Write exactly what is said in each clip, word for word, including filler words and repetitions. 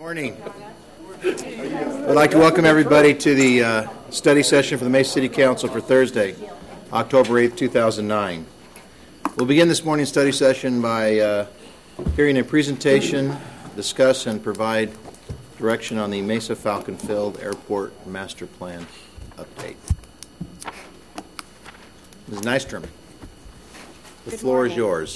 Morning. I'd like to welcome everybody to the uh, study session for the Mesa City Council for Thursday, October eighth, two thousand nine. We'll begin this morning's study session by uh, hearing a presentation, discuss, and provide direction on the Mesa Falcon Field Airport Master Plan update. Miz Nystrom, the Good floor morning. is yours.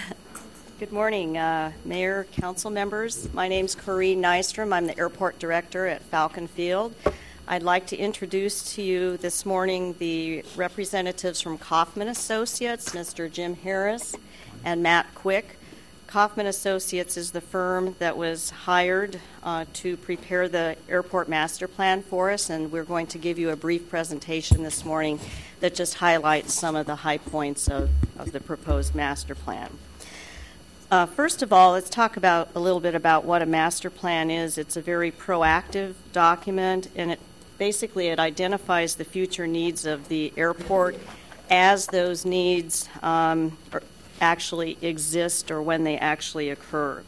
Good morning, uh, Mayor, Council members. My name's Corrine Nystrom. I'm the Airport Director at Falcon Field. I'd like to introduce to you this morning the representatives from Kaufman Associates, Mister Jim Harris and Matt Quick. Kaufman Associates is the firm that was hired uh, to prepare the airport master plan for us, and we're going to give you a brief presentation this morning that just highlights some of the high points of, of the proposed master plan. Uh, first of all, let's talk about a little bit about what a master plan is. It's a very proactive document, and it basically it identifies the future needs of the airport as those needs um, actually exist or when they actually occur.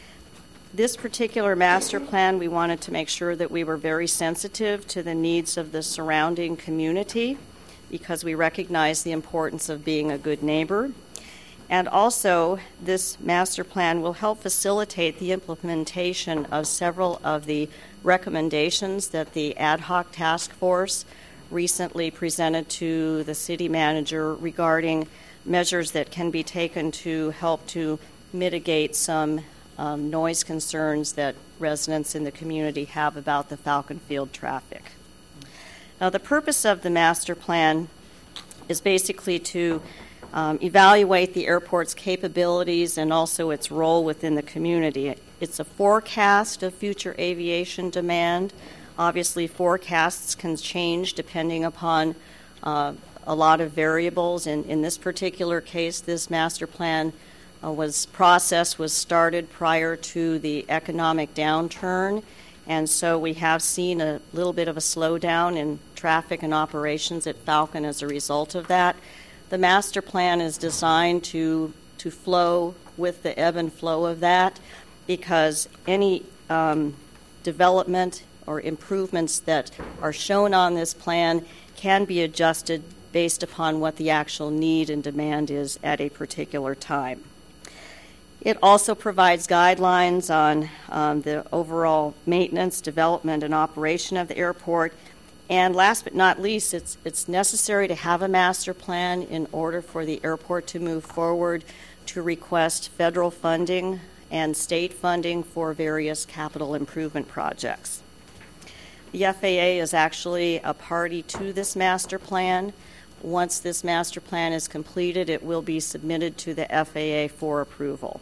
This particular master plan, we wanted to make sure that we were very sensitive to the needs of the surrounding community because we recognize the importance of being a good neighbor. And also, this master plan will help facilitate the implementation of several of the recommendations that the ad hoc task force recently presented to the city manager regarding measures that can be taken to help to mitigate some um, noise concerns that residents in the community have about the Falcon Field traffic. Now, the purpose of the master plan is basically to Um, evaluate the airport's capabilities and also its role within the community. It's a forecast of future aviation demand. Obviously, forecasts can change depending upon uh, a lot of variables. And in this particular case, this master plan uh, was process was started prior to the economic downturn. And so we have seen a little bit of a slowdown in traffic and operations at Falcon as a result of that. The master plan is designed to to flow with the ebb and flow of that because any um, development or improvements that are shown on this plan can be adjusted based upon what the actual need and demand is at a particular time. It also provides guidelines on um, the overall maintenance, development, and operation of the airport. And last but not least, it's it's necessary to have a master plan in order for the airport to move forward to request federal funding and state funding for various capital improvement projects. The F A A is actually a party to this master plan. Once this master plan is completed, it will be submitted to the F A A for approval.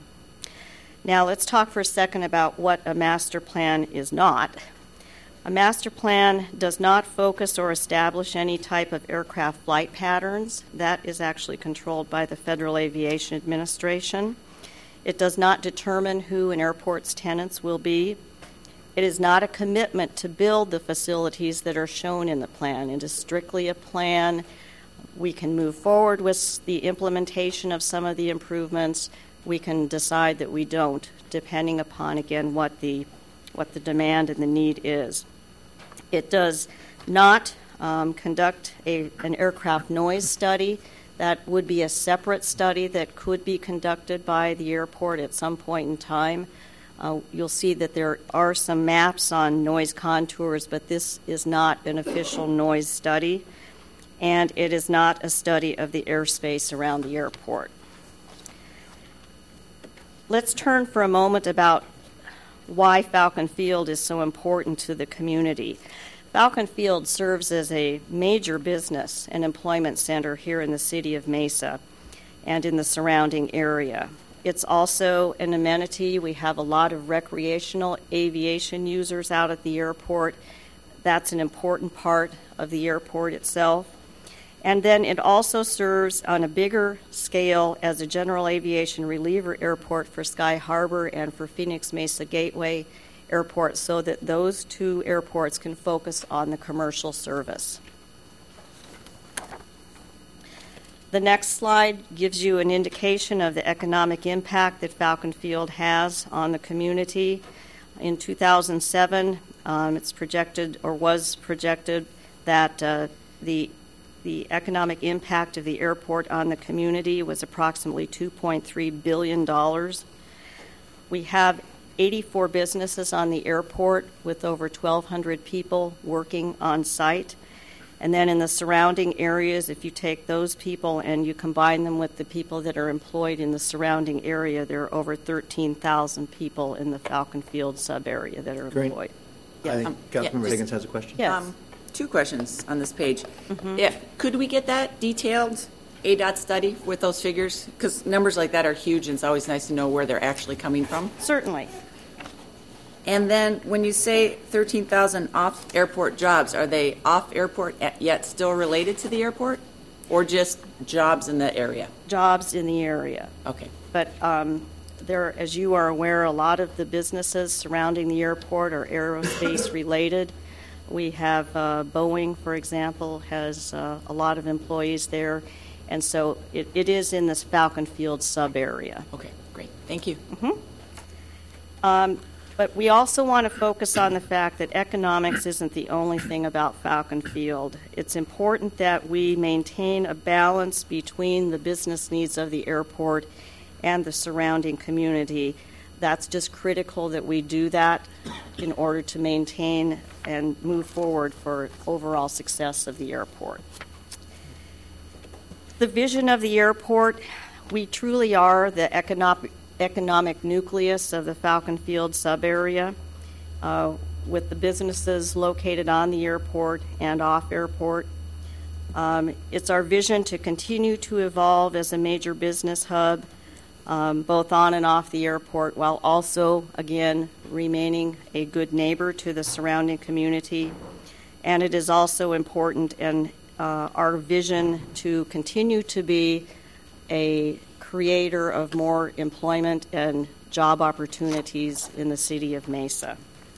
Now let's talk for a second about what a master plan is not. A master plan does not focus or establish any type of aircraft flight patterns. That is actually controlled by the Federal Aviation Administration. It does not determine who an airport's tenants will be. It is not a commitment to build the facilities that are shown in the plan. It is strictly a plan. We can move forward with the implementation of some of the improvements. We can decide that we don't, depending upon, again, what the what the demand and the need is. It does not um, conduct a, an aircraft noise study. That would be a separate study that could be conducted by the airport at some point in time. Uh, you'll see that there are some maps on noise contours, but this is not an official noise study, and it is not a study of the airspace around the airport. Let's turn for a moment about why Falcon Field is so important to the community. Falcon Field serves as a major business and employment center here in the city of Mesa and in the surrounding area. It's also an amenity. We have a lot of recreational aviation users out at the airport. That's an important part of the airport itself. And then it also serves on a bigger scale as a general aviation reliever airport for Sky Harbor and for Phoenix Mesa Gateway Airport so that those two airports can focus on the commercial service. The next slide gives you an indication of the economic impact that Falcon Field has on the community. in two thousand seven, um, it's projected or was projected that uh, the the economic impact of the airport on the community was approximately two point three billion dollars. We have eighty-four businesses on the airport with over twelve hundred people working on site. And then in the surrounding areas, if you take those people and you combine them with the people that are employed in the surrounding area, there are over thirteen thousand people in the Falcon Field sub-area that are Great. employed. I think Um, Councilmember yeah, Higgins has a question. Yes. Um, two questions on this page. Mm-hmm. Yeah, could we get that detailed A DOT study with those figures? Because numbers like that are huge, and it's always nice to know where they're actually coming from. Certainly. And then when you say thirteen thousand off-airport jobs, are they off-airport yet still related to the airport, or just jobs in the area? Jobs in the area. Okay. But um, there, as you are aware, a lot of the businesses surrounding the airport are aerospace related. We have uh, Boeing, for example, has uh, a lot of employees there. And so it, it is in this Falcon Field sub-area. Okay, great. Thank you. Um, but we also want to focus on the fact that economics isn't the only thing about Falcon Field. It's important that we maintain a balance between the business needs of the airport and the surrounding community. That's just critical that we do that in order to maintain and move forward for overall success of the airport. The vision of the airport, we truly are the economic economic nucleus of the Falcon Field sub-area, uh, with the businesses located on the airport and off airport. Um, it's our vision to continue to evolve as a major business hub, um, both on and off the airport, while also, again, remaining a good neighbor to the surrounding community. And it is also important in uh, our vision to continue to be a creator of more employment and job opportunities in the city of Mesa.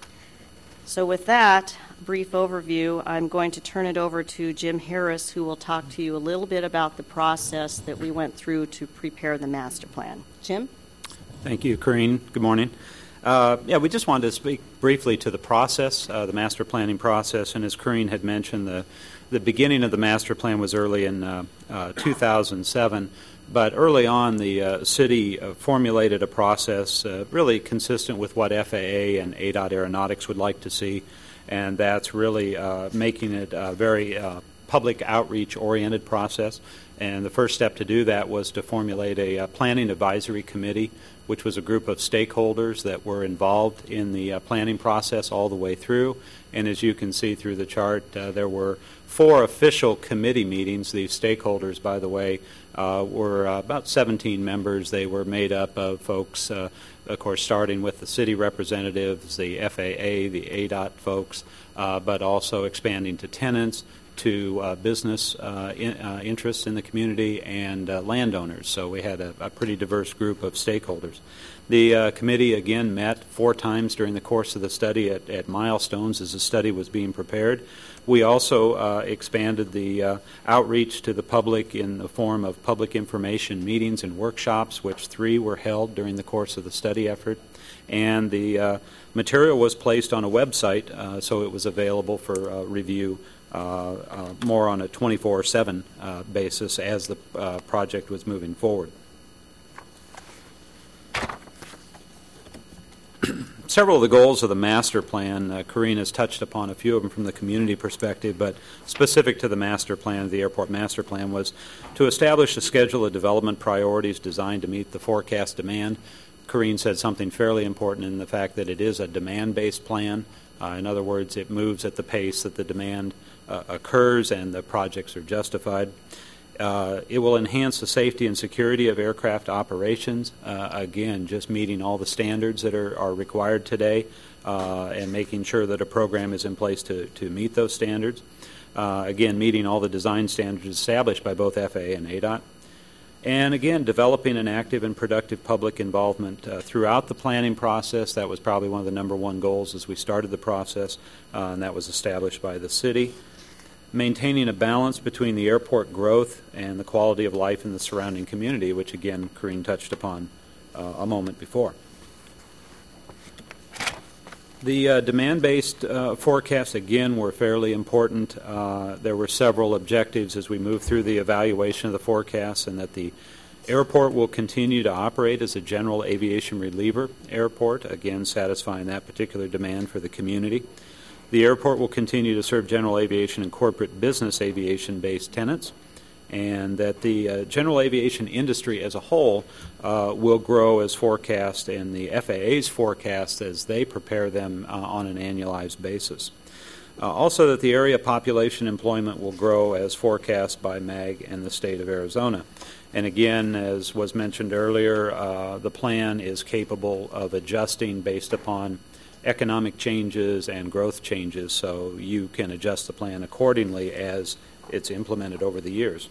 So with that brief overview, I'm going to turn it over to Jim Harris, who will talk to you a little bit about the process that we went through to prepare the master plan. Jim? Thank you, Corrine. Good morning. Uh, yeah, we just wanted to speak briefly to the process, uh, the master planning process, and as Corrine had mentioned, the, the beginning of the master plan was early in uh, uh, two thousand seven. But early on, the uh, city uh, formulated a process uh, really consistent with what F A A and A DOT Aeronautics would like to see, and that's really uh, making it a very uh, public outreach-oriented process. And the first step to do that was to formulate a uh, planning advisory committee, which was a group of stakeholders that were involved in the uh, planning process all the way through. And as you can see through the chart, uh, there were four official committee meetings. These stakeholders, by the way, uh, were uh, about seventeen members. They were made up of folks, uh, of course, starting with the city representatives, the F A A, the A DOT folks, uh, but also expanding to tenants, to uh, business uh, in, uh, interests in the community, and uh, landowners. So we had a, a pretty diverse group of stakeholders. The uh, committee, again, met four times during the course of the study at, at milestones as the study was being prepared. We also uh, expanded the uh, outreach to the public in the form of public information meetings and workshops, which three were held during the course of the study effort. And the uh, material was placed on a website, uh, so it was available for uh, review uh, uh, more on a twenty-four seven uh, basis as the uh, project was moving forward. Several of the goals of the master plan, uh, Corrine has touched upon a few of them from the community perspective, but specific to the master plan, the airport master plan, was to establish a schedule of development priorities designed to meet the forecast demand. Corrine said something fairly important in the fact that it is a demand-based plan. Uh, in other words, it moves at the pace that the demand uh, occurs and the projects are justified. Uh, it will enhance the safety and security of aircraft operations, uh, again, just meeting all the standards that are, are required today uh, and making sure that a program is in place to, to meet those standards. Uh, again, meeting all the design standards established by both F A A and A DOT. And again, developing an active and productive public involvement uh, throughout the planning process. That was probably one of the number one goals as we started the process, uh, and that was established by the city. Maintaining a balance between the airport growth and the quality of life in the surrounding community, which again, Corrine touched upon uh, a moment before. The uh, demand-based uh, forecasts, again, were fairly important. Uh, there were several objectives as we moved through the evaluation of the forecasts, and that the airport will continue to operate as a general aviation reliever airport, again, satisfying that particular demand for the community. The airport will continue to serve general aviation and corporate business aviation-based tenants, and that the uh, general aviation industry as a whole uh, will grow as forecast, and the F A A's forecast as they prepare them uh, on an annualized basis. Uh, also, that the area population employment will grow as forecast by M A G and the state of Arizona. And again, as was mentioned earlier, uh, the plan is capable of adjusting based upon economic changes and growth changes, so you can adjust the plan accordingly as it's implemented over the years.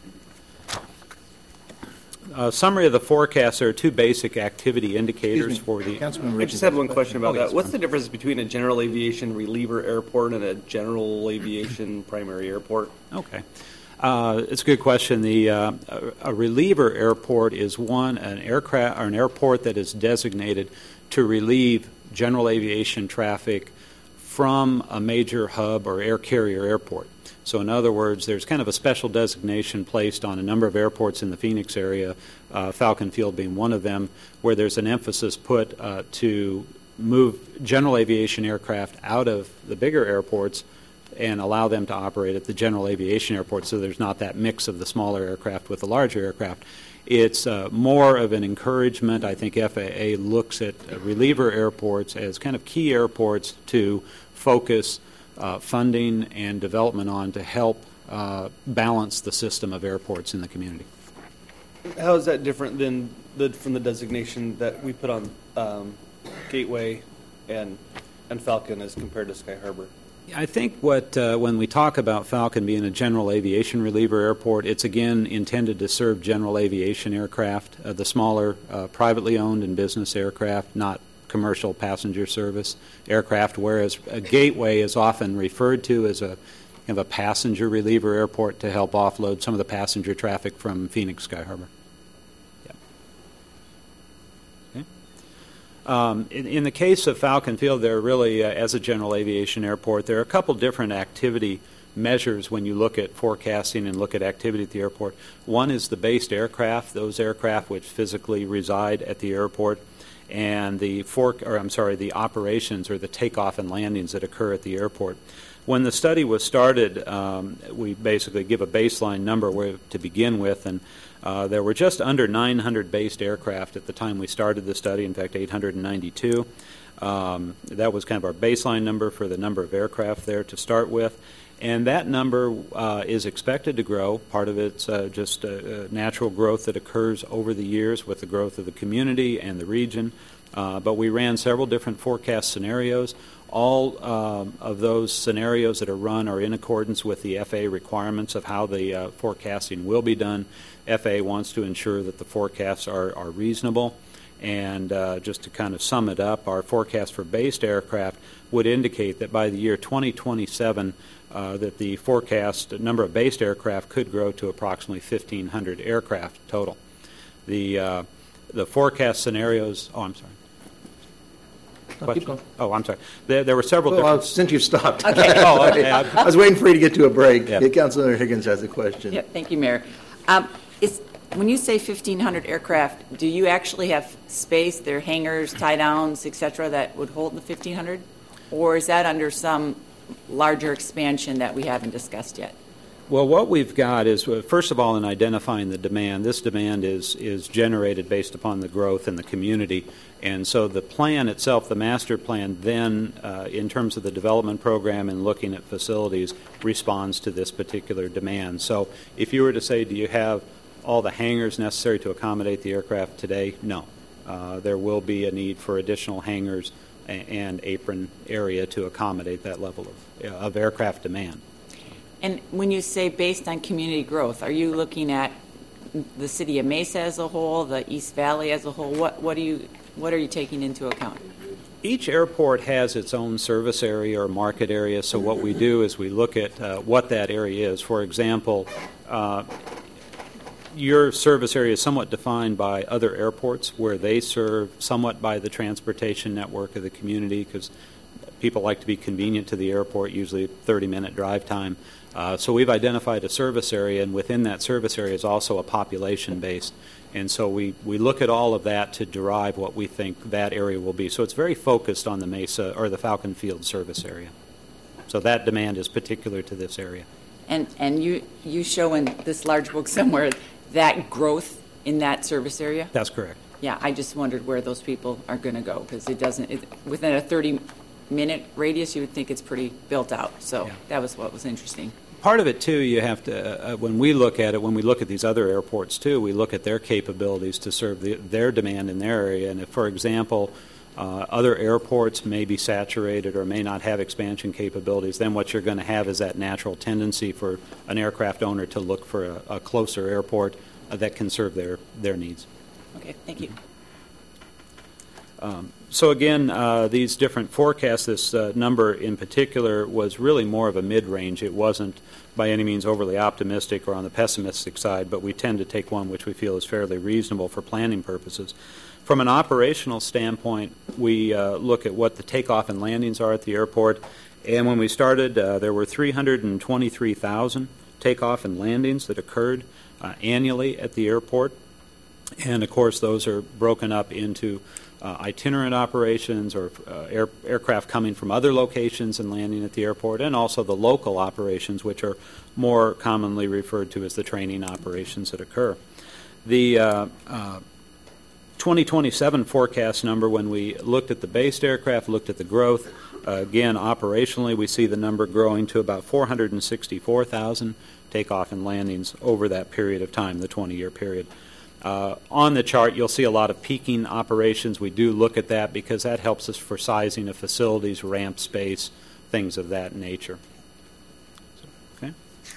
A summary of the forecast: there are two basic activity indicators for the... Councilman I just had one question about Oh, yes. that. What's the difference between a general aviation reliever airport and a general aviation primary airport? Okay. Uh, it's a good question. The uh, a, a reliever airport is one an aircraft or an airport that is designated to relieve general aviation traffic from a major hub or air carrier airport. So in other words, there's kind of a special designation placed on a number of airports in the Phoenix area, uh, Falcon Field being one of them, where there's an emphasis put uh, to move general aviation aircraft out of the bigger airports and allow them to operate at the general aviation airport, so there's not that mix of the smaller aircraft with the larger aircraft. It's uh, more of an encouragement. I think F A A looks at uh, reliever airports as kind of key airports to focus uh, funding and development on to help uh, balance the system of airports in the community. How is that different than the, from the designation that we put on um, Gateway and and Falcon as compared to Sky Harbor? I think what uh, when we talk about Falcon being a general aviation reliever airport, it's again intended to serve general aviation aircraft, uh, the smaller uh, privately owned and business aircraft, not commercial passenger service aircraft, whereas a Gateway is often referred to as a kind of a passenger reliever airport to help offload some of the passenger traffic from Phoenix Sky Harbor. Um, in, in the case of Falcon Field, there are really, uh, as a general aviation airport, there are a couple different activity measures when you look at forecasting and look at activity at the airport. One is the based aircraft, those aircraft which physically reside at the airport, and the for, or I'm sorry, the operations or the takeoff and landings that occur at the airport. When the study was started, um, we basically give a baseline number where, to begin with, and uh, there were just under nine hundred based aircraft at the time we started the study, in fact eight hundred ninety-two. Um, that was kind of our baseline number for the number of aircraft there to start with. And that number uh, is expected to grow. Part of it's uh, just uh, natural growth that occurs over the years with the growth of the community and the region. Uh, but we ran several different forecast scenarios. All um, of those scenarios that are run are in accordance with the F A A requirements of how the uh, forecasting will be done. F A A wants to ensure that the forecasts are, are reasonable. And uh, just to kind of sum it up, our forecast for based aircraft would indicate that by the year twenty twenty-seven, uh, that the forecast number of based aircraft could grow to approximately fifteen hundred aircraft total. The uh, the forecast scenarios. Oh, I'm sorry. No, keep going. Oh, I'm sorry. There, there were several Well, different. uh, since you've stopped. Okay. Oh, okay. I- I was waiting for you to get to a break. Yeah. Yeah, Councilor Higgins has a question. Yeah, thank you, Mayor. Um, is, when you say fifteen hundred aircraft, do you actually have space, there are hangars, tie-downs, et cetera, that would hold the fifteen hundred? Or is that under some larger expansion that we haven't discussed yet? Well, what we've got is, uh, first of all, in identifying the demand, this demand is, is generated based upon the growth in the community. And so the plan itself, the master plan, then, uh, in terms of the development program and looking at facilities, responds to this particular demand. So if you were to say, do you have all the hangars necessary to accommodate the aircraft today? No. Uh, there will be a need for additional hangars and, and apron area to accommodate that level of, uh, of aircraft demand. And when you say based on community growth, are you looking at the city of Mesa as a whole, the East Valley as a whole? What, what, do you, what are you taking into account? Each airport has its own service area or market area, so what we do is we look at uh, what that area is. For example, uh, your service area is somewhat defined by other airports where they serve somewhat by the transportation network of the community, because people like to be convenient to the airport, usually a thirty-minute drive time. Uh, so we've identified a service area, and within that service area is also a population base. And so we, we look at all of that to derive what we think that area will be. So it's very focused on the Mesa or the Falcon Field service area. So that demand is particular to this area. And and you, you show in this large book somewhere that growth in that service area? That's correct. Yeah, I just wondered where those people are going to go, because it doesn't, it, within a thirty-minute radius, you would think it's pretty built out. So yeah. That was what was interesting. Part of it, too, you have to, uh, when we look at it, when we look at these other airports, too, we look at their capabilities to serve the, their demand in their area. And if, for example, uh, other airports may be saturated or may not have expansion capabilities, then what you're going to have is that natural tendency for an aircraft owner to look for a, a closer airport uh, that can serve their, their needs. Okay, thank you. Um, so again, uh, these different forecasts, this uh, number in particular was really more of a mid-range. It wasn't by any means overly optimistic or on the pessimistic side, but we tend to take one which we feel is fairly reasonable for planning purposes. From an operational standpoint, we uh, look at what the takeoff and landings are at the airport. And when we started, uh, there were three hundred twenty-three thousand takeoff and landings that occurred uh, annually at the airport. And, of course, those are broken up into uh, itinerant operations or uh, air, aircraft coming from other locations and landing at the airport, and also the local operations, which are more commonly referred to as the training operations that occur. The uh, uh, twenty twenty-seven forecast number, when we looked at the based aircraft, looked at the growth, uh, again, operationally, we see the number growing to about four hundred sixty-four thousand takeoff and landings over that period of time, the twenty-year period. Uh, on the chart, you'll see a lot of peaking operations. We do look at that because that helps us for sizing of facilities, ramp space, things of that nature. Okay.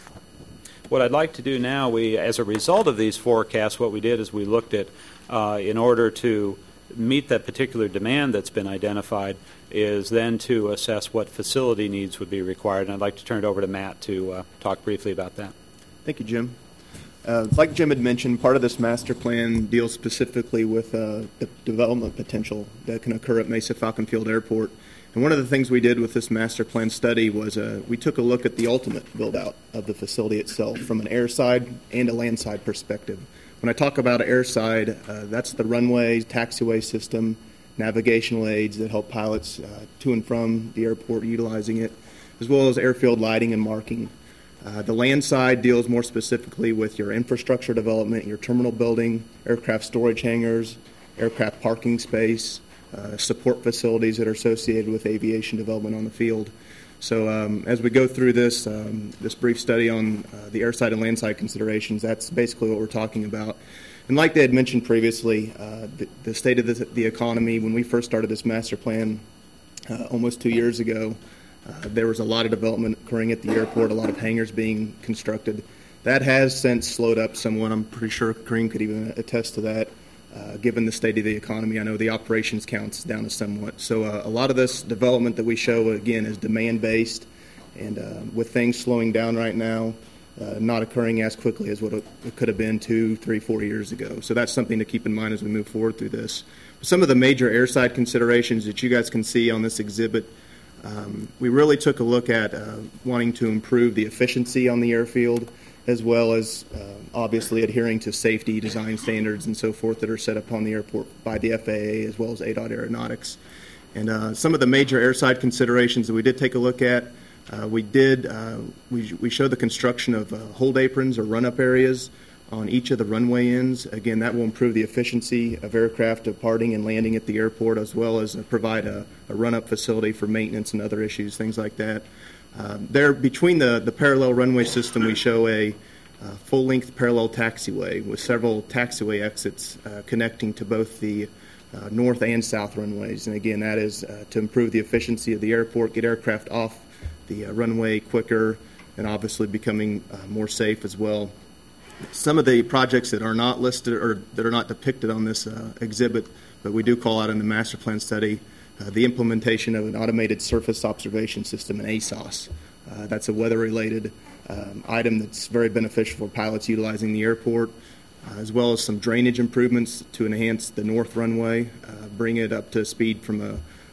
What I'd like to do now, we, as a result of these forecasts, what we did is we looked at, uh, in order to meet that particular demand that's been identified, is then to assess what facility needs would be required. And I'd like to turn it over to Matt to uh, talk briefly about that. Thank you, Jim. Uh, like Jim had mentioned, part of this master plan deals specifically with uh, the development potential that can occur at Mesa Falcon Field Airport. And one of the things we did with this master plan study was uh, we took a look at the ultimate build-out of the facility itself from an airside and a landside perspective. When I talk about airside, uh, that's the runway, taxiway system, navigational aids that help pilots uh, to and from the airport utilizing it, as well as airfield lighting and marking. Uh, the land side deals more specifically with your infrastructure development, your terminal building, aircraft storage hangars, aircraft parking space, uh, support facilities that are associated with aviation development on the field. So um, as we go through this um, this brief study on uh, the airside and landside considerations, that's basically what we're talking about. And like they had mentioned previously, uh, the, the state of the, the economy, when we first started this master plan uh, almost two years ago, Uh, there was a lot of development occurring at the airport, a lot of hangars being constructed. That has since slowed up somewhat. I'm pretty sure Kareem could even attest to that. Uh, given the state of the economy, I know the operations counts is down to somewhat. So uh, a lot of this development that we show, again, is demand-based. And uh, with things slowing down right now, uh, not occurring as quickly as what it could have been two, three, four years ago. So that's something to keep in mind as we move forward through this. Some of the major airside considerations that you guys can see on this exhibit, Um, we really took a look at uh, wanting to improve the efficiency on the airfield, as well as uh, obviously adhering to safety design standards and so forth that are set up on the airport by the F A A as well as A D O T Aeronautics. And uh, some of the major airside considerations that we did take a look at, uh, we did uh, we, we showed the construction of uh, hold aprons or run-up areas on each of the runway ends. Again, that will improve the efficiency of aircraft departing and landing at the airport, as well as uh, provide a, a run-up facility for maintenance and other issues, things like that. Um, there, between the, the parallel runway system, we show a uh, full-length parallel taxiway with several taxiway exits uh, connecting to both the uh, north and south runways. And again, that is uh, to improve the efficiency of the airport, get aircraft off the uh, runway quicker, and obviously becoming uh, more safe as well. Some of the projects that are not listed or that are not depicted on this uh, exhibit, but we do call out in the master plan study, uh, the implementation of an automated surface observation system, an A S O S. Uh, that's a weather-related um, item that's very beneficial for pilots utilizing the airport, uh, as well as some drainage improvements to enhance the north runway, uh, bring it up to speed from a,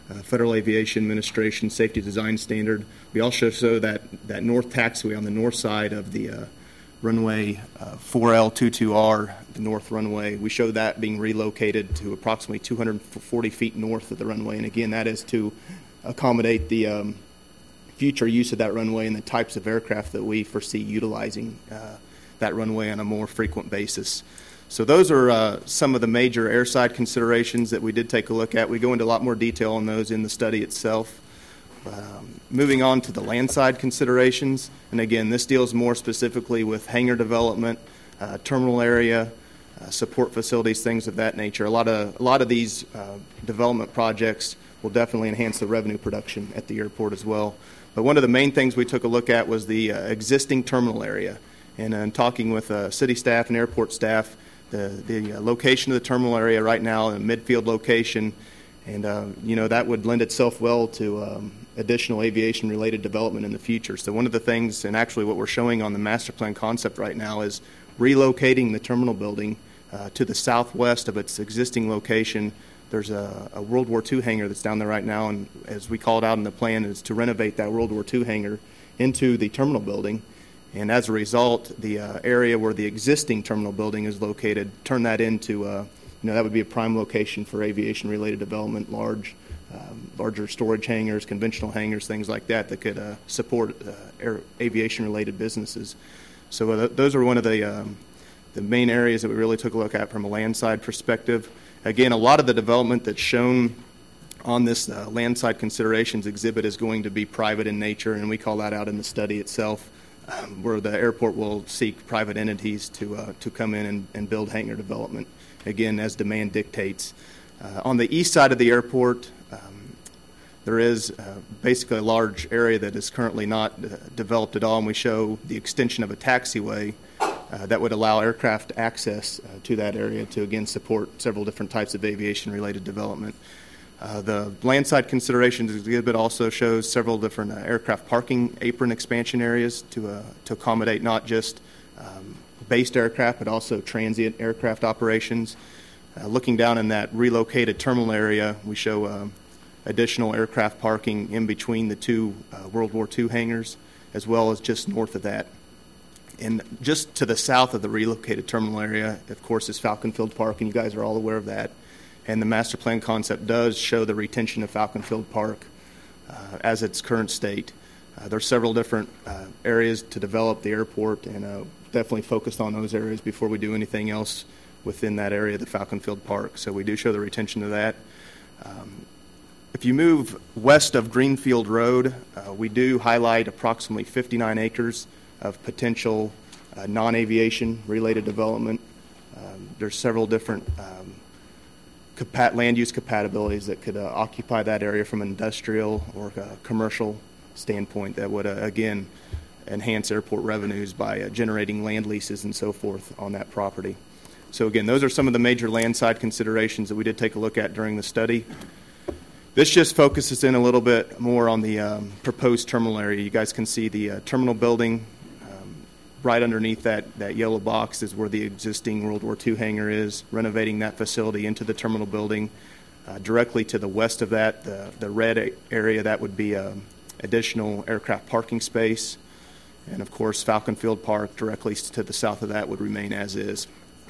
uh, Federal Aviation Administration Safety Design Standard. We also show that, that north taxiway on the north side of the uh, runway uh, four L twenty-two R, the north runway. We show that being relocated to approximately two hundred forty feet north of the runway. And again, that is to accommodate the um, future use of that runway and the types of aircraft that we foresee utilizing uh, that runway on a more frequent basis. So those are uh, some of the major airside considerations that we did take a look at. We go into a lot more detail on those in the study itself. Um, moving on to the landside considerations, and again, this deals more specifically with hangar development, uh, terminal area, uh, support facilities, things of that nature. A lot of a lot of these uh, development projects will definitely enhance the revenue production at the airport as well. But one of the main things we took a look at was the uh, existing terminal area, and uh, in talking with uh, city staff and airport staff, the the uh, location of the terminal area right now, a midfield location. And, uh, you know, that would lend itself well to um, additional aviation-related development in the future. So one of the things, and actually what we're showing on the master plan concept right now, is relocating the terminal building uh, to the southwest of its existing location. There's a, a World War Two hangar that's down there right now, and as we called out in the plan, is to renovate that World War Two hangar into the terminal building. And as a result, the uh, area where the existing terminal building is located, turn that into uh, You know, that would be a prime location for aviation-related development, large, um, larger storage hangars, conventional hangars, things like that that could uh, support uh, air, aviation-related businesses. So uh, th- those are one of the um, the main areas that we really took a look at from a landside perspective. Again, a lot of the development that's shown on this uh, landside considerations exhibit is going to be private in nature, and we call that out in the study itself, um, where the airport will seek private entities to uh, to come in and, and build hangar development, again, as demand dictates. Uh, on the east side of the airport, um, there is uh, basically a large area that is currently not uh, developed at all, and we show the extension of a taxiway uh, that would allow aircraft access uh, to that area to, again, support several different types of aviation-related development. Uh, the landside considerations exhibit also shows several different uh, aircraft parking apron expansion areas to, uh, to accommodate not just um, based aircraft, but also transient aircraft operations. Uh, looking down in that relocated terminal area, we show uh, additional aircraft parking in between the two uh, World War Two hangars, as well as just north of that. And just to the south of the relocated terminal area, of course, is Falcon Field Park, and you guys are all aware of that. And the master plan concept does show the retention of Falcon Field Park uh, as its current state. Uh, there are several different uh, areas to develop the airport, and uh, definitely focused on those areas before we do anything else within that area, the Falcon Field Park. So we do show the retention of that. Um, if you move west of Greenfield Road, uh, we do highlight approximately fifty-nine acres of potential uh, non-aviation related development. Um, there's several different um, compat- land use compatibilities that could uh, occupy that area from an industrial or uh, commercial standpoint that would, uh, again, enhance airport revenues by uh, generating land leases and so forth on that property. So again, those are some of the major landside considerations that we did take a look at during the study. This just focuses in a little bit more on the um, proposed terminal area. You guys can see the uh, terminal building. Um, right underneath that, that yellow box is where the existing World War Two hangar is, renovating that facility into the terminal building. Uh, directly to the west of that, the, the red area, that would be um, additional aircraft parking space. And of course, Falcon Field Park directly to the south of that would remain as is.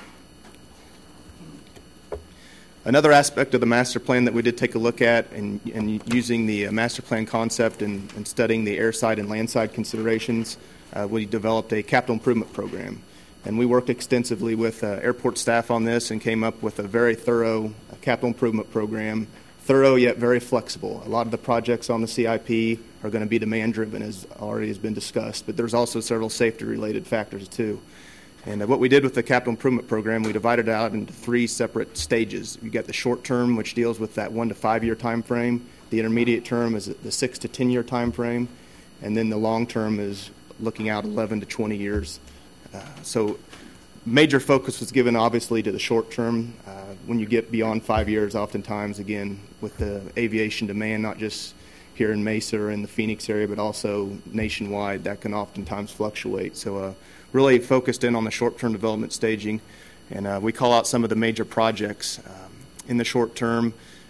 Another aspect of the master plan that we did take a look at, and, and using the uh, master plan concept and, and studying the airside and landside considerations, uh, we developed a capital improvement program. And we worked extensively with uh, airport staff on this and came up with a very thorough uh, capital improvement program, thorough yet very flexible. A lot of the projects on the C I P are going to be demand-driven, as already has been discussed, but there's also several safety-related factors too. And uh, what we did with the capital improvement program, we divided it out into three separate stages. You got the short term, which deals with that one to five year time frame. The intermediate term is the six to ten year time frame, and then the long term is looking out eleven to twenty years. Uh, so, major focus was given obviously to the short term. Uh, when you get beyond five years, oftentimes again with the aviation demand, not just here in Mesa or in the Phoenix area, but also nationwide, that can oftentimes fluctuate. So. Uh, really focused in on the short-term development staging, and uh, we call out some of the major projects um, in the short term.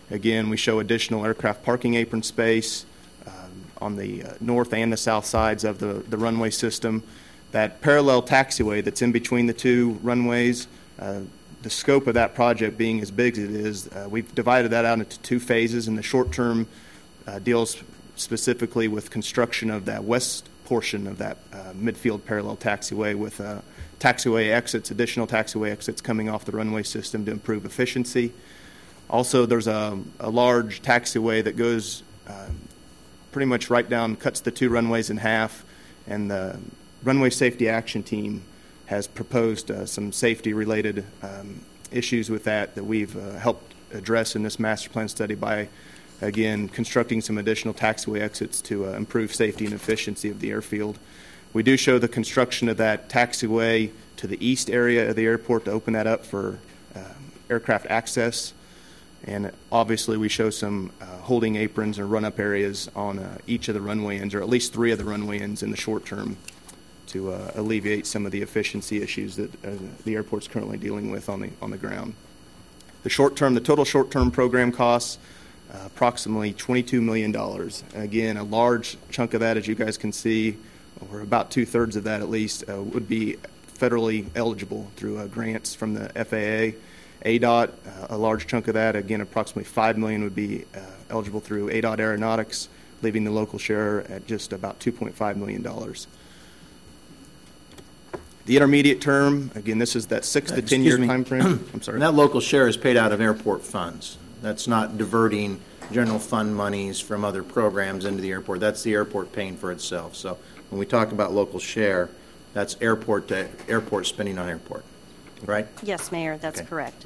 Again, we show additional aircraft parking apron space um, on the uh, north and the south sides of the, the runway system. That parallel taxiway that's in between the two runways, uh, the scope of that project being as big as it is, uh, we've divided that out into two phases. In the short term, uh, deals specifically with construction of that west portion of that uh, midfield parallel taxiway with uh, taxiway exits, additional taxiway exits coming off the runway system to improve efficiency. Also, there's a, a large taxiway that goes uh, pretty much right down, cuts the two runways in half, and the Runway Safety Action Team has proposed uh, some safety-related um, issues with that that we've uh, helped address in this master plan study by, again, constructing some additional taxiway exits to uh, improve safety and efficiency of the airfield. We do show the construction of that taxiway to the east area of the airport to open that up for uh, aircraft access. And obviously we show some uh, holding aprons or run-up areas on uh, each of the runway ends, or at least three of the runway ends in the short term, to uh, alleviate some of the efficiency issues that uh, the airport's currently dealing with on the on the ground. The short term, the total short term program costs uh, approximately twenty-two million dollars. Again, a large chunk of that, as you guys can see, or about two thirds of that at least, uh, would be federally eligible through uh, grants from the F A A. A D O T, uh, a large chunk of that, again, approximately five million dollars would be uh, eligible through A D O T Aeronautics, leaving the local share at just about two point five million dollars. The intermediate term, again, this is that six to ten year time frame. I'm sorry. And that local share is paid out of airport funds. That's not diverting general fund monies from other programs into the airport. That's the airport paying for itself. So when we talk about local share, that's airport to airport spending on airport. Right? Yes, Mayor, that's Okay. correct.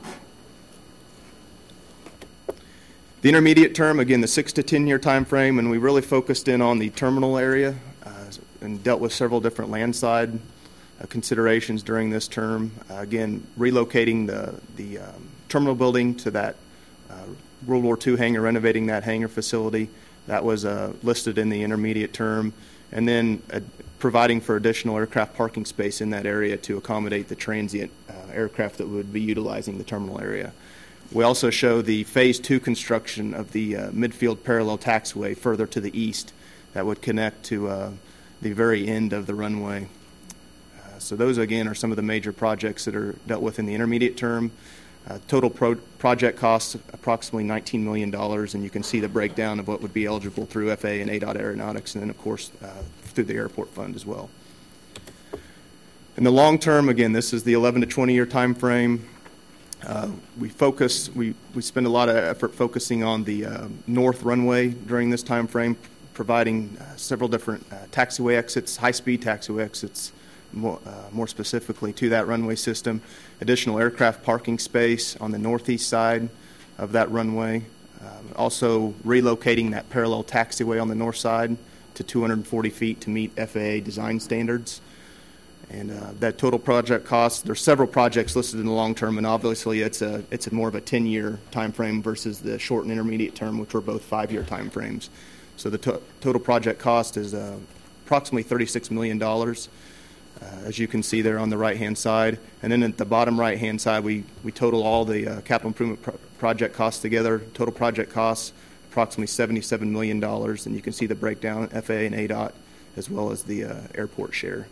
The intermediate term, again, the six to ten year time frame, and we really focused in on the terminal area uh, and dealt with several different landside uh, considerations during this term. Uh, again, relocating the, the um, terminal building to that uh, World War Two hangar, renovating that hangar facility. That was uh, listed in the intermediate term. And then uh, providing for additional aircraft parking space in that area to accommodate the transient uh, aircraft that would be utilizing the terminal area. We also show the phase two construction of the uh, midfield parallel taxiway further to the east that would connect to uh, the very end of the runway. Uh, so those, again, are some of the major projects that are dealt with in the intermediate term. Uh, total pro- project costs approximately nineteen million dollars, and you can see the breakdown of what would be eligible through F A A and A D O T Aeronautics, and then, of course, uh, through the airport fund as well. In the long term, again, this is the eleven to twenty year time frame. Uh, we focus, we, we spend a lot of effort focusing on the uh, north runway during this time frame, providing uh, several different uh, taxiway exits, high-speed taxiway exits, more, uh, more specifically to that runway system, additional aircraft parking space on the northeast side of that runway, um, also relocating that parallel taxiway on the north side to two hundred forty feet to meet F A A design standards. And uh, that total project cost, there's several projects listed in the long term, and obviously it's a it's a more of a ten year time frame versus the short and intermediate term, which were both five year time frames. So the to- total project cost is uh, approximately thirty-six million dollars, uh, as you can see there on the right hand side. And then at the bottom right hand side, we, we total all the uh, capital improvement pro- project costs together. Total project costs approximately seventy-seven million dollars, and you can see the breakdown, F A A and A D O T, as well as the uh, airport share.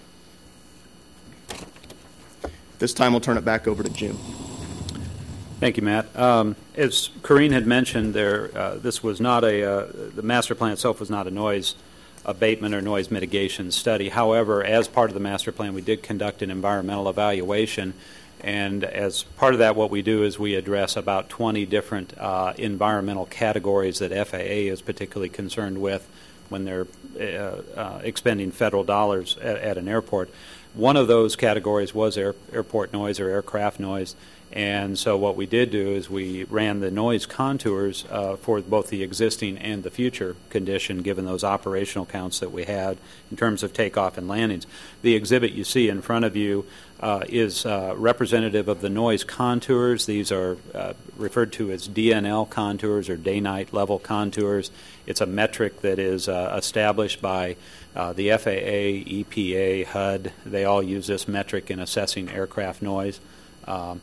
This time we'll turn it back over to Jim. Thank you, Matt. Um, as Corrine had mentioned, there uh, this was not a uh, the master plan itself was not a noise abatement or noise mitigation study. However, as part of the master plan, we did conduct an environmental evaluation, and as part of that, what we do is we address about twenty different uh, environmental categories that F A A is particularly concerned with when they're uh, uh, expending federal dollars at, at an airport. One of those categories was air, airport noise or aircraft noise, and so what we did do is we ran the noise contours uh, for both the existing and the future condition, given those operational counts that we had in terms of takeoff and landings. The exhibit you see in front of you uh, is uh, representative of the noise contours. These are uh, referred to as D N L contours, or day-night level contours. It's a metric that is uh, established by uh, the F A A, E P A, H U D. They all use this metric in assessing aircraft noise. Um,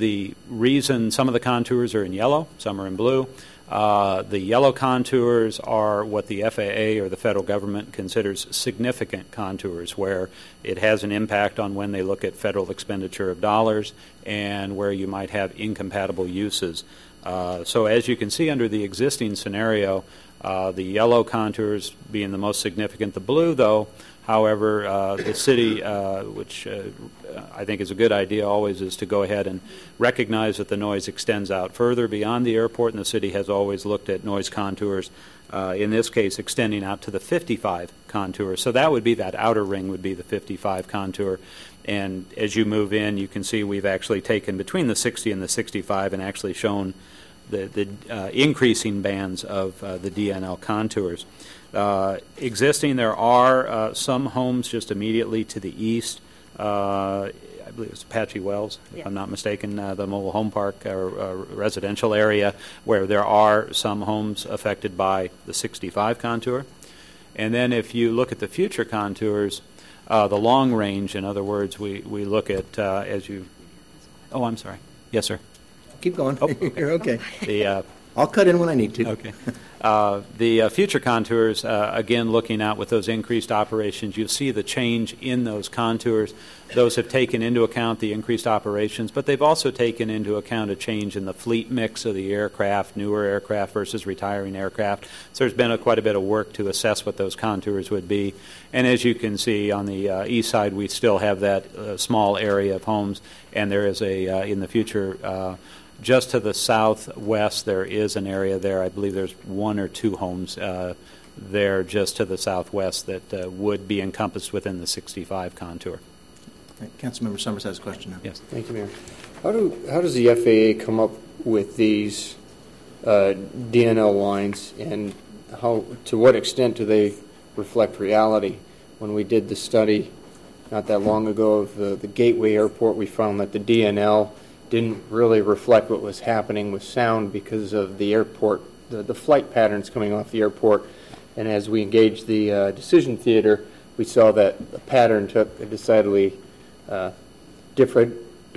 The reason some of the contours are in yellow, some are in blue. Uh, the yellow contours are what the F A A or the federal government considers significant contours, where it has an impact on when they look at federal expenditure of dollars and where you might have incompatible uses. Uh, so as you can see under the existing scenario, uh, the yellow contours being the most significant. The blue, though, however, uh, the city, uh, which uh, I think is a good idea always, is to go ahead and recognize that the noise extends out further beyond the airport, and the city has always looked at noise contours, uh, in this case extending out to the fifty-five contour. So that would be, that outer ring would be the fifty-five contour. And as you move in, you can see we've actually taken between the sixty and the sixty-five and actually shown the, the uh, increasing bands of uh, the D N L contours. Uh, existing, there are uh, some homes just immediately to the east. Uh, I believe it's Apache Wells, if yeah. I'm not mistaken, uh, the mobile home park or uh, residential area where there are some homes affected by the sixty-five contour. And then if you look at the future contours, uh, the long range, in other words, we, we look at, uh, as you, oh, I'm sorry. Yes, sir. Keep going. Oh, okay. You're okay. The, uh, I'll cut in when I need to. Okay. Uh, the uh, future contours, uh, again, looking out with those increased operations, you see the change in those contours. Those have taken into account the increased operations, but they've also taken into account a change in the fleet mix of the aircraft, newer aircraft versus retiring aircraft. So there's been a, quite a bit of work to assess what those contours would be. And as you can see on the uh, east side, we still have that uh, small area of homes, and there is a, uh, in the future, uh, just to the southwest, there is an area there. I believe there's one or two homes uh, there just to the southwest that uh, would be encompassed within the sixty-five contour. Right. Councilmember Summers has a question now. Yes. Thank you, Mayor. How do how does the F A A come up with these uh, D N L lines, and how to what extent do they reflect reality? When we did the study not that long ago of the, the Gateway Airport, we found that the D N L didn't really reflect what was happening with sound because of the airport, the, the flight patterns coming off the airport. And as we engaged the uh, decision theater, we saw that the pattern took a decidedly uh, different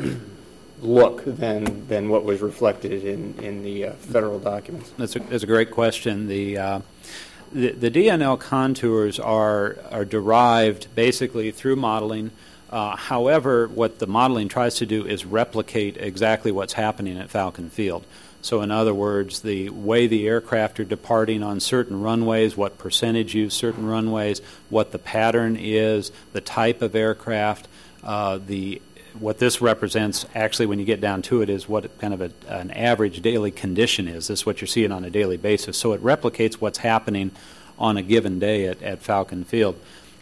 look than than what was reflected in, in the uh, federal documents. That's a, that's a great question. The, uh, the the D N L contours are are derived basically through modeling. Uh, however, what the modeling tries to do is replicate exactly what's happening at Falcon Field. So in other words, the way the aircraft are departing on certain runways, what percentage use certain runways, what the pattern is, the type of aircraft, uh, the what this represents actually when you get down to it is what kind of a, an average daily condition is. This is what you're seeing on a daily basis. So it replicates what's happening on a given day at, at Falcon Field.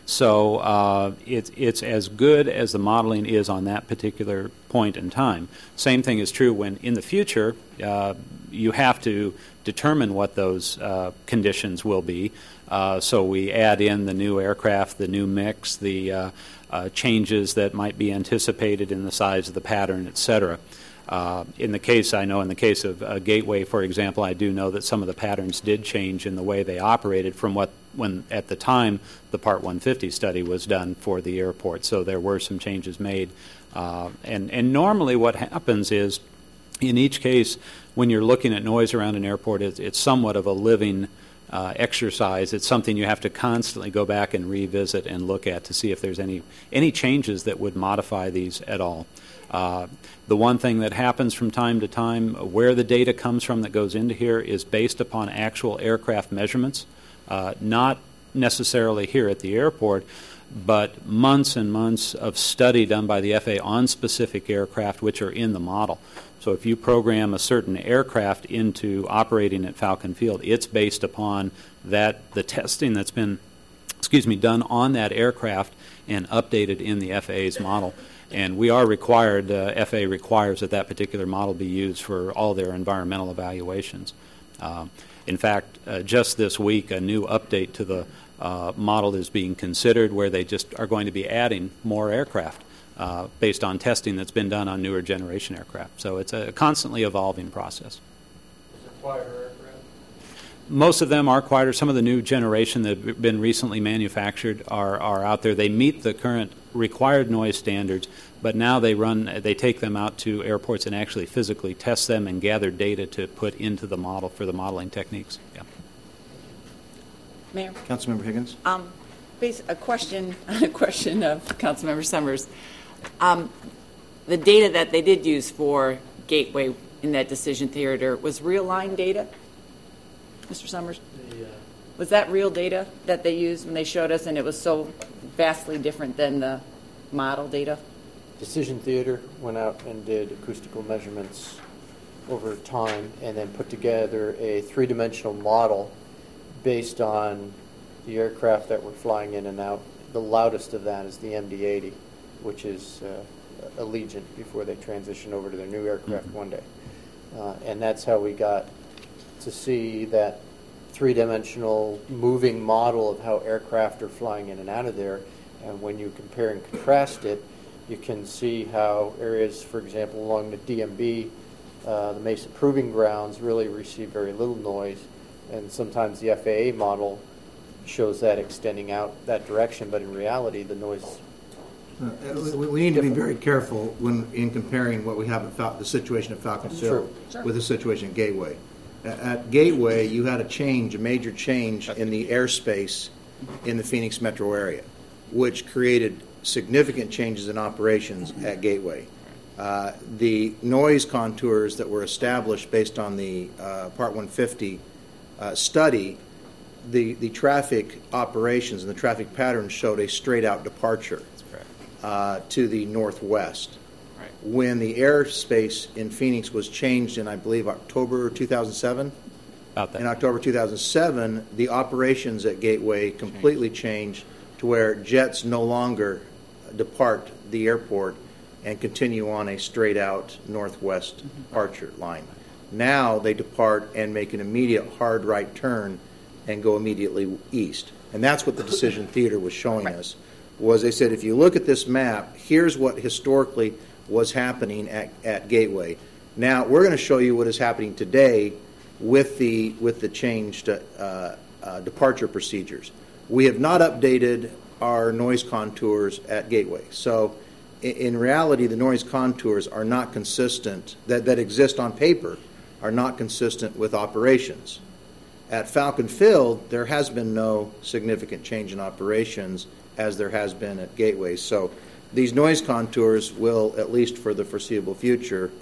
So uh, it's, it's as good as the modeling is on that particular point in time. Same thing is true when in the future uh, you have to determine what those uh, conditions will be. Uh, so we add in the new aircraft, the new mix, the uh, uh, changes that might be anticipated in the size of the pattern, et cetera. Uh, in the case, I know in the case of uh, Gateway, for example, I do know that some of the patterns did change in the way they operated from what, when at the time the Part one fifty study was done for the airport. So there were some changes made. Uh, and, and normally what happens is, in each case, when you're looking at noise around an airport, it's, it's somewhat of a living uh, exercise. It's something you have to constantly go back and revisit and look at to see if there's any, any changes that would modify these at all. Uh, the one thing that happens from time to time, where the data comes from that goes into here is based upon actual aircraft measurements, uh, not necessarily here at the airport, but months and months of study done by the F A A on specific aircraft which are in the model. So if you program a certain aircraft into operating at Falcon Field, it's based upon that the testing that's been, excuse me, done on that aircraft and updated in the F A A's model. And we are required, uh, F A A requires that that particular model be used for all their environmental evaluations. Uh, in fact, uh, just this week, a new update to the uh, model is being considered where they just are going to be adding more aircraft uh, based on testing that's been done on newer generation aircraft. So it's a constantly evolving process. Most of them are quieter. Some of the new generation that have been recently manufactured are, are out there. They meet the current required noise standards, but now they run, they take them out to airports and actually physically test them and gather data to put into the model for the modeling techniques. Yeah. Mayor? Councilmember Higgins? Um, bas- a question, a question of Councilmember Summers. Um, the data that they did use for Gateway in that decision theater was real line data, Mister Summers? Yeah. Was that real data that they used when they showed us, and it was so vastly different than the model data? Decision Theater went out and did acoustical measurements over time and then put together a three-dimensional model based on the aircraft that were flying in and out. The loudest of that is the M D eighty, which is uh, Allegiant before they transition over to their new aircraft mm-hmm. one day. Uh, and that's how we got to see that three-dimensional moving model of how aircraft are flying in and out of there. And when you compare and contrast it, you can see how areas, for example, along the D M B, uh, the Mesa Proving Grounds, really receive very little noise. And sometimes the F A A model shows that extending out that direction, but in reality, the noise. Uh, we, we need to be very careful when in comparing what we have at Fal- the situation at Falcon Field sure. with the situation at Gateway. At Gateway, you had a change, a major change in the airspace in the Phoenix metro area, which created significant changes in operations at Gateway. Uh, the noise contours that were established based on the uh, Part one fifty uh, study, the, the traffic operations and the traffic patterns showed a straight-out departure uh, to the northwest. Right. When the airspace in Phoenix was changed in, I believe, October two thousand seven, About that. in October two thousand seven, the operations at Gateway completely changed to where jets no longer depart the airport and continue on a straight-out northwest mm-hmm. departure line. Now they depart and make an immediate hard right turn and go immediately east. And that's what the decision theater was showing right. us, was they said, if you look at this map, here's what historically was happening at, at Gateway. Now we're going to show you what is happening today with the, with the changed uh, uh, departure procedures. We have not updated our noise contours at Gateway. So in, in reality, the noise contours are not consistent, that, that exist on paper, are not consistent with operations. At Falcon Field, there has been no significant change in operations as there has been at Gateway. So these noise contours will, at least for the foreseeable future,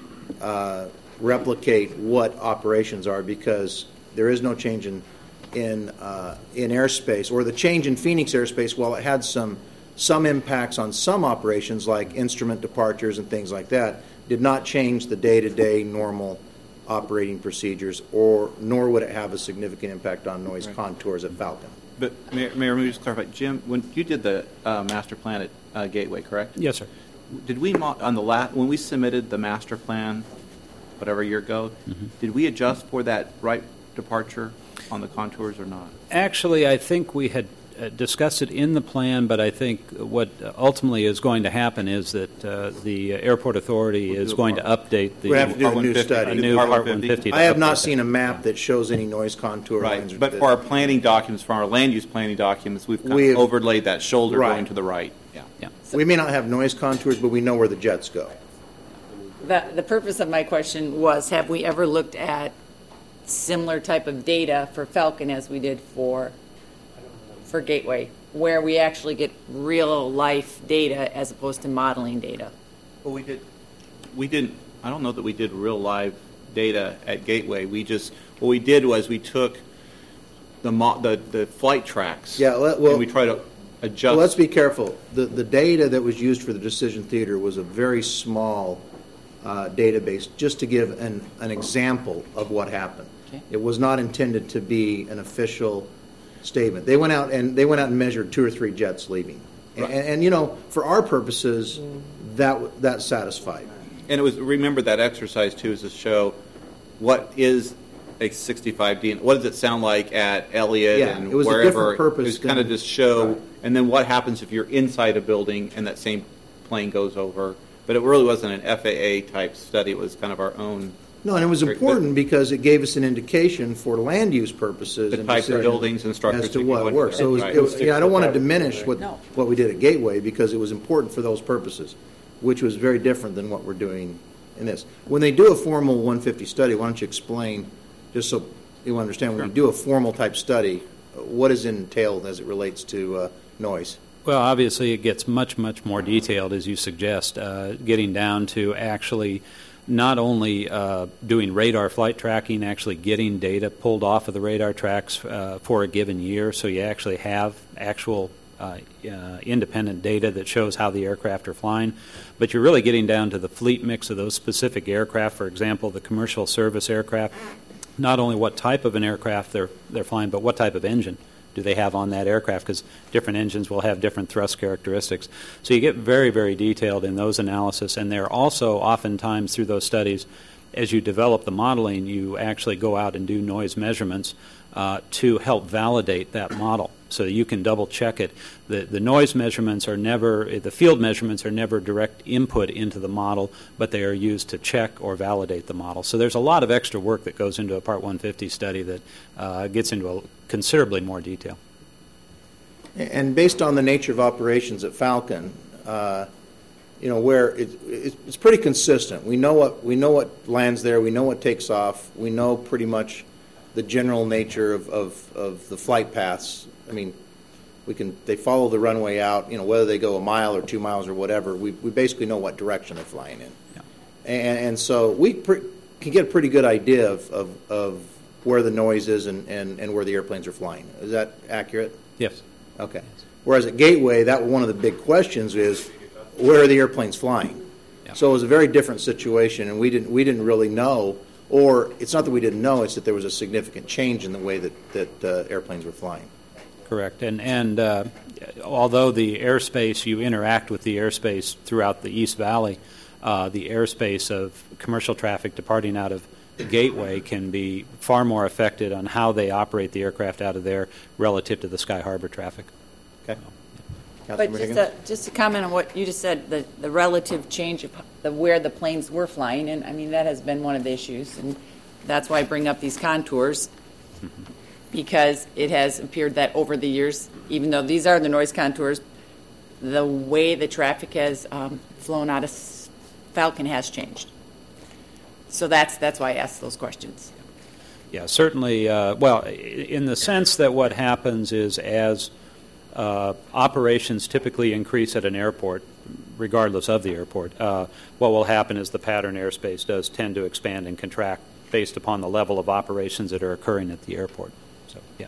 uh, replicate what operations are, because there is no change in in uh, in airspace, or the change in Phoenix airspace. While it had some some impacts on some operations like instrument departures and things like that, did not change the day-to-day normal operating procedures, or nor would it have a significant impact on noise right. contours at Falcon. But Mayor, Mayor, let me just clarify, Jim. When you did the uh, master plan at uh, Gateway, correct? Yes, sir. Did we mo- on the last when we submitted the master plan, whatever year ago, mm-hmm. did we adjust for that right departure on the contours or not? Actually, I think we had uh, discussed it in the plan, but I think what ultimately is going to happen is that uh, the Airport Authority we'll is going to update the we have to do a new study. A new Part one fifty. I have not seen a map that shows any noise contour right. lines. But for our planning documents, for our land use planning documents, we've, kind we've of overlaid that shoulder right. going to the right. Yeah. yeah. So we may not have noise contours, but we know where the jets go. The, the purpose of my question was, have we ever looked at similar type of data for Falcon as we did for for Gateway, where we actually get real life data as opposed to modeling data? Well, we did. We didn't. I don't know that we did real live data at Gateway. We just what we did was we took the mo- the, the flight tracks. Yeah. Well, and we try to adjust. Well, let's be careful. The the data that was used for the decision theater was a very small uh, database, just to give an an example of what happened. Okay. It was not intended to be an official statement. They went out and they went out and measured two or three jets leaving, right. and, and you know, for our purposes, that that satisfied. And it was remember that exercise too is to show what is a sixty-five D. What does it sound like at Elliott yeah, and it was wherever? A different purpose. It was kind of just show, right. and then what happens if you're inside a building and that same plane goes over. But it really wasn't an F A A type study. It was kind of our own No, and it was Very important good. because it gave us an indication for land use purposes The and types of decisions buildings and structures as to that what go in. works. So it was, Right. it was, yeah, I don't want to diminish what No. what we did at Gateway because it was important for those purposes, which was very different than what we're doing in this. When they do a formal one fifty study, why don't you explain, just so you understand, when you do a formal type study, what is entailed as it relates to uh, noise? Well, obviously, it gets much, much more detailed, as you suggest, uh, getting down to actually not only uh, doing radar flight tracking, actually getting data pulled off of the radar tracks uh, for a given year, so you actually have actual uh, uh, independent data that shows how the aircraft are flying. But you're really getting down to the fleet mix of those specific aircraft. For example, the commercial service aircraft, not only what type of an aircraft they're, they're flying, but what type of engine do they have on that aircraft, because different engines will have different thrust characteristics. So you get very, very detailed in those analysis, and they're also oftentimes through those studies, as you develop the modeling, you actually go out and do noise measurements uh, to help validate that model. So you can double check it. The, the noise measurements are never, the field measurements are never direct input into the model, but they are used to check or validate the model. So there's a lot of extra work that goes into a Part one fifty study that uh, gets into a considerably more detail. And based on the nature of operations at Falcon, uh, you know, where it, it, it's pretty consistent. We know what we know what lands there. We know what takes off. We know pretty much the general nature of, of, of the flight paths. I mean, we can they follow the runway out. You know, whether they go a mile or two miles or whatever, we we basically know what direction they're flying in. Yeah. And, and so we pre- can get a pretty good idea of, of, of where the noise is and, and, and where the airplanes are flying. Is that accurate? Yes. Okay. Whereas at Gateway, that one of the big questions is where are the airplanes flying? Yeah. So it was a very different situation, and we didn't we didn't really know, or it's not that we didn't know, it's that there was a significant change in the way that that uh, airplanes were flying. Correct. And and uh, although the airspace, you interact with the airspace throughout the East Valley, uh, the airspace of commercial traffic departing out of Gateway can be far more affected on how they operate the aircraft out of there relative to the Sky Harbor traffic. Okay. But Councilmember just Higgins? to, just to comment on what you just said, the, the relative change of the, where the planes were flying, and I mean, that has been one of the issues, and that's why I bring up these contours, because it has appeared that over the years, even though these are the noise contours, the way the traffic has um, flown out of Falcon has changed. So that's that's why I asked those questions. Yeah, certainly. Uh, well, in the sense that what happens is as uh, operations typically increase at an airport, regardless of the airport, uh, what will happen is the pattern airspace does tend to expand and contract based upon the level of operations that are occurring at the airport. So, yes.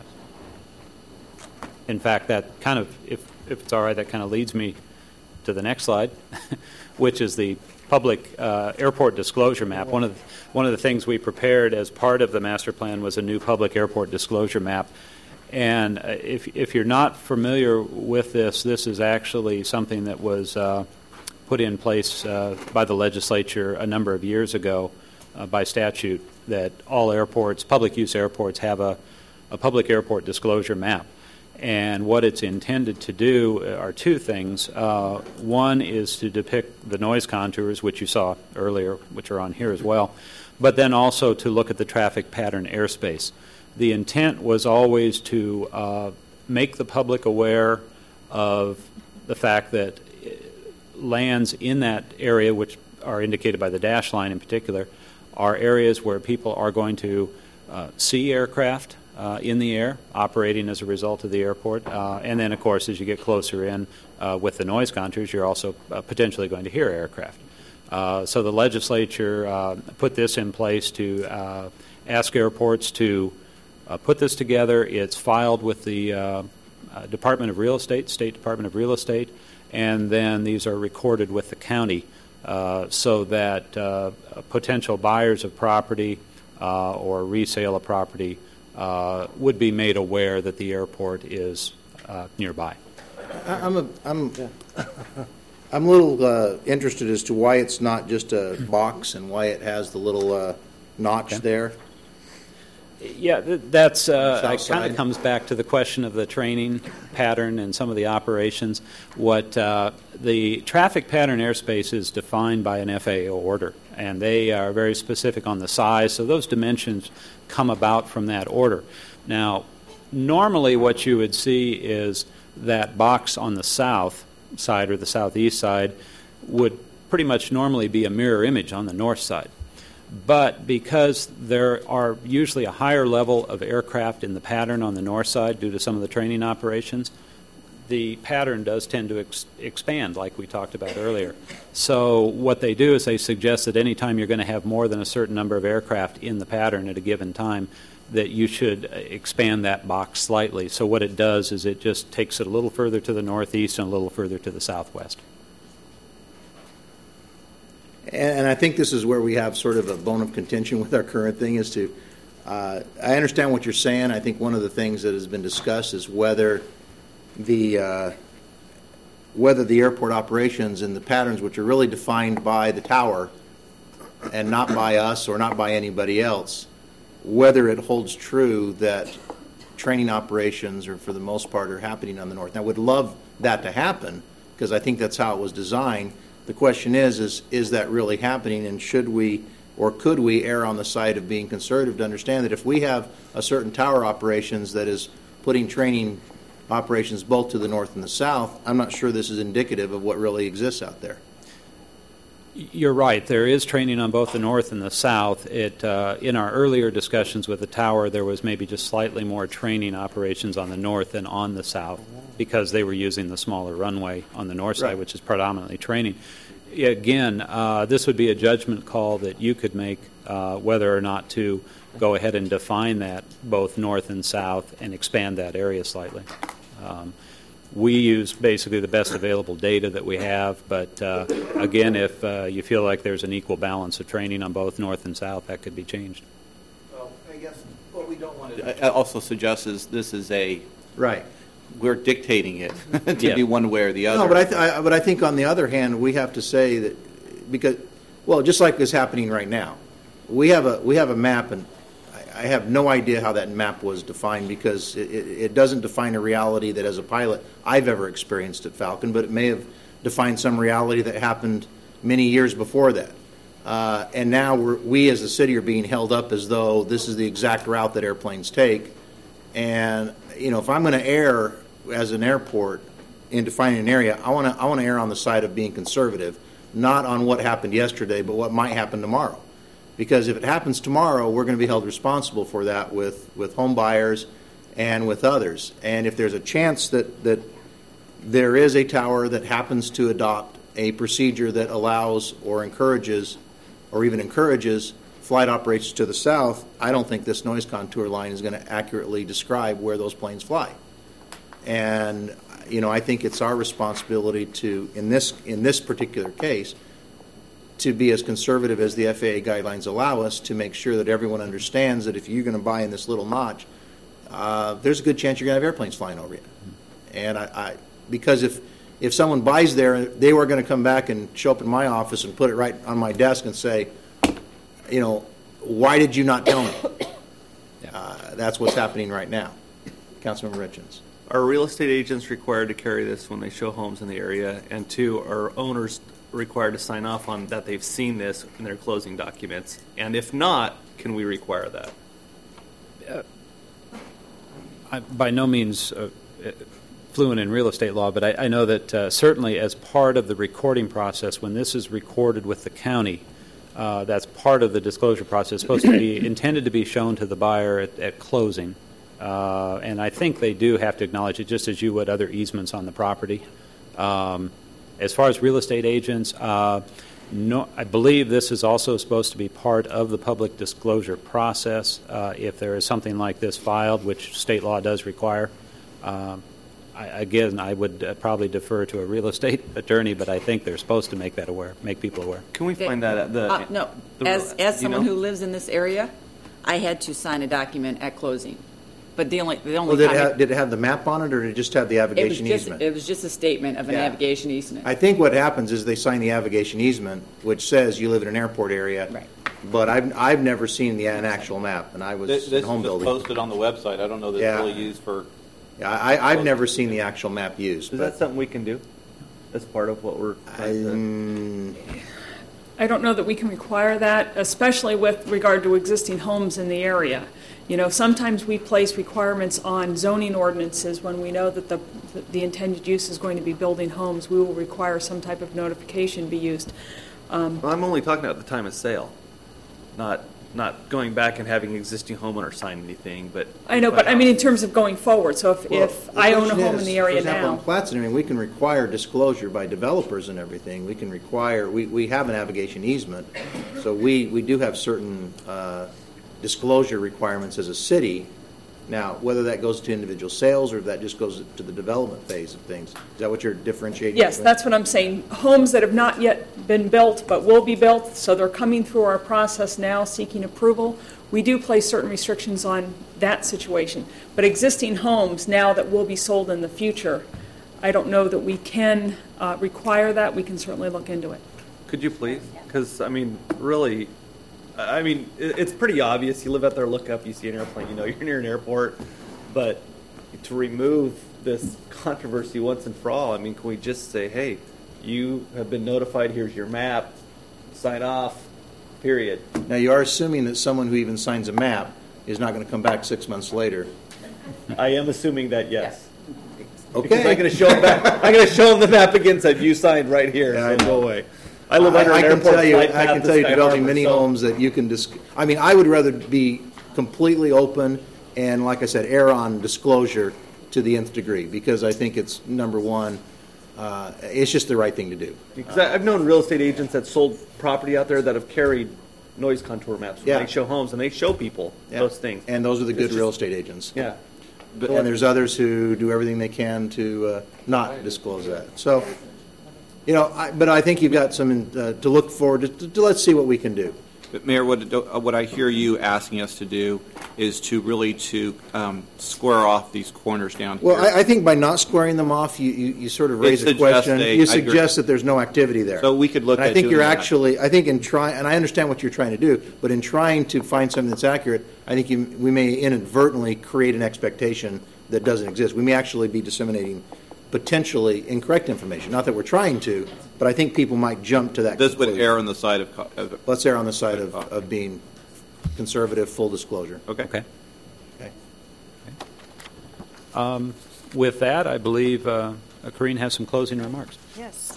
In fact, that kind of, if, if it's all right, that kind of leads me to the next slide, which is the public uh, airport disclosure map. One of the, one of the things we prepared as part of the master plan was a new public airport disclosure map. And uh, if if you're not familiar with this, this is actually something that was uh, put in place uh, by the legislature a number of years ago uh, by statute, that all airports, public use airports, have a, a public airport disclosure map. And what it's intended to do are two things. Uh, one is to depict the noise contours, which you saw earlier, which are on here as well, but then also to look at the traffic pattern airspace. The intent was always to uh, make the public aware of the fact that lands in that area, which are indicated by the dash line in particular, are areas where people are going to uh, see aircraft Uh, in the air, operating as a result of the airport. Uh, and then, of course, as you get closer in uh, with the noise contours, you're also uh, potentially going to hear aircraft. Uh, so the legislature uh, put this in place to uh, ask airports to uh, put this together. It's filed with the uh, uh, Department of Real Estate, State Department of Real Estate, and then these are recorded with the county uh, so that uh, potential buyers of property uh, or resale of property Uh, would be made aware that the airport is uh, nearby. I'm a, I'm, I'm a little uh, interested as to why it's not just a box and why it has the little uh, notch Okay. there. Yeah, th- that's uh, South it kind side. of comes back to the question of the training pattern and some of the operations. What uh, the traffic pattern airspace is defined by an F A A order, and they are very specific on the size, so those dimensions come about from that order. Now, normally what you would see is that box on the south side or the southeast side would pretty much normally be a mirror image on the north side. But because there are usually a higher level of aircraft in the pattern on the north side due to some of the training operations, the pattern does tend to ex- expand, like we talked about earlier. So what they do is they suggest that any time you're going to have more than a certain number of aircraft in the pattern at a given time, that you should expand that box slightly. So what it does is it just takes it a little further to the northeast and a little further to the southwest. And, and I think this is where we have sort of a bone of contention with our current thing is to, uh, I understand what you're saying. I think one of the things that has been discussed is whether the uh, whether the airport operations and the patterns, which are really defined by the tower and not by us or not by anybody else, whether it holds true that training operations, or for the most part, are happening on the north. Now, I would love that to happen because I think that's how it was designed. The question is, is, is that really happening, and should we or could we err on the side of being conservative to understand that if we have a certain tower operations that is putting training operations both to the north and the south, I'm not sure this is indicative of what really exists out there. You're right. There is training on both the north and the south. It, uh, in our earlier discussions with the tower, there was maybe just slightly more training operations on the north than on the south because they were using the smaller runway on the north side, Right. which is predominantly training. Again, uh, this would be a judgment call that you could make uh, whether or not to go ahead and define that both north and south and expand that area slightly. Um, We use basically the best available data that we have, but uh, again, if uh, you feel like there's an equal balance of training on both north and south, that could be changed. Well, I guess what we don't want to also suggest is this is a, Right. we're dictating it to Yeah. be one way or the other. No, but I, th- I, but I think on the other hand, we have to say that because, well, just like is happening right now, we have a we have a map, and I, I have no idea how that map was defined because it, it, it doesn't define a reality that, as a pilot, I've ever experienced at Falcon, but it may have defined some reality that happened many years before that. Uh, and now we're, we as a city are being held up as though this is the exact route that airplanes take. And you know, if I'm going to err as an airport in defining an area, I want to I want to err on the side of being conservative, not on what happened yesterday, but what might happen tomorrow. Because if it happens tomorrow, we're going to be held responsible for that with, with home buyers and with others. And if there's a chance that, that there is a tower that happens to adopt a procedure that allows or encourages or even encourages flight operations to the south, I don't think this noise contour line is going to accurately describe where those planes fly. And, you know, I think it's our responsibility to, in this in this particular case, to be as conservative as the F A A guidelines allow us to make sure that everyone understands that if you're going to buy in this little notch, uh, there's a good chance you're going to have airplanes flying over you. And I, I because if if someone buys there, they were going to come back and show up in my office and put it right on my desk and say, you know, why did you not tell me? Uh, that's what's happening right now. Councilmember Richins. Are real estate agents required to carry this when they show homes in the area? And two, are owners required to sign off on that they've seen this in their closing documents? And if not, can we require that? Uh, I, by no means uh, fluent in real estate law, but I, I know that uh, certainly as part of the recording process, when this is recorded with the county, uh, that's part of the disclosure process, supposed to be intended to be shown to the buyer at, at closing. Uh, and I think they do have to acknowledge it just as you would other easements on the property. Um, as far as real estate agents, uh, no, I believe this is also supposed to be part of the public disclosure process uh, if there is something like this filed, which state law does require. Um, I, again, I would uh, probably defer to a real estate attorney, but I think they're supposed to make that aware, make people aware. Can we find that at the... Uh, no, the- as, as you someone know? who lives in this area, I had to sign a document at closing. But the only, the only Well, did it, time have, did it have the map on it, or did it just have the it was navigation just, easement? it was just a statement of a Yeah. navigation easement. I think what happens is they sign the navigation easement, which says you live in an airport area, Right. but I've I've never seen the an actual map, and I was This, in this home was building. posted on the website. I don't know that Yeah. it's really used for. Yeah, I, I've never seen the actual map used. Is but that something we can do as part of what we're trying to? um, I don't know that we can require that, especially with regard to existing homes in the area. You know, sometimes we place requirements on zoning ordinances when we know that the, the intended use is going to be building homes. We will require some type of notification be used. Um, Well, I'm only talking about the time of sale, not not going back and having existing homeowner sign anything. But I know, but I mean in terms of going forward. So if, well, if the I own a question home is, in the area for example, now. in Plattston, I mean, we can require disclosure by developers and everything. We can require, we, we have a navigation easement, so we, we do have certain uh, disclosure requirements as a city. Now, whether that goes to individual sales or if that just goes to the development phase of things, is that what you're differentiating? Yes, between? that's what I'm saying. Homes that have not yet been built but will be built, so they're coming through our process now seeking approval. We do place certain restrictions on that situation. But existing homes now that will be sold in the future, I don't know that we can uh, require that. We can certainly look into it. Could you please? Because, I mean, really, I mean, it- it's pretty obvious. You live out there, look up, you see an airplane, you know you're near an airport. But to remove this controversy once and for all, I mean, can we just say, hey, you have been notified, here's your map, sign off, period. Now, you are assuming that someone who even signs a map is not going to come back six months later. I am assuming that, yes. Okay. Because I'm going to show them back, I'm going to show them the map again, and said, you signed right here, Yeah, I so know. go away. I live under I, I an can airport tell you, flight I path can to tell you, Sky developing Harbor, many so- homes that you can dis- I mean, I would rather be completely open and, like I said, err on disclosure to the nth degree because I think it's number one. Uh, it's just the right thing to do. Because I- I've known real estate agents that sold property out there that have carried noise contour maps when Yeah. they show homes, and they show people Yeah. those things. And those are the It's good just- real estate agents. Yeah. But, and there's others who do everything they can to uh, not disclose that. So, you know, I, but I think you've got some uh, to look forward to, to. Let's see what we can do. But Mayor, what, uh, what I hear you asking us to do is to really to um, square off these corners down Well, here. I, I think by not squaring them off, you, you, you sort of raise a suggests question. a- you I suggest agree. that there's no activity there. So we could look and I at think doing you're that. actually. I think in trying, and I understand what you're trying to do, but in trying to find something that's accurate, I think you, we may inadvertently create an expectation that doesn't exist. We may actually be disseminating potentially incorrect information. Not that we're trying to, but I think people might jump to that. This would conclusion. err on the side of. co- of Let's err on the side of, of being conservative, full disclosure. okay. Okay. Okay. Um, With that, I believe uh, Corrine has some closing remarks. Yes.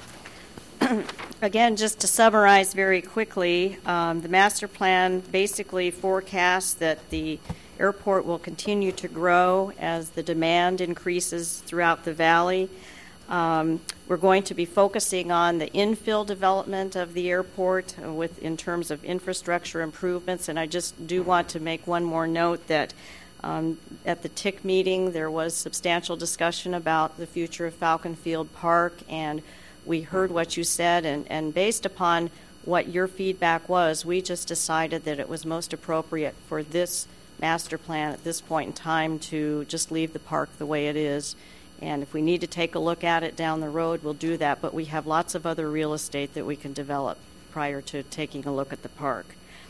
Again, just to summarize very quickly, um, the master plan basically forecasts that the airport will continue to grow as the demand increases throughout the valley. Um, we're going to be focusing on the infill development of the airport uh, with in terms of infrastructure improvements, and I just do want to make one more note that um, at the T I C meeting there was substantial discussion about the future of Falcon Field Park, and we heard what you said, and, and based upon what your feedback was, we just decided that it was most appropriate for this master plan at this point in time to just leave the park the way it is. And if we need to take a look at it down the road, we'll do that. But we have lots of other real estate that we can develop prior to taking a look at the park.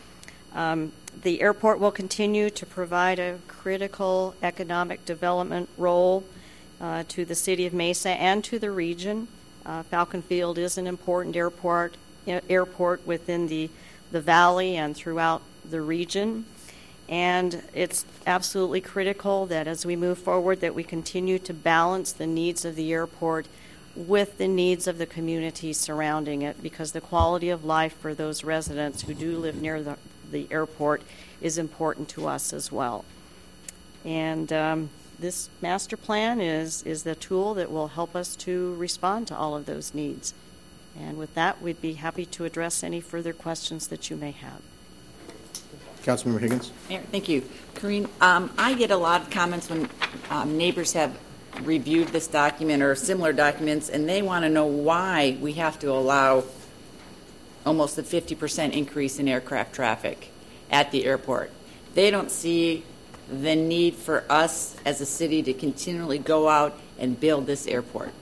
Um, the airport will continue to provide a critical economic development role uh, to the city of Mesa and to the region. Uh, Falcon Field is an important airport airport within the, the valley and throughout the region. And it's absolutely critical that as we move forward that we continue to balance the needs of the airport with the needs of the community surrounding it, because the quality of life for those residents who do live near the, the airport is important to us as well. And um, this master plan is, is the tool that will help us to respond to all of those needs. And with that, we'd be happy to address any further questions that you may have. Councilmember Higgins. Mayor, thank you. Corrine, um, I get a lot of comments when um, neighbors have reviewed this document or similar documents, and they want to know why we have to allow almost a fifty percent increase in aircraft traffic at the airport. They don't see the need for us as a city to continually go out and build this airport.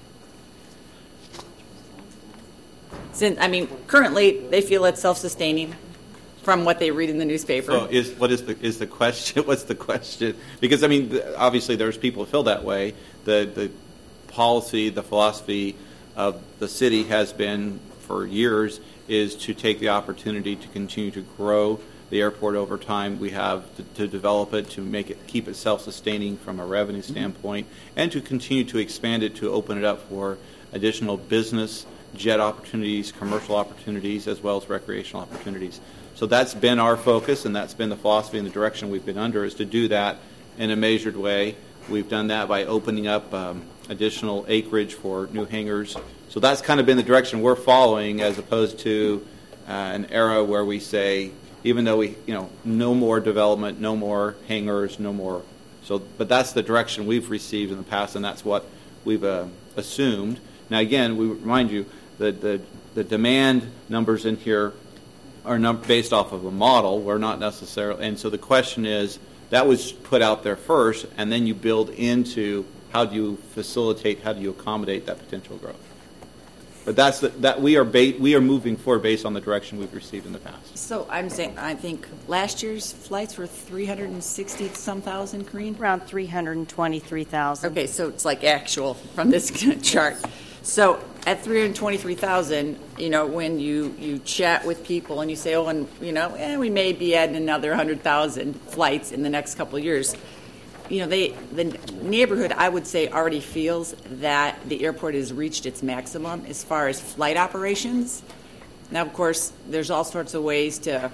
Since, I mean, currently they feel it's self-sustaining. from what they read in the newspaper. So is what is the is the question? What's the question? Because I mean, the, obviously, there's people who feel that way. The the policy, the philosophy of the city has been for years is to take the opportunity to continue to grow the airport over time. We have to, to develop it, to make it, keep it self-sustaining from a revenue standpoint, and to continue to expand it, to open it up for additional business, jet opportunities, commercial opportunities, as well as recreational opportunities. So that's been our focus, and that's been the philosophy and the direction we've been under, is to do that in a measured way. We've done that by opening up um, additional acreage for new hangars. So that's kind of been the direction we're following, as opposed to uh, an era where we say, even though we, you know, no more development, no more hangars, no more. So, but that's the direction we've received in the past, and that's what we've uh, assumed. Now, again, we remind you that the the demand numbers in here are num- based off of a model. We're not necessarily, and so the question is, that was put out there first, and then you build into how do you facilitate, how do you accommodate that potential growth. But that's the, that we are ba- we are moving forward based on the direction we've received in the past. So I'm saying, I think last year's flights were three hundred sixty some thousand, Corrine? Around three hundred twenty-three thousand. Okay, so it's like actual from this chart. So at three hundred twenty-three thousand, you know, when you, you chat with people and you say, oh, and, you know, eh, we may be adding another one hundred thousand flights in the next couple of years, you know, they the neighborhood, I would say, already feels that the airport has reached its maximum as far as flight operations. Now, of course, there's all sorts of ways to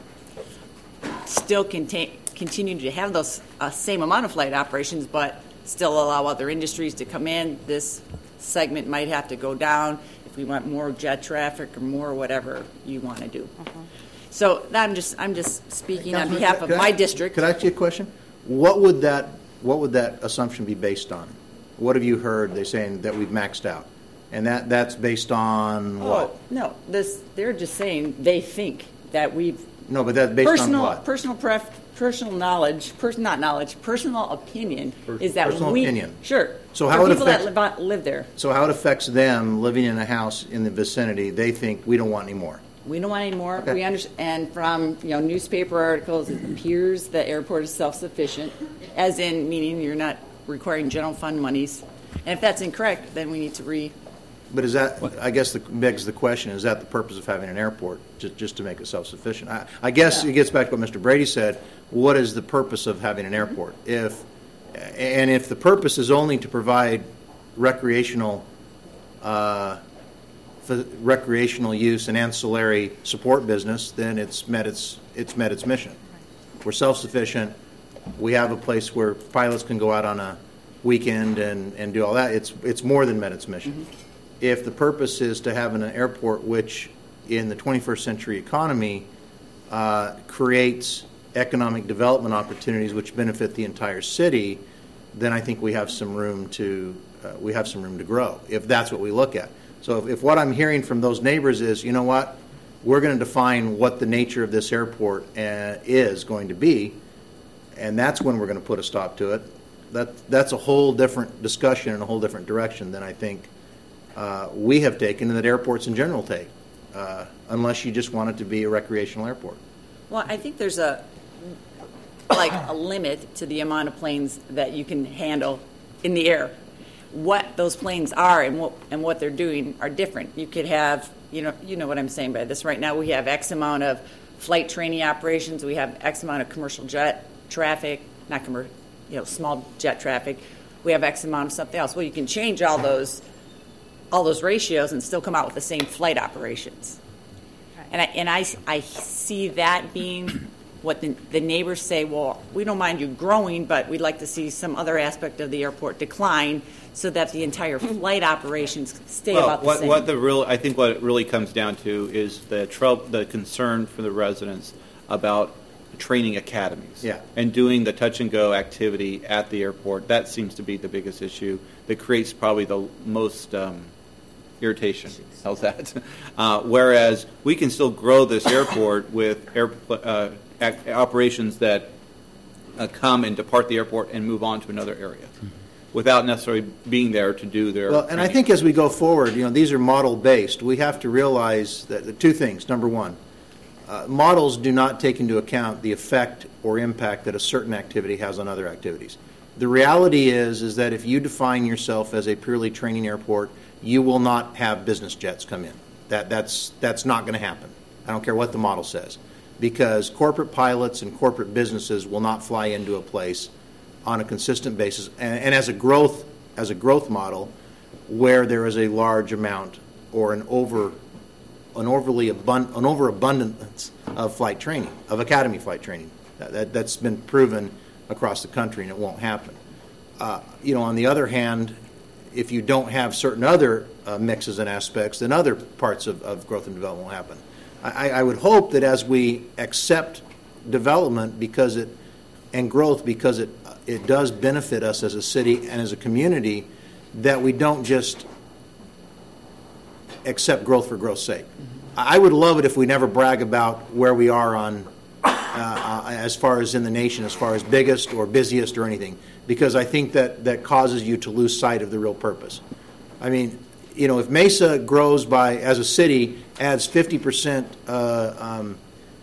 still contain, continue to have those uh, same amount of flight operations, but still allow other industries to come in. This segment might have to go down if we want more jet traffic or more whatever you want to do. Uh-huh. So I'm just I'm just speaking on behalf of my district. Could I ask you a question? What would that What would that assumption be based on? What have you heard? They're saying that we've maxed out, and that that's based on what? Oh, no, this they're just saying they think that we've no, but that's based personal on what? personal pref, personal knowledge, person not knowledge, personal opinion Pers- is that personal we opinion. Sure. So For how it people affects- that live, on, live there? So how it affects them living in a house in the vicinity? They think we don't want any more. We don't want any more. Okay. We understand, and from you know newspaper articles, it appears the airport is self-sufficient, as in meaning you're not requiring general fund monies. And if that's incorrect, then we need to re. But is that? I guess the begs the question: is that the purpose of having an airport, just, just to make it self-sufficient? I, I guess Yeah. it gets back to what Mister Brady said. What is the purpose of having an airport? If and if the purpose is only to provide recreational. Uh, For recreational use and ancillary support business, then it's met its it's met its mission. We're self-sufficient. We have a place where pilots can go out on a weekend and, and do all that. It's it's more than met its mission. Mm-hmm. If the purpose is to have an airport which, in the twenty-first century economy, uh, creates economic development opportunities which benefit the entire city, then I think we have some room to uh, we have some room to grow. If that's what we look at. So if, if what I'm hearing from those neighbors is, you know what, we're going to define what the nature of this airport uh, is going to be, and that's when we're going to put a stop to it, that that's a whole different discussion and a whole different direction than I think uh, we have taken and that airports in general take, uh, unless you just want it to be a recreational airport. Well, I think there's a like a limit to the amount of planes that you can handle in the air. What those planes are and what and what they're doing are different. You could have, you know, you know what I'm saying by this. Right now, we have X amount of flight training operations. We have X amount of commercial jet traffic, not commercial, you know, small jet traffic. We have X amount of something else. Well, you can change all those, all those ratios and still come out with the same flight operations. Right. And I and I, I see that being what the, the neighbors say. Well, we don't mind you growing, but we'd like to see some other aspect of the airport decline, so that the entire flight operations stay well, about the what, same. What the real, I think what it really comes down to is the trouble, the concern for the residents about training academies. Yeah. And doing the touch and go activity at the airport. That seems to be the biggest issue that creates probably the most um, irritation. How's that? Uh, whereas we can still grow this airport with air, uh, ac- operations that uh, come and depart the airport and move on to another area, without necessarily being there to do their Well, and training. I think as we go forward, you know, these are model-based. We have to realize that the two things. Number one, uh, models do not take into account the effect or impact that a certain activity has on other activities. The reality is, is that if you define yourself as a purely training airport, you will not have business jets come in. That, that's, that's not going to happen. I don't care what the model says, because corporate pilots and corporate businesses will not fly into a place on a consistent basis, and, and as a growth as a growth model, where there is a large amount or an over an overly abund, an overabundance of flight training, of academy flight training. That, that, that's been proven across the country, and it won't happen. Uh, you know, on the other hand, if you don't have certain other uh, mixes and aspects, then other parts of, of growth and development will happen. I, I would hope that as we accept development because it and growth because it it does benefit us as a city and as a community, that we don't just accept growth for growth's sake. Mm-hmm. I would love it if we never brag about where we are on uh, as far as in the nation, as far as biggest or busiest or anything, because I think that that causes you to lose sight of the real purpose. I mean, you know, if Mesa grows by, as a city, adds fifty percent uh, um,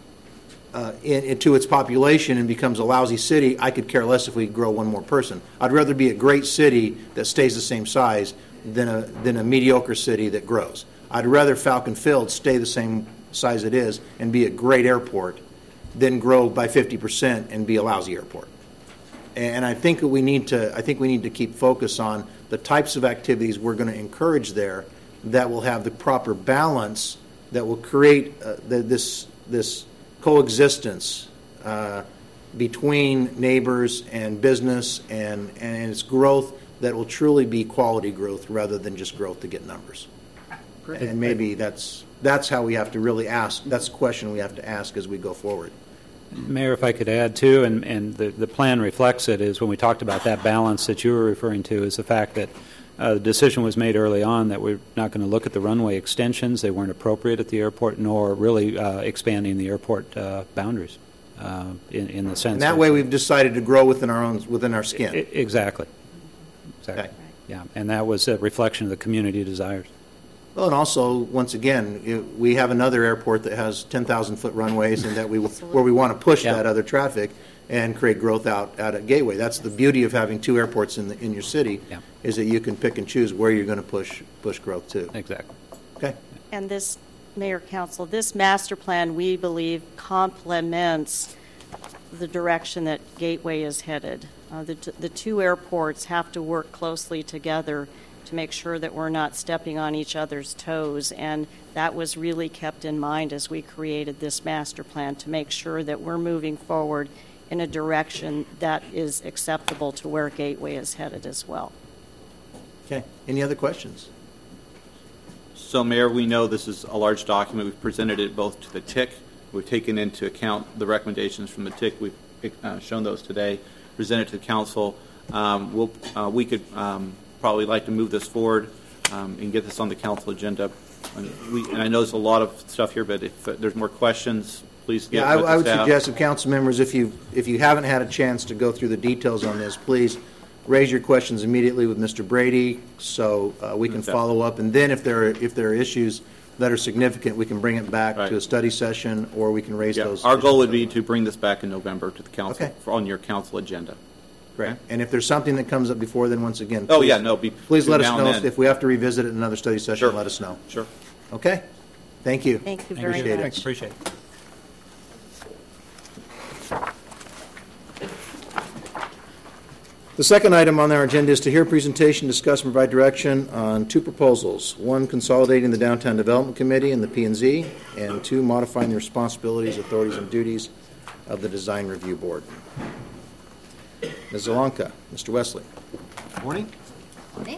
uh, in, into its population and becomes a lousy city, I could care less if we grow one more person. I'd rather be a great city that stays the same size than a than a mediocre city that grows. I'd rather Falcon Field stay the same size it is and be a great airport than grow by fifty percent and be a lousy airport. And I think that we need to I think we need to keep focus on the types of activities we're going to encourage there that will have the proper balance, that will create uh, the, this this coexistence uh, between neighbors and business and, and its growth that will truly be quality growth rather than just growth to get numbers. And maybe that's that's how we have to really ask. That's the question we have to ask as we go forward. Mayor, if I could add too, and, and the, the plan reflects it, is when we talked about that balance that you were referring to, is the fact that uh, the decision was made early on that we're not going to look at the runway extensions. They weren't appropriate at the airport, nor really uh, expanding the airport uh, boundaries uh, in, in the sense. And that of, way we've decided to grow within our own, within our skin. I, exactly. Exactly. Okay. Yeah, and that was a reflection of the community desires. Well, and also, once again, it, we have another airport that has ten thousand foot runways, and that we where we want to push Yeah. that other traffic and create growth out, out at Gateway. That's the beauty of having two airports in the, in your city, Yeah. is that you can pick and choose where you're going to push push growth to. Exactly. Okay. And this, Mayor, Council, this master plan, we believe, complements the direction that Gateway is headed. Uh, the, t- the two airports have to work closely together to make sure that we're not stepping on each other's toes, and that was really kept in mind as we created this master plan, to make sure that we're moving forward in a direction that is acceptable to where Gateway is headed as well. Okay. Any other questions? So, Mayor, we know this is a large document. We've presented it both to the T I C. We've taken into account the recommendations from the T I C. We've uh, shown those today, presented to the council. Um, we'll, uh, we could um, probably like to move this forward um, and get this on the council agenda. And, we, and I know there's a lot of stuff here, but if uh, there's more questions, please get Yeah, with I, the I would staff. suggest if council members, if you if you haven't had a chance to go through the details on this, please raise your questions immediately with Mister Brady, so uh, we can Okay. follow up. And then if there are, if there are issues that are significant, we can bring it back Right. to a study session, or we can raise Yeah, those. our goal issues. would be to bring this back in November to the council Okay. for, on your council agenda. Great. And if there's something that comes up before then, once again, Oh, please, yeah, no, be- please let us now and know then. if we have to revisit it in another study session. Sure. Let us know. Sure. Okay. Thank you. Thank you very Appreciate it. much. Appreciate it. The second item on our agenda is to hear a presentation, discuss, and provide direction on two proposals. One, consolidating the Downtown Development Committee and the P and Z, and two, modifying the responsibilities, authorities, and duties of the Design Review Board. Miz Zelenka, Mister Wesley. Morning. Morning.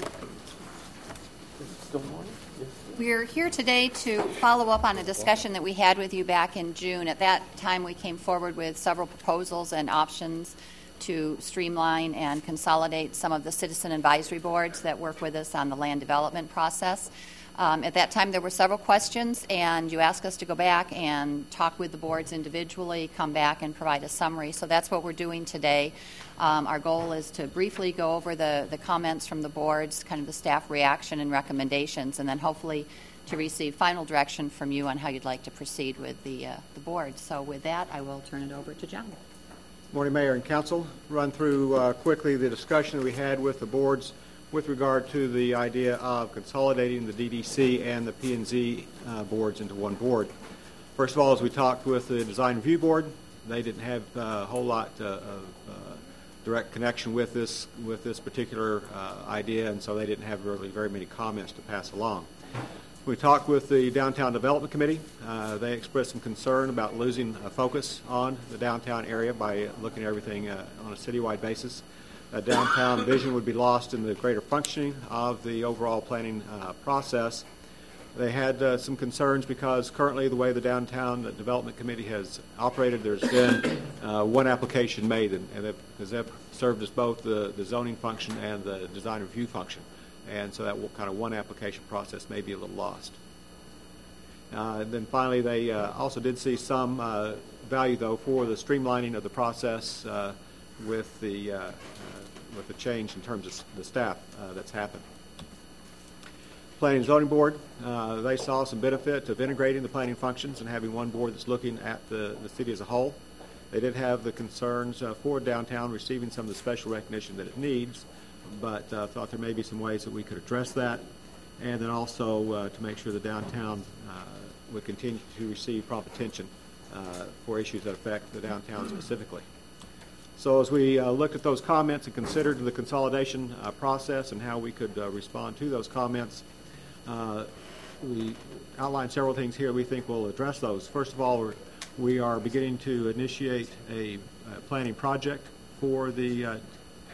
We're here today to follow up on a discussion that we had with you back in June. At that time, we came forward with several proposals and options to streamline and consolidate some of the citizen advisory boards that work with us on the land development process. Um, At that time, there were several questions, and you asked us to go back and talk with the boards individually, come back and provide a summary. So that's what we're doing today. Um, Our goal is to briefly go over the, the comments from the boards, kind of the staff reaction and recommendations, and then hopefully to receive final direction from you on how you'd like to proceed with the, uh, the board. So with that, I will turn it over to John. Morning, Mayor and Council. Run through uh, quickly the discussion that we had with the boards with regard to the idea of consolidating the D D C and the P and Z uh, boards into one board. First of all, as we talked with the Design Review Board, they didn't have uh, a whole lot uh, of uh, direct connection with this with this particular uh, idea, and so they didn't have really very many comments to pass along. We talked with the Downtown Development Committee. Uh, they expressed some concern about losing a focus on the downtown area by looking at everything uh, on a citywide basis. Uh, downtown vision would be lost in the greater functioning of the overall planning uh, process. They had uh, some concerns because currently the way the Downtown Development Committee has operated, there's been uh, one application made, and, and they've, because they've served as both the, the zoning function and the design review function. And so that kind of one application process may be a little lost. Uh, and then finally, they uh, also did see some uh, value, though, for the streamlining of the process uh, with the uh, uh, with the change in terms of the staff uh, that's happened. Planning and Zoning Board, uh, they saw some benefit of integrating the planning functions and having one board that's looking at the, the city as a whole. They did have the concerns uh, for downtown receiving some of the special recognition that it needs, but uh, thought there may be some ways that we could address that, and then also uh, to make sure the downtown uh, would continue to receive prompt attention uh, for issues that affect the downtown specifically. So as we uh, looked at those comments and considered the consolidation uh, process and how we could uh, respond to those comments, uh, we outlined several things here we think will address those. First of all, we're, we are beginning to initiate a, a planning project for the uh,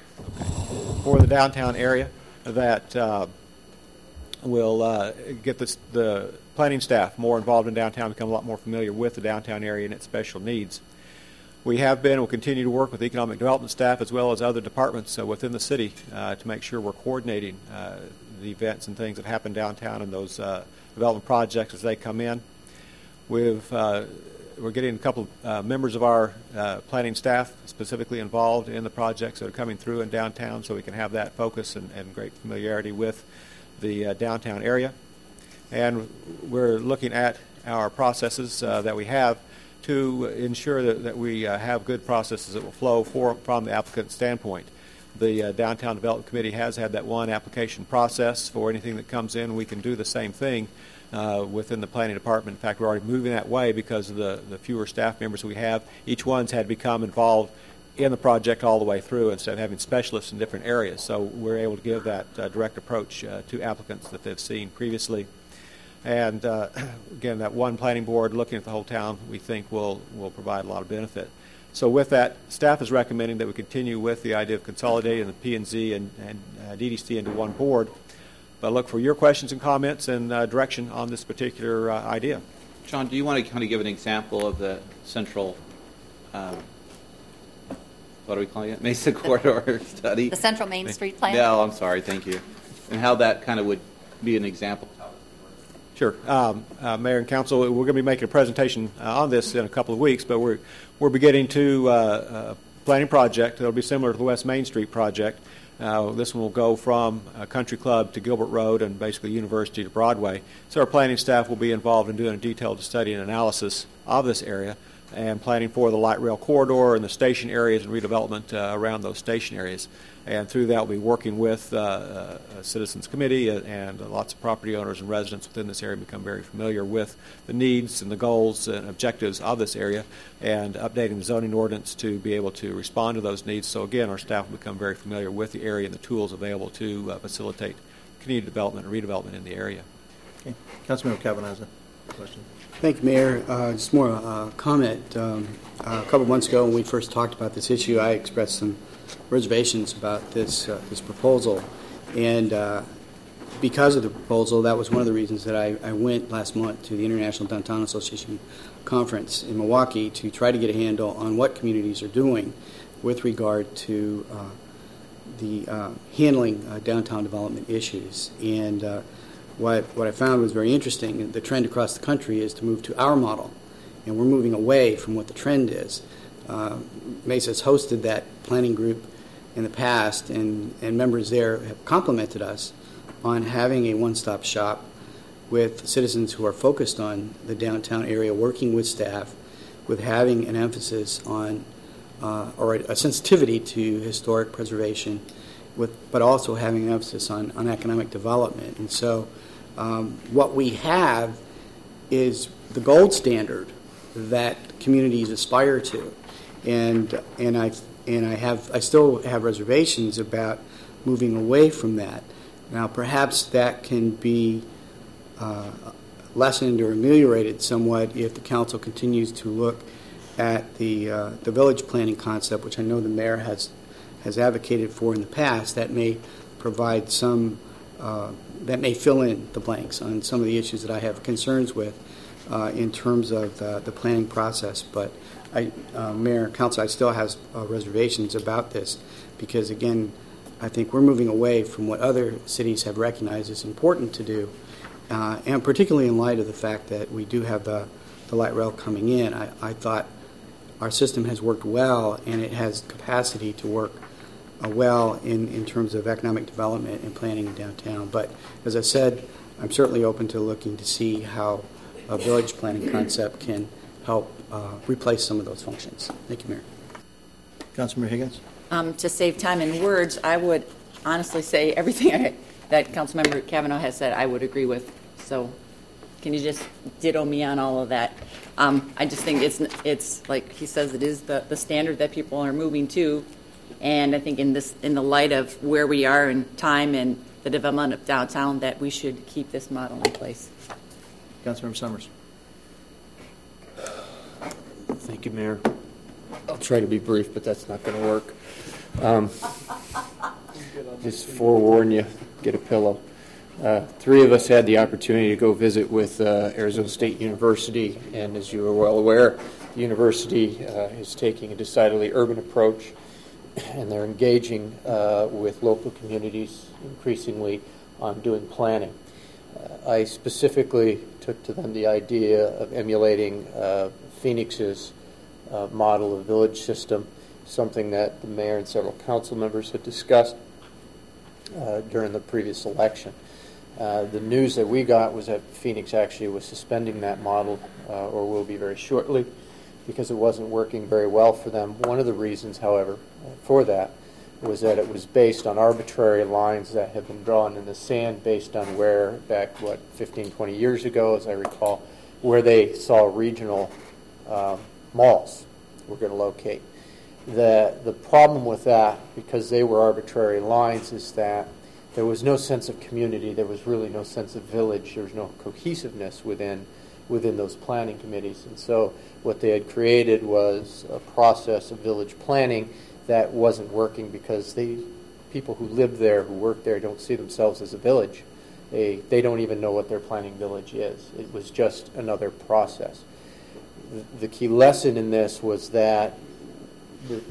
for the downtown area that uh, will uh, get this, the planning staff more involved in downtown, become a lot more familiar with the downtown area and its special needs. We have been and will continue to work with economic development staff as well as other departments uh, within the city uh, to make sure we're coordinating uh, the events and things that happen downtown and those uh, development projects as they come in. We've uh, We're getting a couple of uh, members of our uh, planning staff specifically involved in the projects that are coming through in downtown so we can have that focus and, and great familiarity with the uh, downtown area. And we're looking at our processes uh, that we have to ensure that, that we uh, have good processes that will flow for, from the applicant standpoint. The uh, Downtown Development Committee has had that one application process for anything that comes in. We can do the same thing Uh, within the planning department. In fact, we're already moving that way because of the, the fewer staff members we have. Each one's had to become involved in the project all the way through instead of having specialists in different areas. So we're able to give that uh, direct approach uh, to applicants that they've seen previously. And uh, again, that one planning board looking at the whole town we think will, will provide a lot of benefit. So with that, staff is recommending that we continue with the idea of consolidating the P and Z and, and uh, D D C into one board. But I look for your questions and comments and uh, direction on this particular uh, idea. John, do you want to kind of give an example of the central, um, what are we calling it, Mesa Corridor study? The Central Main Street Plan? No, I'm sorry, thank you. And how that kind of would be an example. Sure. Um, uh, Mayor and Council, we're going to be making a presentation uh, on this in a couple of weeks, but we're, we're beginning to uh, a planning project that will be similar to the West Main Street project. Uh, this one will go from uh, Country Club to Gilbert Road and basically University to Broadway. So our planning staff will be involved in doing a detailed study and analysis of this area and planning for the light rail corridor and the station areas and redevelopment uh, around those station areas. And through that, we'll be working with uh, a Citizens Committee and lots of property owners and residents within this area become very familiar with the needs and the goals and objectives of this area and updating the zoning ordinance to be able to respond to those needs. So again, our staff will become very familiar with the area and the tools available to uh, facilitate community development and redevelopment in the area. Okay. Councilmember Cavan has a question. Thank you, Mayor. Uh, just more uh, comment. Um, uh, a couple months ago when we first talked about this issue, I expressed some reservations about this uh, this proposal, and uh, because of the proposal, that was one of the reasons that I, I went last month to the International Downtown Association conference in Milwaukee to try to get a handle on what communities are doing with regard to uh, the uh, handling uh, downtown development issues. And uh, what, what I found was very interesting. The trend across the country is to move to our model, and we're moving away from what the trend is. Uh, Mesa's hosted that planning group in the past, and, and members there have complimented us on having a one-stop shop with citizens who are focused on the downtown area, working with staff, with having an emphasis on, uh, or a sensitivity to historic preservation, with, but also having an emphasis on, on economic development. And so um, what we have is the gold standard that communities aspire to. And, and, I, and I, have, I still have reservations about moving away from that. Now, perhaps that can be uh, lessened or ameliorated somewhat if the council continues to look at the uh, the village planning concept, which I know the mayor has has advocated for in the past. That may provide some, uh, that may fill in the blanks on some of the issues that I have concerns with uh, in terms of the, the planning process. But I, uh, Mayor and Council, I still have uh, reservations about this because, again, I think we're moving away from what other cities have recognized as important to do, uh, and particularly in light of the fact that we do have the, the light rail coming in. I, I thought our system has worked well, and it has capacity to work uh, well in, in terms of economic development and planning in downtown. But as I said, I'm certainly open to looking to see how a village planning concept can help uh, replace some of those functions. Thank you, Mayor. Councilmember Higgins? Um, to save time and words, I would honestly say everything I, that Councilmember Kavanaugh has said I would agree with. So can you just ditto me on all of that? Um, I just think it's, it's like he says, it is the, the standard that people are moving to. And I think in this, in the light of where we are in time and the development of downtown, that we should keep this model in place. Councilmember Summers. Thank you, Mayor. I'll try to be brief, but that's not going to work. Um, just forewarn you, get a pillow. Uh, three of us had the opportunity to go visit with uh, Arizona State University, and as you are well aware, the university uh, is taking a decidedly urban approach, and they're engaging uh, with local communities increasingly on doing planning. Uh, I specifically took to them the idea of emulating uh, Phoenix's uh, model of village system, something that the mayor and several council members had discussed uh, during the previous election. Uh, the news that we got was that Phoenix actually was suspending that model, uh, or will be very shortly, because it wasn't working very well for them. One of the reasons, however, for that was that it was based on arbitrary lines that had been drawn in the sand based on where, back, what, fifteen, twenty years ago, as I recall, where they saw regional um, malls were going to locate. The, the problem with that, because they were arbitrary lines, is that there was no sense of community. There was really no sense of village. There was no cohesiveness within within those planning committees. And so what they had created was a process of village planning that wasn't working because they, people who live there, who work there, don't see themselves as a village. They, they don't even know what their planning village is. It was just another process. The, the key lesson in this was that the,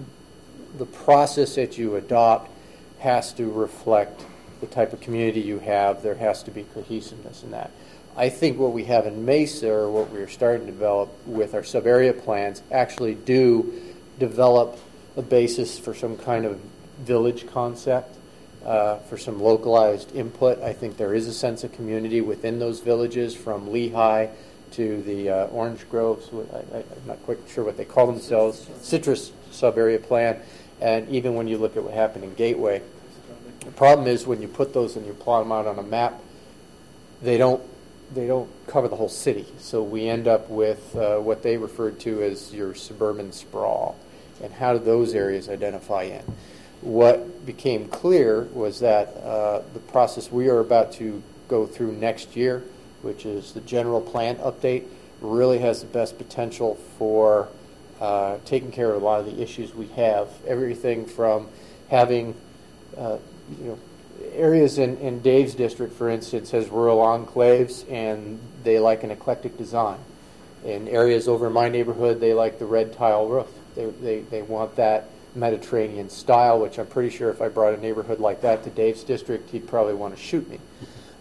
the process that you adopt has to reflect the type of community you have. There has to be cohesiveness in that. I think what we have in Mesa, or what we're starting to develop with our sub-area plans, actually do develop a basis for some kind of village concept, uh, for some localized input. I think there is a sense of community within those villages, from Lehigh to the uh, orange groves. I, I, I'm not quite sure what they call themselves. Citrus sub-area plan. And even when you look at what happened in Gateway, the problem is when you put those and you plot them out on a map, they don't they don't cover the whole city. So we end up with uh, what they referred to as your suburban sprawl. And how do those areas identify in? What became clear was that uh, the process we are about to go through next year, which is the general plan update, really has the best potential for uh, taking care of a lot of the issues we have. Everything from having uh, you know, areas in, in Dave's district, for instance, has rural enclaves, and they like an eclectic design. In areas over in my neighborhood, they like the red tile roof. They, they, they want that Mediterranean style, which I'm pretty sure if I brought a neighborhood like that to Dave's district, he'd probably want to shoot me.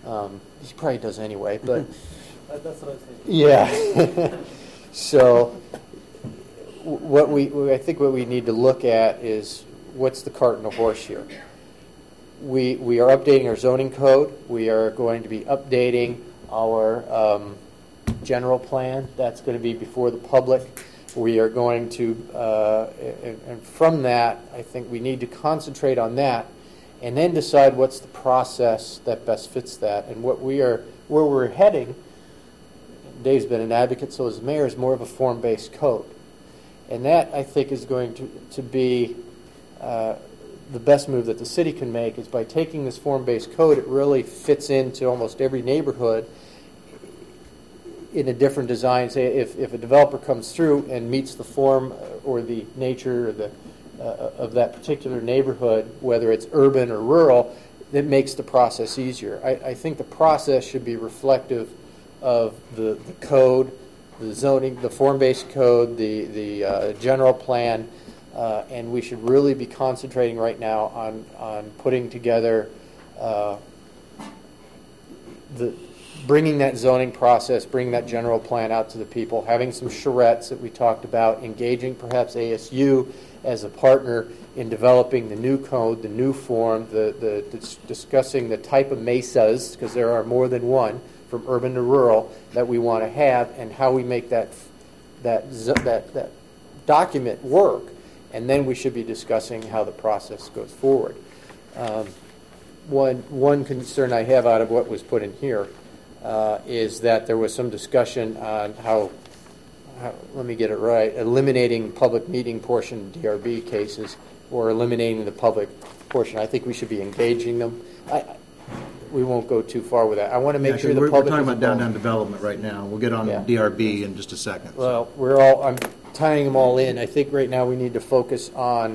Um, he probably does anyway, but That's what I was thinking. yeah. So what we, I think what we need to look at is what's the cart and the horse here. We we are updating our zoning code. We are going to be updating our um, general plan. That's going to be before the public. We are going to, uh, and, and from that, I think we need to concentrate on that, and then decide what's the process that best fits that, and what we are, where we're heading. Dave's been an advocate, so is the mayor, is more of a form-based code. And that, I think, is going to, to be uh, the best move that the city can make, is by taking this form-based code, it really fits into almost every neighborhood in a different design. Say if, if a developer comes through and meets the form or the nature or the, uh, of that particular neighborhood, whether it's urban or rural, it makes the process easier. I, I think the process should be reflective of the, the code, the zoning, the form-based code, the, the uh, general plan, uh, and we should really be concentrating right now on, on putting together uh, the bringing that zoning process, bringing that general plan out to the people, having some charrettes that we talked about, engaging perhaps A S U as a partner in developing the new code, the new form, the, the, the discussing the type of mesas, because there are more than one, from urban to rural, that we want to have, and how we make that that that that document work, and then we should be discussing how the process goes forward. Um, one one concern I have out of what was put in here uh, is that there was some discussion on how, how, let me get it right, eliminating public meeting portion D R B cases, or eliminating the public portion. I think we should be engaging them. I, We won't go too far with that. I want to make Yeah, sure the we're, public. We're talking is about downtown involved. development right now. We'll get on Yeah. D R B in just a second. Well, we're all. I'm tying them all in. I think right now we need to focus on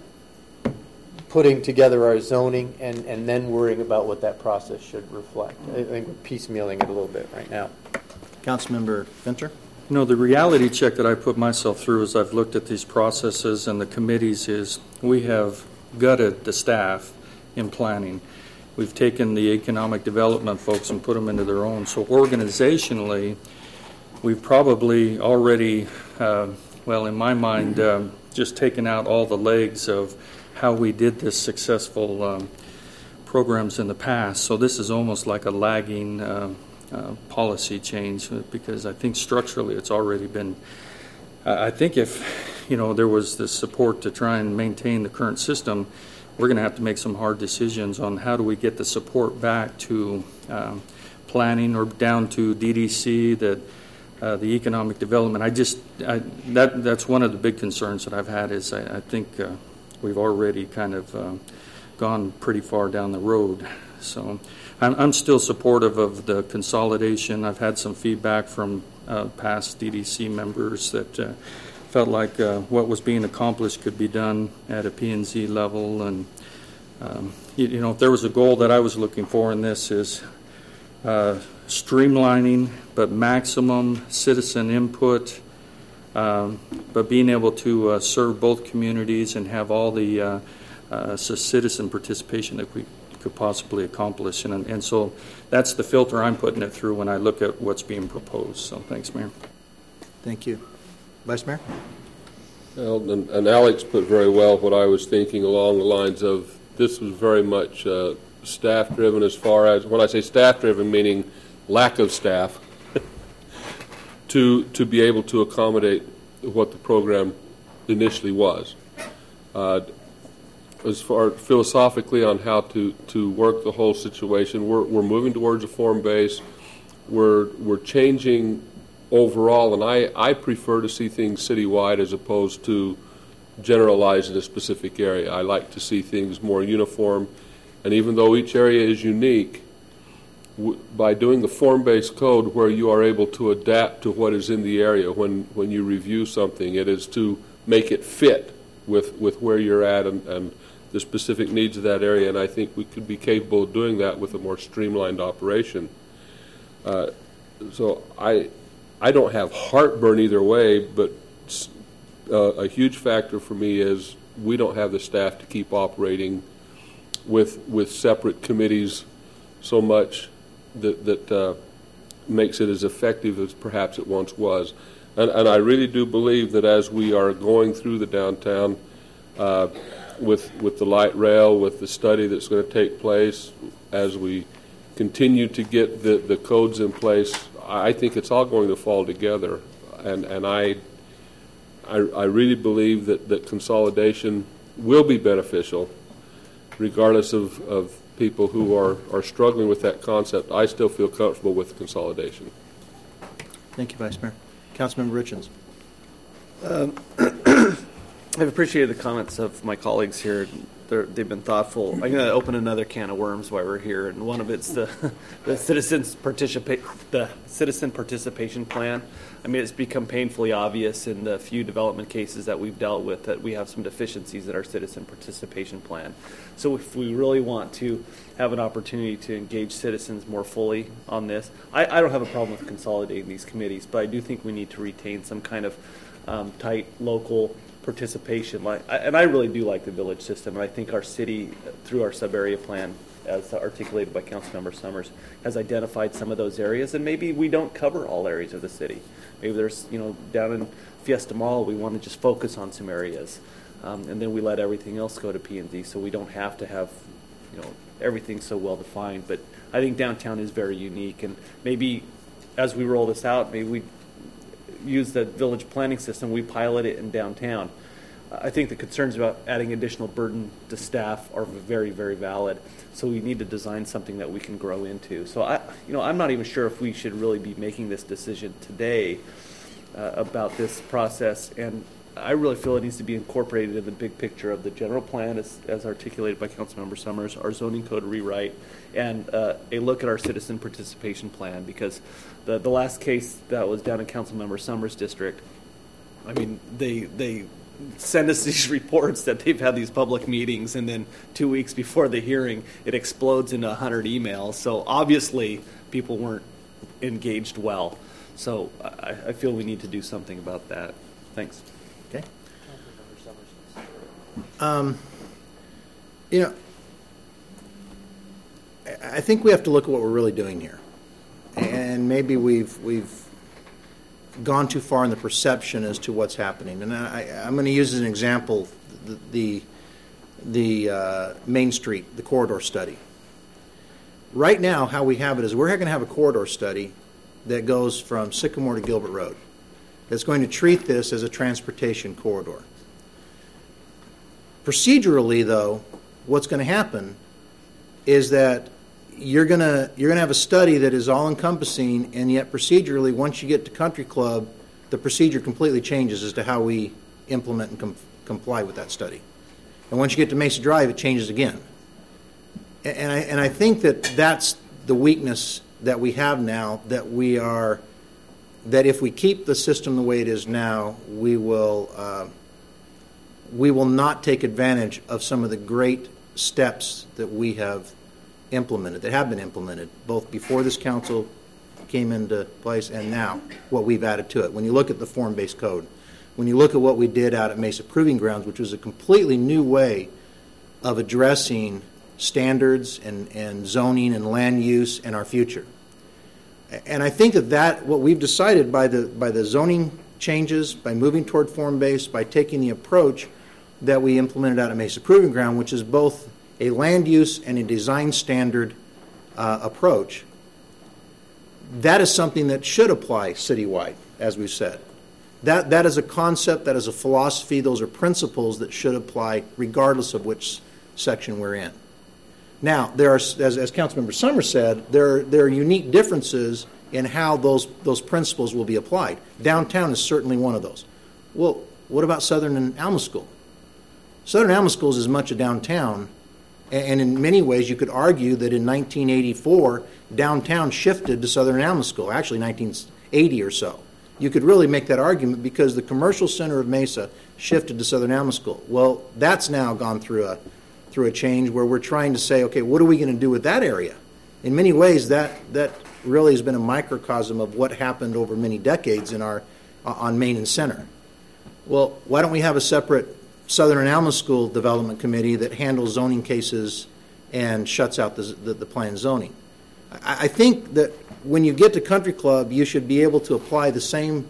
putting together our zoning and, and then worrying about what that process should reflect. I think we're piecemealing it a little bit right now. Councilmember Finter? You know, the reality check that I put myself through as I've looked at these processes and the committees is we have gutted the staff in planning. We've taken the economic development folks and put them into their own. So organizationally, we've probably already, uh, well, in my mind, um, just taken out all the legs of how we did this successful um, programs in the past. So this is almost like a lagging uh, uh, policy change, because I think structurally it's already been, uh, I think if, you know, there was the support to try and maintain the current system, we're going to have to make some hard decisions on how do we get the support back to um, planning or down to D D C, that uh, the economic development. I just I, that that's one of the big concerns that I've had is I, I think uh, we've already kind of uh, gone pretty far down the road. So I'm, I'm still supportive of the consolidation. I've had some feedback from uh, past D D C members that uh, felt like uh, what was being accomplished could be done at a P and Z level. And, um, you, you know, if there was a goal that I was looking for in this is uh, streamlining, but maximum citizen input, um, but being able to uh, serve both communities and have all the uh, uh, citizen participation that we could possibly accomplish. And, and so that's the filter I'm putting it through when I look at what's being proposed. So thanks, Mayor. Thank you. Vice Mayor? Well, and, and Alex put very well what I was thinking along the lines of this was very much uh, staff-driven as far as, when I say staff-driven, meaning lack of staff, to to be able to accommodate what the program initially was. Uh, as far philosophically on how to, to work the whole situation, we're, we're moving towards a form base. We're, we're changing overall, and I, I prefer to see things citywide as opposed to generalized in a specific area. I like to see things more uniform, and even though each area is unique, w by doing the form-based code where you are able to adapt to what is in the area when, when you review something, it is to make it fit with, with where you're at and, and the specific needs of that area, and I think we could be capable of doing that with a more streamlined operation. Uh, so I I don't have heartburn either way, but uh, a huge factor for me is we don't have the staff to keep operating with with separate committees so much that, that uh, makes it as effective as perhaps it once was. And, and I really do believe that as we are going through the downtown uh, with with the light rail, with the study that's going to take place, as we continue to get the, the codes in place, I think it's all going to fall together. And and I I, I really believe that, that consolidation will be beneficial, regardless of, of people who are, are struggling with that concept. I still feel comfortable with consolidation. Thank you, Vice Mayor. Councilmember Richens. Um, I've appreciated the comments of my colleagues here. They're, they've been thoughtful. I'm going to open another can of worms while we're here, and one of it's the the citizens participate the citizen participation plan. I mean, it's become painfully obvious in the few development cases that we've dealt with that we have some deficiencies in our citizen participation plan. So if we really want to have an opportunity to engage citizens more fully on this, I, I don't have a problem with consolidating these committees, but I do think we need to retain some kind of um, tight local participation. Like, and I really do like the village system, and I think our city, through our sub-area plan, as articulated by Councilmember Summers, has identified some of those areas, and maybe we don't cover all areas of the city. Maybe there's, you know, down in Fiesta Mall, we want to just focus on some areas, um, and then we let everything else go to P and Z, so we don't have to have, you know, everything so well defined. But I think downtown is very unique, and maybe as we roll this out, maybe we use the village planning system, we pilot it in downtown. I think the concerns about adding additional burden to staff are very, very valid. So we need to design something that we can grow into. So I, you know, I'm not even sure if we should really be making this decision today uh, about this process. And I really feel it needs to be incorporated in the big picture of the general plan, as, as articulated by Councilmember Summers, our zoning code rewrite, and uh, a look at our citizen participation plan. Because the the last case that was down in Councilmember Summers' district, I mean, they they. send us these reports that they've had these public meetings, and then two weeks before the hearing, it explodes into one hundred emails. So obviously, people weren't engaged well. So I, I feel we need to do something about that. Thanks. Okay. Um, you know, I think we have to look at what we're really doing here, and maybe we've we've. gone too far in the perception as to what's happening. And I, I'm going to use as an example the the, the uh, Main Street, the corridor study. Right now, how we have it is we're going to have a corridor study that goes from Sycamore to Gilbert Road that's going to treat this as a transportation corridor. Procedurally, though, what's going to happen is that You're gonna you're gonna have a study that is all encompassing, and yet procedurally, once you get to Country Club, the procedure completely changes as to how we implement and com- comply with that study. And once you get to Mesa Drive, it changes again. And, and I and I think that that's the weakness that we have now. That we are that if we keep the system the way it is now, we will uh, we will not take advantage of some of the great steps that we have implemented, that have been implemented, both before this council came into place and now, what we've added to it. When you look at the form-based code, when you look at what we did out at Mesa Proving Grounds, which was a completely new way of addressing standards and, and zoning and land use and our future. And I think that, that what we've decided by the, by the zoning changes, by moving toward form-based, by taking the approach that we implemented out at Mesa Proving Ground, which is both a land use and a design standard uh, approach, that is something that should apply citywide, as we've said. That that is a concept, that is a philosophy, those are principles that should apply regardless of which section we're in. Now, there are, as, as Councilmember Summers said, there, there are unique differences in how those, those principles will be applied. Downtown is certainly one of those. Well, what about Southern and Alma School? Southern Alma School is as much a downtown, and in many ways, you could argue that in nineteen eighty-four, downtown shifted to Southern Alma School, actually nineteen eighty or so. You could really make that argument because the commercial center of Mesa shifted to Southern Alma School. Well, that's now gone through a through a change where we're trying to say, okay, what are we going to do with that area? In many ways, that that really has been a microcosm of what happened over many decades in our uh, on Main and Center. Well, why don't we have a separate Southern Alma School Development Committee that handles zoning cases and shuts out the, the, the planned zoning? I, I think that when you get to Country Club, you should be able to apply the same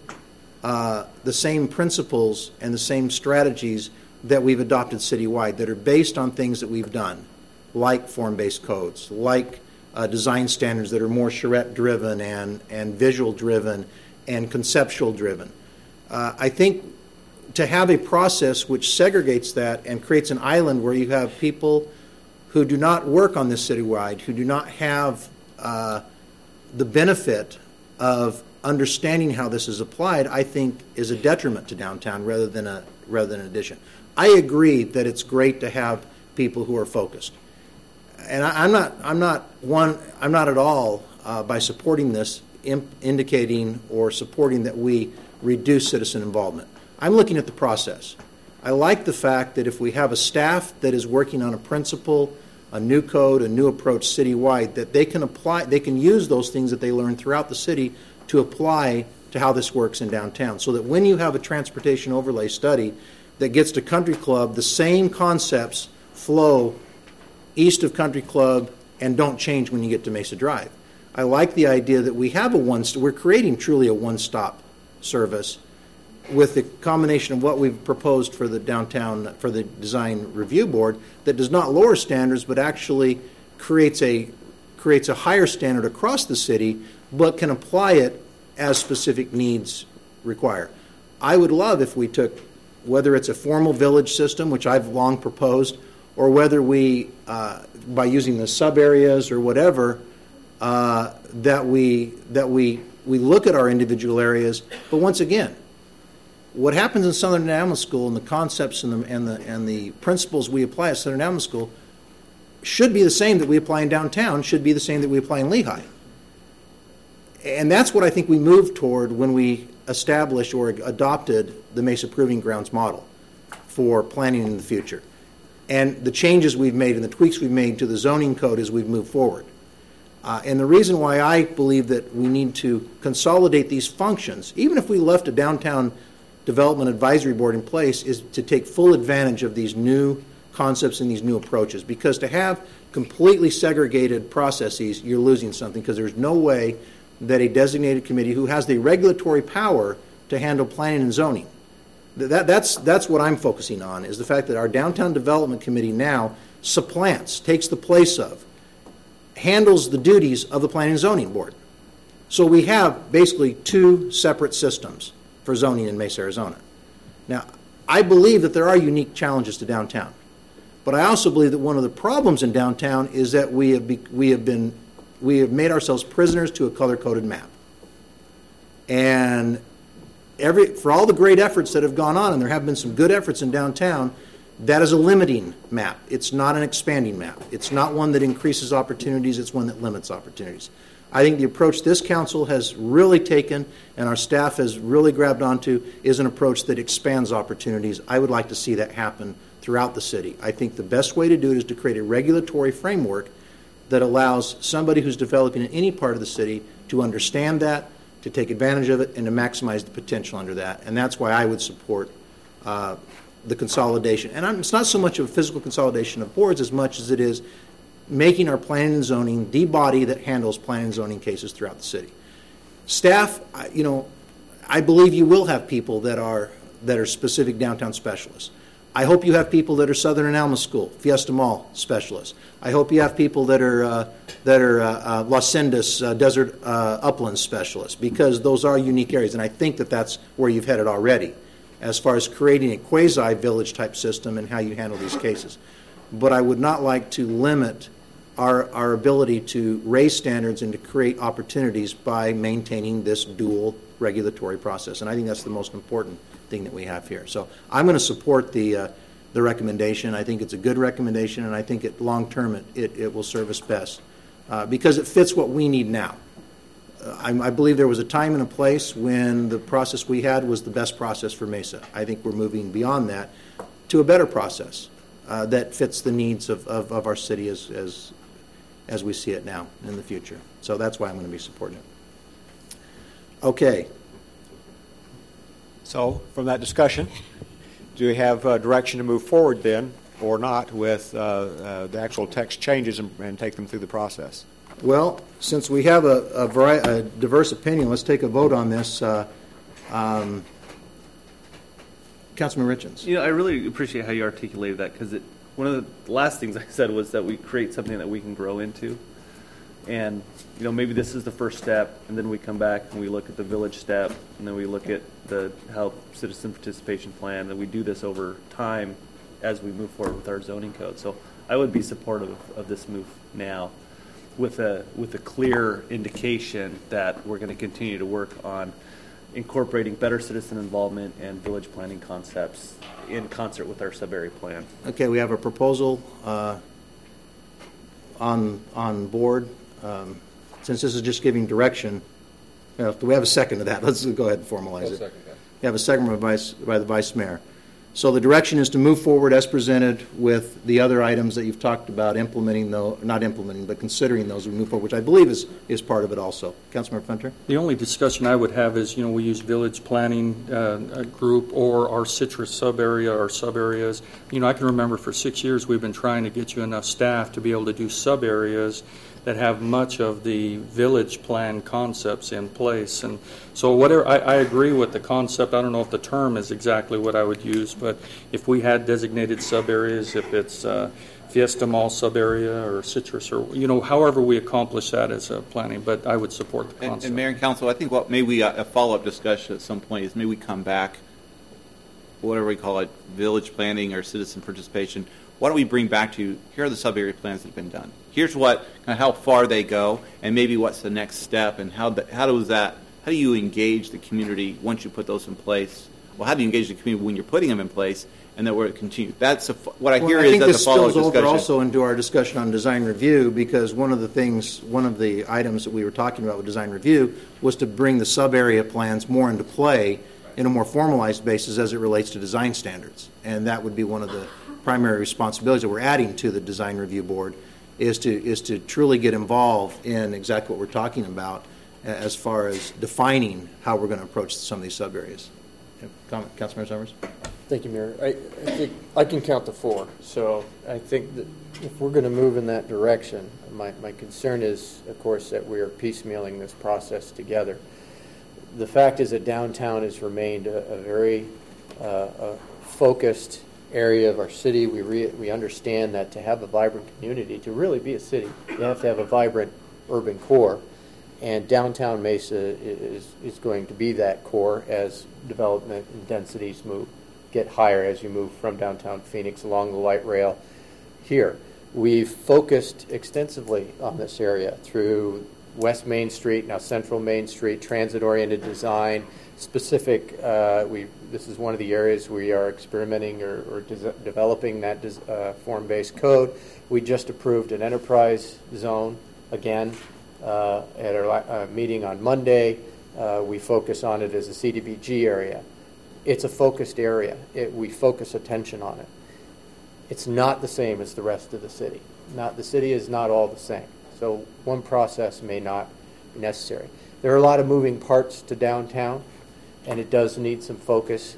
uh, the same principles and the same strategies that we've adopted citywide that are based on things that we've done, like form-based codes, like uh, design standards that are more charrette-driven and, and visual-driven and conceptual-driven. Uh, I think to have a process which segregates that and creates an island where you have people who do not work on this citywide, who do not have uh, the benefit of understanding how this is applied, I think is a detriment to downtown rather than a rather than an addition. I agree that it's great to have people who are focused, and I, I'm not I'm not one I'm not at all uh, by supporting this imp- indicating or supporting that we reduce citizen involvement. I'm looking at the process. I like the fact that if we have a staff that is working on a principle, a new code, a new approach citywide, that they can apply, they can use those things that they learn throughout the city to apply to how this works in downtown, so that when you have a transportation overlay study that gets to Country Club, the same concepts flow east of Country Club and don't change when you get to Mesa Drive. I like the idea that we have a one, we're creating truly a one-stop service with the combination of what we've proposed for the downtown, for the design review board, that does not lower standards but actually creates a creates a higher standard across the city, but can apply it as specific needs require. I would love if we took, whether it's a formal village system, which I've long proposed, or whether we, uh, by using the sub areas or whatever, uh, that we that we we look at our individual areas. But once again, what happens in Southern Alma School and the concepts and the and the and the principles we apply at Southern Alma School should be the same that we apply in downtown, should be the same that we apply in Lehigh. And that's what I think we moved toward when we established or adopted the Mesa Proving Grounds model for planning in the future. And the changes we've made and the tweaks we've made to the zoning code as we've moved forward. Uh, and the reason why I believe that we need to consolidate these functions, even if we left a downtown development advisory board in place, is to take full advantage of these new concepts and these new approaches. Because to have completely segregated processes, you're losing something, because there's no way that a designated committee who has the regulatory power to handle planning and zoning, that, that's, that's what I'm focusing on, is the fact that our downtown development committee now supplants, takes the place of, handles the duties of the planning and zoning board. So we have basically two separate systems for zoning in Mesa, Arizona. Now, I believe that there are unique challenges to downtown, but I also believe that one of the problems in downtown is that we have be, we have been we have made ourselves prisoners to a color-coded map. And every for all the great efforts that have gone on, and there have been some good efforts in downtown, that is a limiting map. It's not an expanding map. It's not one that increases opportunities. It's one that limits opportunities. I think the approach this council has really taken and our staff has really grabbed onto is an approach that expands opportunities. I would like to see that happen throughout the city. I think the best way to do it is to create a regulatory framework that allows somebody who's developing in any part of the city to understand that, to take advantage of it, and to maximize the potential under that. And that's why I would support uh, the consolidation. And I'm, it's not so much of a physical consolidation of boards as much as it is making our planning and zoning the body that handles planning and zoning cases throughout the city. Staff, you know, I believe you will have people that are that are specific downtown specialists. I hope you have people that are Southern and Alma School, Fiesta Mall specialists. I hope you have people that are uh, that are uh, uh, Los Sendas uh, Desert uh, Uplands specialists, because those are unique areas, and I think that that's where you've headed already, as far as creating a quasi-village type system and how you handle these cases. But I would not like to limit our our ability to raise standards and to create opportunities by maintaining this dual regulatory process, and I think that's the most important thing that we have here. So I'm going to support the uh, the recommendation. I think it's a good recommendation, and I think it long term it, it, it will serve us best uh, because it fits what we need now. Uh, I, I believe there was a time and a place when the process we had was the best process for Mesa. I think we're moving beyond that to a better process uh, that fits the needs of, of, of our city as, as as we see it now in the future. So that's why I'm going to be supporting it. Okay. So, from that discussion, do we have uh, direction to move forward then, or not, with uh, uh, the actual text changes and, and take them through the process? Well, since we have a, a, vari- a diverse opinion, let's take a vote on this. Uh, um, Councilman Richins. You know, I really appreciate how you articulated that, because one of the last things I said was that we create something that we can grow into. And, you know, maybe this is the first step, and then we come back and we look at the village step, and then we look at the health citizen participation plan, and we do this over time as we move forward with our zoning code. So I would be supportive of, of this move now, with a with a clear indication that we're going to continue to work on incorporating better citizen involvement and village planning concepts in concert with our sub-area plan. Okay, we have a proposal uh, on on board. Um, since this is just giving direction, you know, do we have a second to that? Let's go ahead and formalize it. Second, yeah. We have a second by, vice, by the vice mayor. So the direction is to move forward as presented with the other items that you've talked about, implementing those, not implementing, but considering those as we move forward, which I believe is, is part of it also. Councilmember Fenter? The only discussion I would have is, you know, we use village planning uh, group or our citrus sub-area or sub-areas. You know, I can remember for six years we've been trying to get you enough staff to be able to do sub-areas that have much of the village plan concepts in place. And so whatever, I, I agree with the concept. I don't know if the term is exactly what I would use, but if we had designated sub-areas, if it's uh, Fiesta Mall sub-area or Citrus, or, you know, however we accomplish that as a planning, but I would support the concept. And, and Mayor and Council, I think what maybe we, uh, a follow-up discussion at some point is maybe we come back, whatever we call it, village planning or citizen participation. Why don't we bring back to you, here are the sub-area plans that have been done. Here's what, kind of how far they go, and maybe what's the next step, and how the, how does that, how do you engage the community once you put those in place? Well, how do you engage the community when you're putting them in place, and that we're continue? That's a, what I hear well, I is that's a follow-up discussion. I think this spills over also into our discussion on design review, because one of the things, one of the items that we were talking about with design review was to bring the sub-area plans more into play in a more formalized basis as it relates to design standards, and that would be one of the primary responsibilities that we're adding to the design review board, is to is to truly get involved in exactly what we're talking about as far as defining how we're going to approach some of these sub areas. Comment, Councilmember Summers. Thank you, Mayor. I, I think I can count to four. So I think that if we're going to move in that direction, my, my concern is, of course, that we are piecemealing this process together. The fact is that downtown has remained a, a very uh, a focused area of our city. We re, we understand that to have a vibrant community, to really be a city, you have to have a vibrant urban core, and downtown Mesa is is going to be that core as development and densities move get higher as you move from downtown Phoenix along the light rail here. We've focused extensively on this area through West Main Street, now Central Main Street, transit-oriented design, specific, uh, we, this is one of the areas we are experimenting or, or des- developing that des- uh, form-based code. We just approved an enterprise zone, again, uh, at our uh, meeting on Monday. Uh, we focus on it as a C D B G area. It's a focused area. It, we focus attention on it. It's not the same as the rest of the city. Not, the city is not all the same. So one process may not be necessary. There are a lot of moving parts to downtown, and it does need some focus.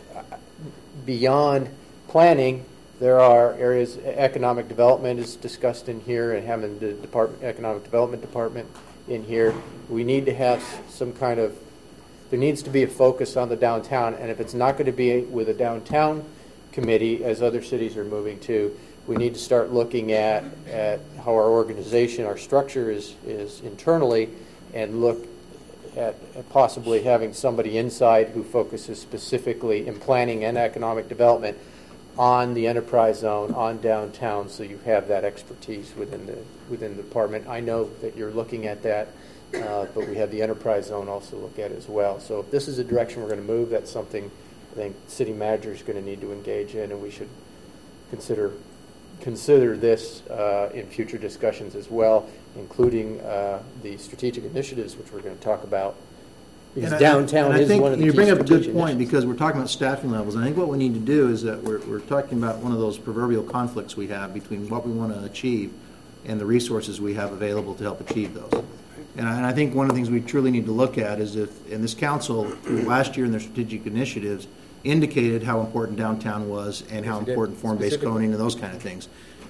Beyond planning, there are areas, economic development is discussed in here, and having the department, economic development department in here. We need to have some kind of, there needs to be a focus on the downtown, and if it's not going to be with a downtown committee, as other cities are moving to, we need to start looking at, at how our organization, our structure is, is internally, and look at possibly having somebody inside who focuses specifically in planning and economic development on the enterprise zone, on downtown, so you have that expertise within the within the department. I know that you're looking at that, uh, but we have the enterprise zone also look at as well. So if this is the direction we're going to move, that's something I think city manager is going to need to engage in, and we should consider consider this uh, in future discussions as well, including uh, the strategic initiatives, which we're going to talk about. Because and downtown I, and is I think one of the you key bring up a good strategic point, because we're talking about staffing levels. I think what we need to do is that we're, we're talking about one of those proverbial conflicts we have between what we want to achieve and the resources we have available to help achieve those. And I, and I think one of the things we truly need to look at is if, in this council, last year in their strategic initiatives, indicated how important downtown was and how important form-based zoning and those kind of things.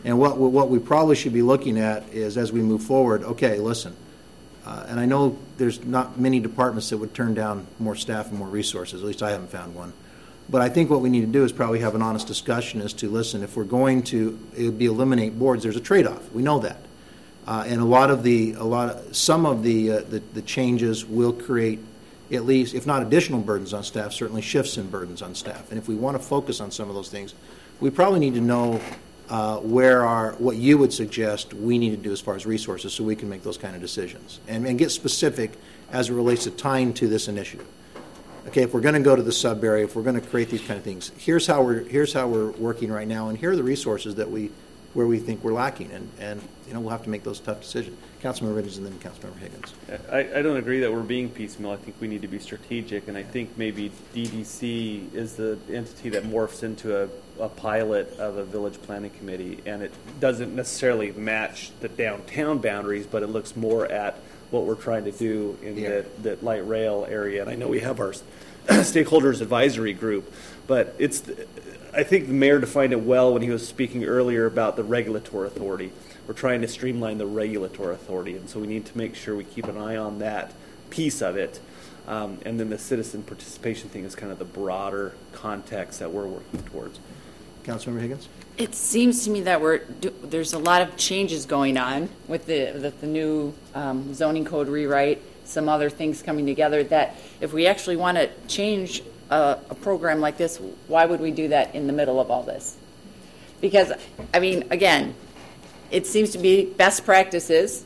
And what what we probably should be looking at is, as we move forward, okay, listen, uh, and I know there's not many departments that would turn down more staff and more resources. At least I haven't found one. But I think what we need to do is probably have an honest discussion as to, listen, if we're going to it would be eliminate boards, there's a trade-off. We know that, uh, and a lot of the a lot of, some of the, uh, the the changes will create at least, if not additional burdens on staff, certainly shifts in burdens on staff. And if we want to focus on some of those things, we probably need to know uh, where our what you would suggest we need to do as far as resources, so we can make those kind of decisions and, and get specific as it relates to tying to this initiative. Okay, if we're going to go to the sub area, if we're going to create these kind of things, here's how we're here's how we're working right now, and here are the resources that we where we think we're lacking, and, and you know we'll have to make those tough decisions. Councilmember Riggins and then Councilmember Higgins. I, I don't agree that we're being piecemeal. I think we need to be strategic, and I think maybe D D C is the entity that morphs into a, a pilot of a village planning committee, and it doesn't necessarily match the downtown boundaries, but it looks more at what we're trying to do in yeah. that, that light rail area. And I know we have our stakeholders advisory group, but it's I think the mayor defined it well when he was speaking earlier about the regulatory authority. We're trying to streamline the regulatory authority, and so we need to make sure we keep an eye on that piece of it. Um, and then the citizen participation thing is kind of the broader context that we're working towards. Councilmember Higgins? It seems to me that we're do, there's a lot of changes going on with the, the, the new um, zoning code rewrite, some other things coming together, that if we actually want to change a, a program like this, why would we do that in the middle of all this? Because, I mean, again, it seems to be best practices.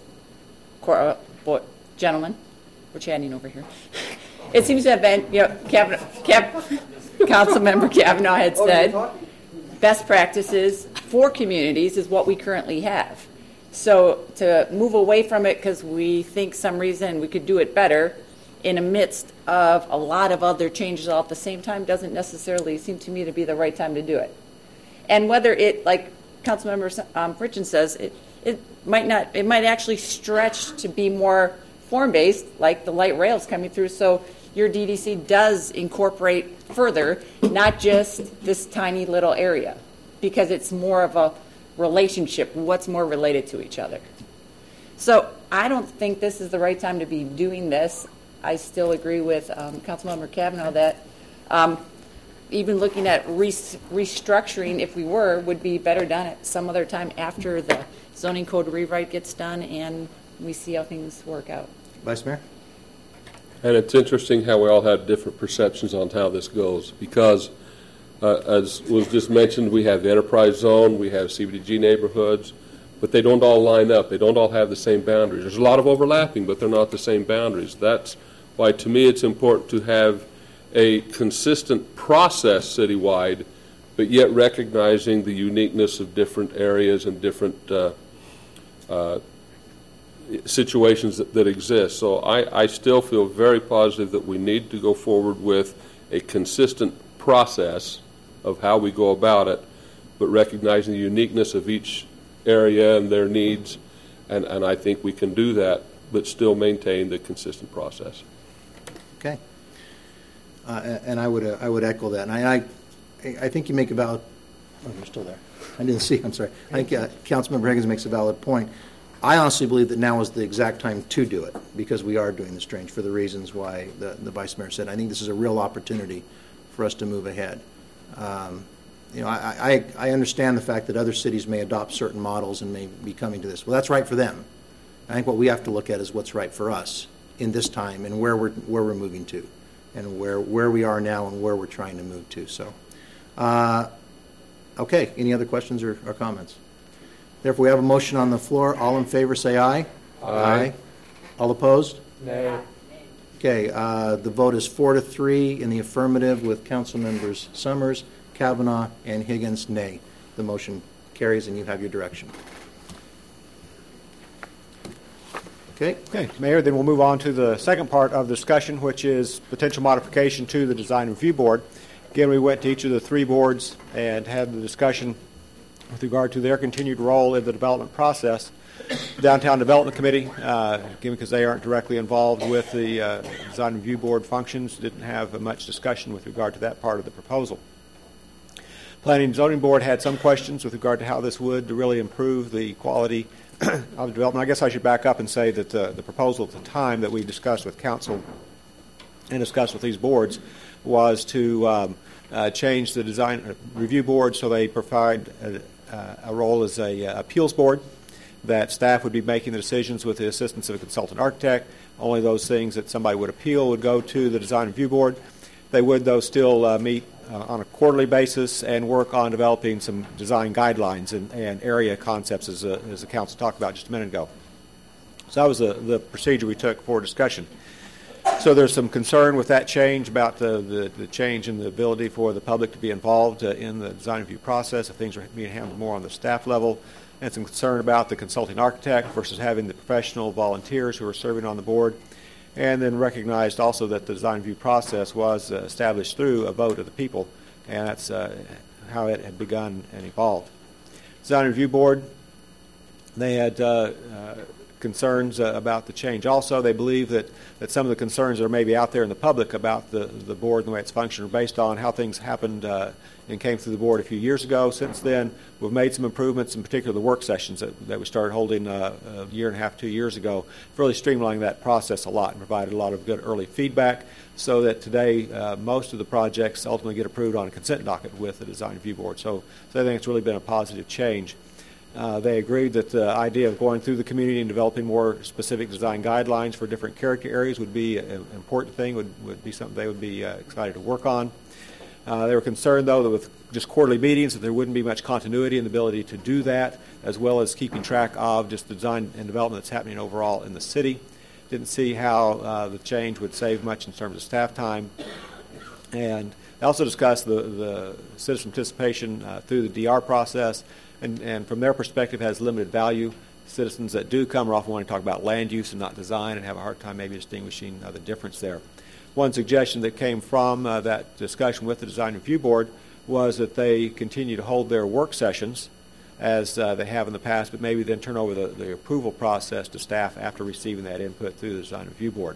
Uh, boy, gentlemen, we're chatting over here. It seems to have been, you know, Kavanaugh, Cav, Councilmember Kavanaugh had said, best practices for communities is what we currently have. So to move away from it because we think some reason we could do it better in the midst of a lot of other changes all at the same time doesn't necessarily seem to me to be the right time to do it. And whether it, like Councilmember um, Pritchett says, it, it might not, it might actually stretch to be more form-based, like the light rails coming through, so your D D C does incorporate further, not just this tiny little area, because it's more of a relationship, what's more related to each other. So I don't think this is the right time to be doing this. I still agree with um, Councilmember Kavanaugh that um, even looking at re- restructuring, if we were, would be better done at some other time after the zoning code rewrite gets done and we see how things work out. Vice Mayor? And it's interesting how we all have different perceptions on how this goes, because uh, as was just mentioned, we have the enterprise zone, we have C B D G neighborhoods, but they don't all line up. They don't all have the same boundaries. There's a lot of overlapping, but they're not the same boundaries. That's why, to me, it's important to have a consistent process citywide, but yet recognizing the uniqueness of different areas and different uh, uh, situations that, that exist. So I, I still feel very positive that we need to go forward with a consistent process of how we go about it, but recognizing the uniqueness of each area and their needs, and, and I think we can do that, but still maintain the consistent process. Okay. Uh, and I would uh, I would echo that. And I, I I think you make a valid. Oh, you're still there. I didn't see. I'm sorry. I think uh, Councilmember Higgins makes a valid point. I honestly believe that now is the exact time to do it, because we are doing this change for the reasons why the, the Vice Mayor said. I think this is a real opportunity for us to move ahead. Um, you know, I, I, I understand the fact that other cities may adopt certain models and may be coming to this. Well, that's right for them. I think what we have to look at is what's right for us in this time and where we're where we're moving to, and where where we are now and where we're trying to move to. So, uh, okay. Any other questions or, or comments? Therefore, we have a motion on the floor. All in favor, say aye. Aye. Aye. All opposed? Nay. Okay. Uh, the vote is four to three in the affirmative, with Council Members Summers, Kavanaugh, and Higgins nay. The motion carries, and you have your direction. Okay. Okay, Mayor, then we'll move on to the second part of the discussion, which is potential modification to the Design Review Board. Again, we went to each of the three boards and had the discussion with regard to their continued role in the development process. The Downtown Development Committee, uh, again, because they aren't directly involved with the uh, Design Review Board functions, didn't have much discussion with regard to that part of the proposal. Planning and Zoning Board had some questions with regard to how this would really improve the quality of the development. I guess I should back up and say that uh, the proposal at the time that we discussed with council and discussed with these boards was to um, uh, change the design review board so they provide a, a role as a uh, appeals board, that staff would be making the decisions with the assistance of a consultant architect. Only those things that somebody would appeal would go to the design review board. They would, though, still uh, meet uh, on a quarterly basis and work on developing some design guidelines and, and area concepts, as, uh, as the council talked about just a minute ago. So that was the, the procedure we took for discussion. So there's some concern with that change about the, the, the change in the ability for the public to be involved uh, in the design review process if things are being handled more on the staff level, and some concern about the consulting architect versus having the professional volunteers who are serving on the board. And then recognized also that the design review process was uh, established through a vote of the people, and that's uh, how it had begun and evolved. Design review board, they had uh, uh, concerns uh, about the change. Also, they believe that, that some of the concerns that are maybe out there in the public about the, the board and the way it's functioned are based on how things happened uh, and came through the board a few years ago. Since then, we've made some improvements, in particular the work sessions that, that we started holding uh, a year and a half, two years ago, really streamlining that process a lot and provided a lot of good early feedback so that today uh, most of the projects ultimately get approved on a consent docket with the design review board. So, so I think it's really been a positive change. Uh, they agreed that the idea of going through the community and developing more specific design guidelines for different character areas would be an important thing, would, would be something they would be uh, excited to work on. Uh, they were concerned, though, that with just quarterly meetings, that there wouldn't be much continuity in the ability to do that, as well as keeping track of just the design and development that's happening overall in the city. Didn't see how uh, the change would save much in terms of staff time. And they also discussed the, the citizen participation uh, through the D R process, and, and from their perspective has limited value. Citizens that do come are often wanting to talk about land use and not design and have a hard time maybe distinguishing uh, the difference there. One suggestion that came from uh, that discussion with the Design Review Board was that they continue to hold their work sessions as uh, they have in the past, but maybe then turn over the, the approval process to staff after receiving that input through the Design Review Board.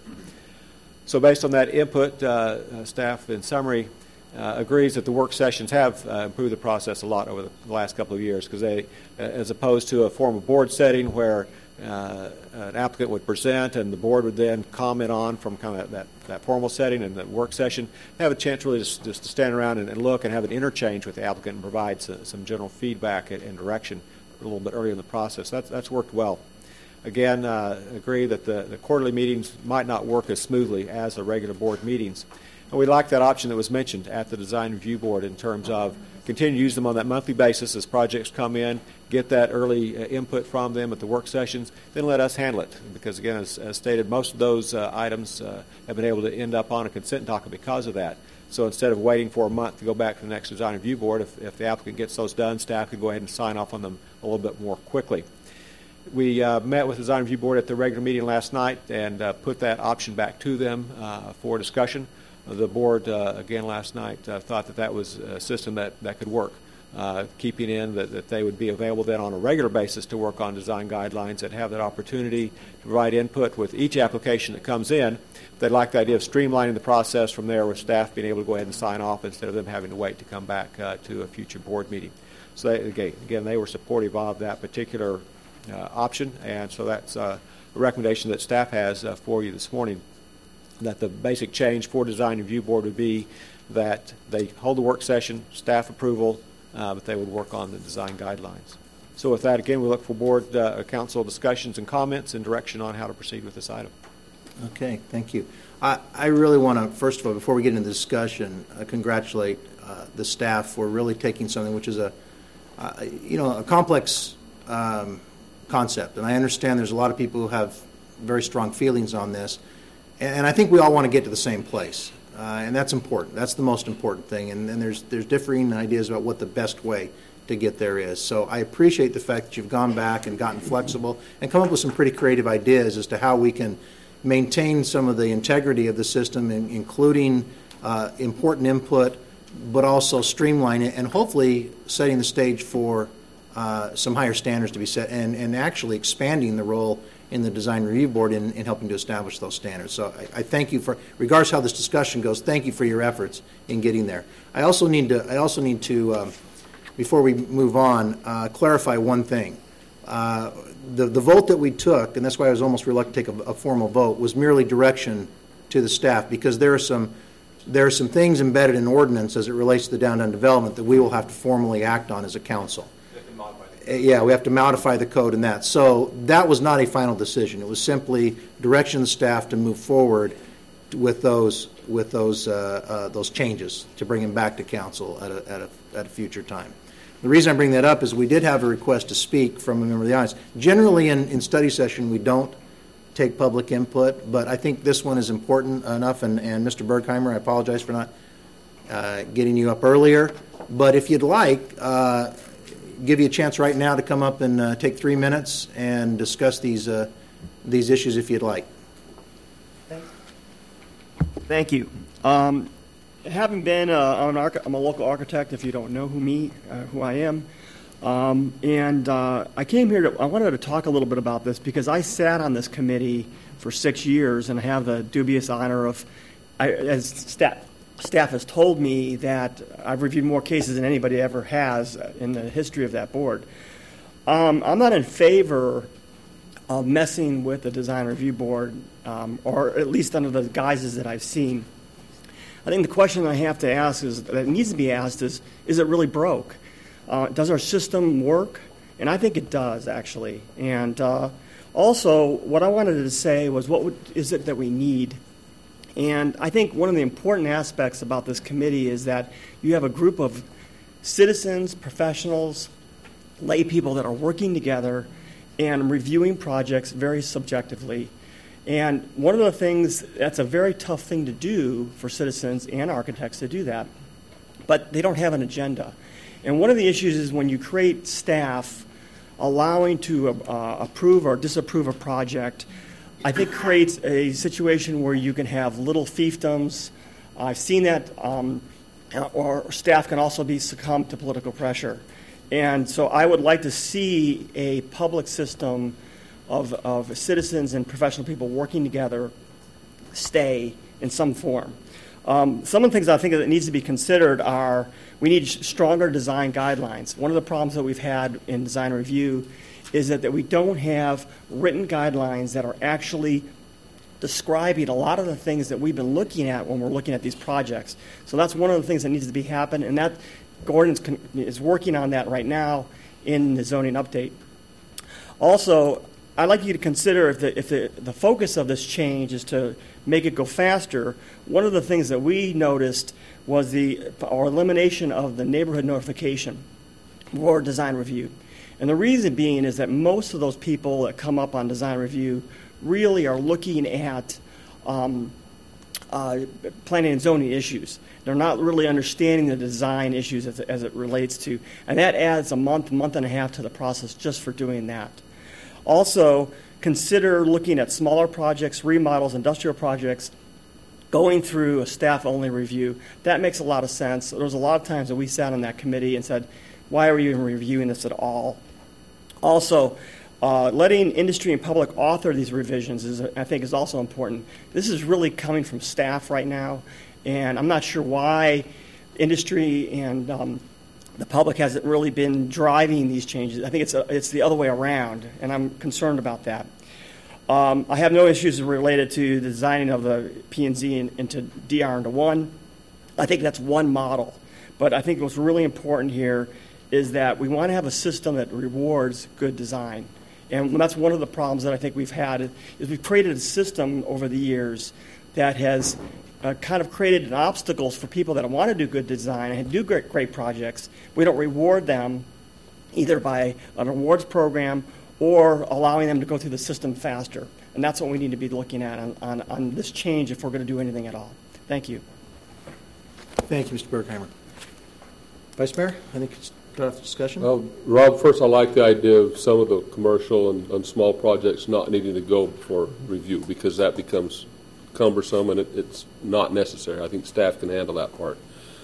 So based on that input, uh, uh, staff, in summary, uh, agrees that the work sessions have uh, improved the process a lot over the, the last couple of years, because they, uh, as opposed to a formal board setting where uh, an applicant would present and the board would then comment on from kind of that, that formal setting and the work session, have a chance really just, just to stand around and, and look and have an interchange with the applicant and provide some, some general feedback and, and direction a little bit earlier in the process. That's, that's worked well. Again, uh, agree that the, the quarterly meetings might not work as smoothly as the regular board meetings. And we like that option that was mentioned at the Design Review Board in terms of continue to use them on that monthly basis as projects come in, get that early uh, input from them at the work sessions, then let us handle it. Because again, as, as stated, most of those uh, items uh, have been able to end up on a consent docket because of that. So instead of waiting for a month to go back to the next Design Review Board, if, if the applicant gets those done, staff can go ahead and sign off on them a little bit more quickly. We uh, met with the Design Review Board at the regular meeting last night and uh, put that option back to them uh, for discussion. The board, uh, again last night, uh, thought that that was a system that, that could work, uh, keeping in that, that they would be available then on a regular basis to work on design guidelines and have that opportunity to provide input with each application that comes in. They'd like the idea of streamlining the process from there with staff being able to go ahead and sign off instead of them having to wait to come back uh, to a future board meeting. So they, again, again, they were supportive of that particular uh, option, and so that's uh, a recommendation that staff has uh, for you this morning. That the basic change for Design Review Board would be that they hold the work session, staff approval, uh, but they would work on the design guidelines. So with that, again, we look for board uh, council discussions and comments and direction on how to proceed with this item. Okay, thank you. I, I really want to, first of all, before we get into the discussion, uh, congratulate uh, the staff for really taking something which is a, uh, you know, a complex um, concept. And I understand there's a lot of people who have very strong feelings on this. And I think we all want to get to the same place, uh, and that's important. That's the most important thing. And, and there's there's differing ideas about what the best way to get there is. So I appreciate the fact that you've gone back and gotten flexible and come up with some pretty creative ideas as to how we can maintain some of the integrity of the system, in, including uh, important input, but also streamline it and hopefully setting the stage for uh, some higher standards to be set and, and actually expanding the role in the Design Review Board in, in helping to establish those standards. So I, I thank you for, regardless of how this discussion goes, thank you for your efforts in getting there. I also need to, I also need to um, before we move on, uh, clarify one thing. Uh, the, the vote that we took, and that's why I was almost reluctant to take a, a formal vote, was merely direction to the staff, because there are some there are some things embedded in ordinance as it relates to the downtown development that we will have to formally act on as a council. Yeah, we have to modify the code in that. So that was not a final decision. It was simply direction of the staff to move forward with those with those uh, uh, those changes to bring them back to council at a, at a at a future time. The reason I bring that up is we did have a request to speak from a member of the audience. Generally, in, in study session, we don't take public input, but I think this one is important enough. And, and Mister Bergheimer, I apologize for not uh, getting you up earlier. But if you'd like, uh, give you a chance right now to come up and uh, take three minutes and discuss these uh, these issues if you'd like. Thank you. Um, having been uh, I'm, an arch- I'm a local architect, if you don't know who me, uh, who I am, um, and uh, I came here to, I wanted to talk a little bit about this because I sat on this committee for six years and have the dubious honor of, I, as staff, staff has told me, that I've reviewed more cases than anybody ever has in the history of that board. Um, I'm not in favor of messing with the design review board, um, or at least under the guises that I've seen. I think the question I have to ask is, that needs to be asked is, is it really broke? Uh, does our system work? And I think it does, actually. And uh, also, what I wanted to say was, what would, is it that we need? And I think one of the important aspects about this committee is that you have a group of citizens, professionals, lay people that are working together and reviewing projects very subjectively. And one of the things, that's a very tough thing to do for citizens and architects to do that, but they don't have an agenda. And one of the issues is when you create staff allowing to uh, approve or disapprove a project, I think creates a situation where you can have little fiefdoms. I've seen that, um, or staff can also be succumb to political pressure. And so I would like to see a public system of, of citizens and professional people working together stay in some form. Um, some of the things I think that needs to be considered are we need stronger design guidelines. One of the problems that we've had in design review is that, that we don't have written guidelines that are actually describing a lot of the things that we've been looking at when we're looking at these projects. So that's one of the things that needs to be happen, and that Gordon is working on that right now in the zoning update. Also, I'd like you to consider if the if the, the focus of this change is to make it go faster. One of the things that we noticed was the our elimination of the neighborhood notification for design review. And the reason being is that most of those people that come up on design review really are looking at um, uh, planning and zoning issues. They're not really understanding the design issues as, as it relates to, and that adds a month, month and a half to the process just for doing that. Also, consider looking at smaller projects, remodels, industrial projects, going through a staff-only review. That makes a lot of sense. There was a lot of times that we sat on that committee and said, why are we even reviewing this at all? Also, uh, letting industry and public author these revisions is, I think, is also important. This is really coming from staff right now, and I'm not sure why industry and um, the public hasn't really been driving these changes. I think it's a, it's the other way around, and I'm concerned about that. Um, I have no issues related to the designing of the P and Z in, into D R into one. I think that's one model, but I think what's really important here is that we want to have a system that rewards good design. And that's one of the problems that I think we've had, is we've created a system over the years that has uh, kind of created obstacles for people that want to do good design and do great, great projects. We don't reward them either by an awards program or allowing them to go through the system faster. And that's what we need to be looking at on, on, on this change if we're going to do anything at all. Thank you. Thank you, Mister Bergheimer. Vice Mayor, I think it's start off the discussion. Well, Rob, first I like the idea of some of the commercial and, and small projects not needing to go for review, because that becomes cumbersome and it, it's not necessary. I think staff can handle that part.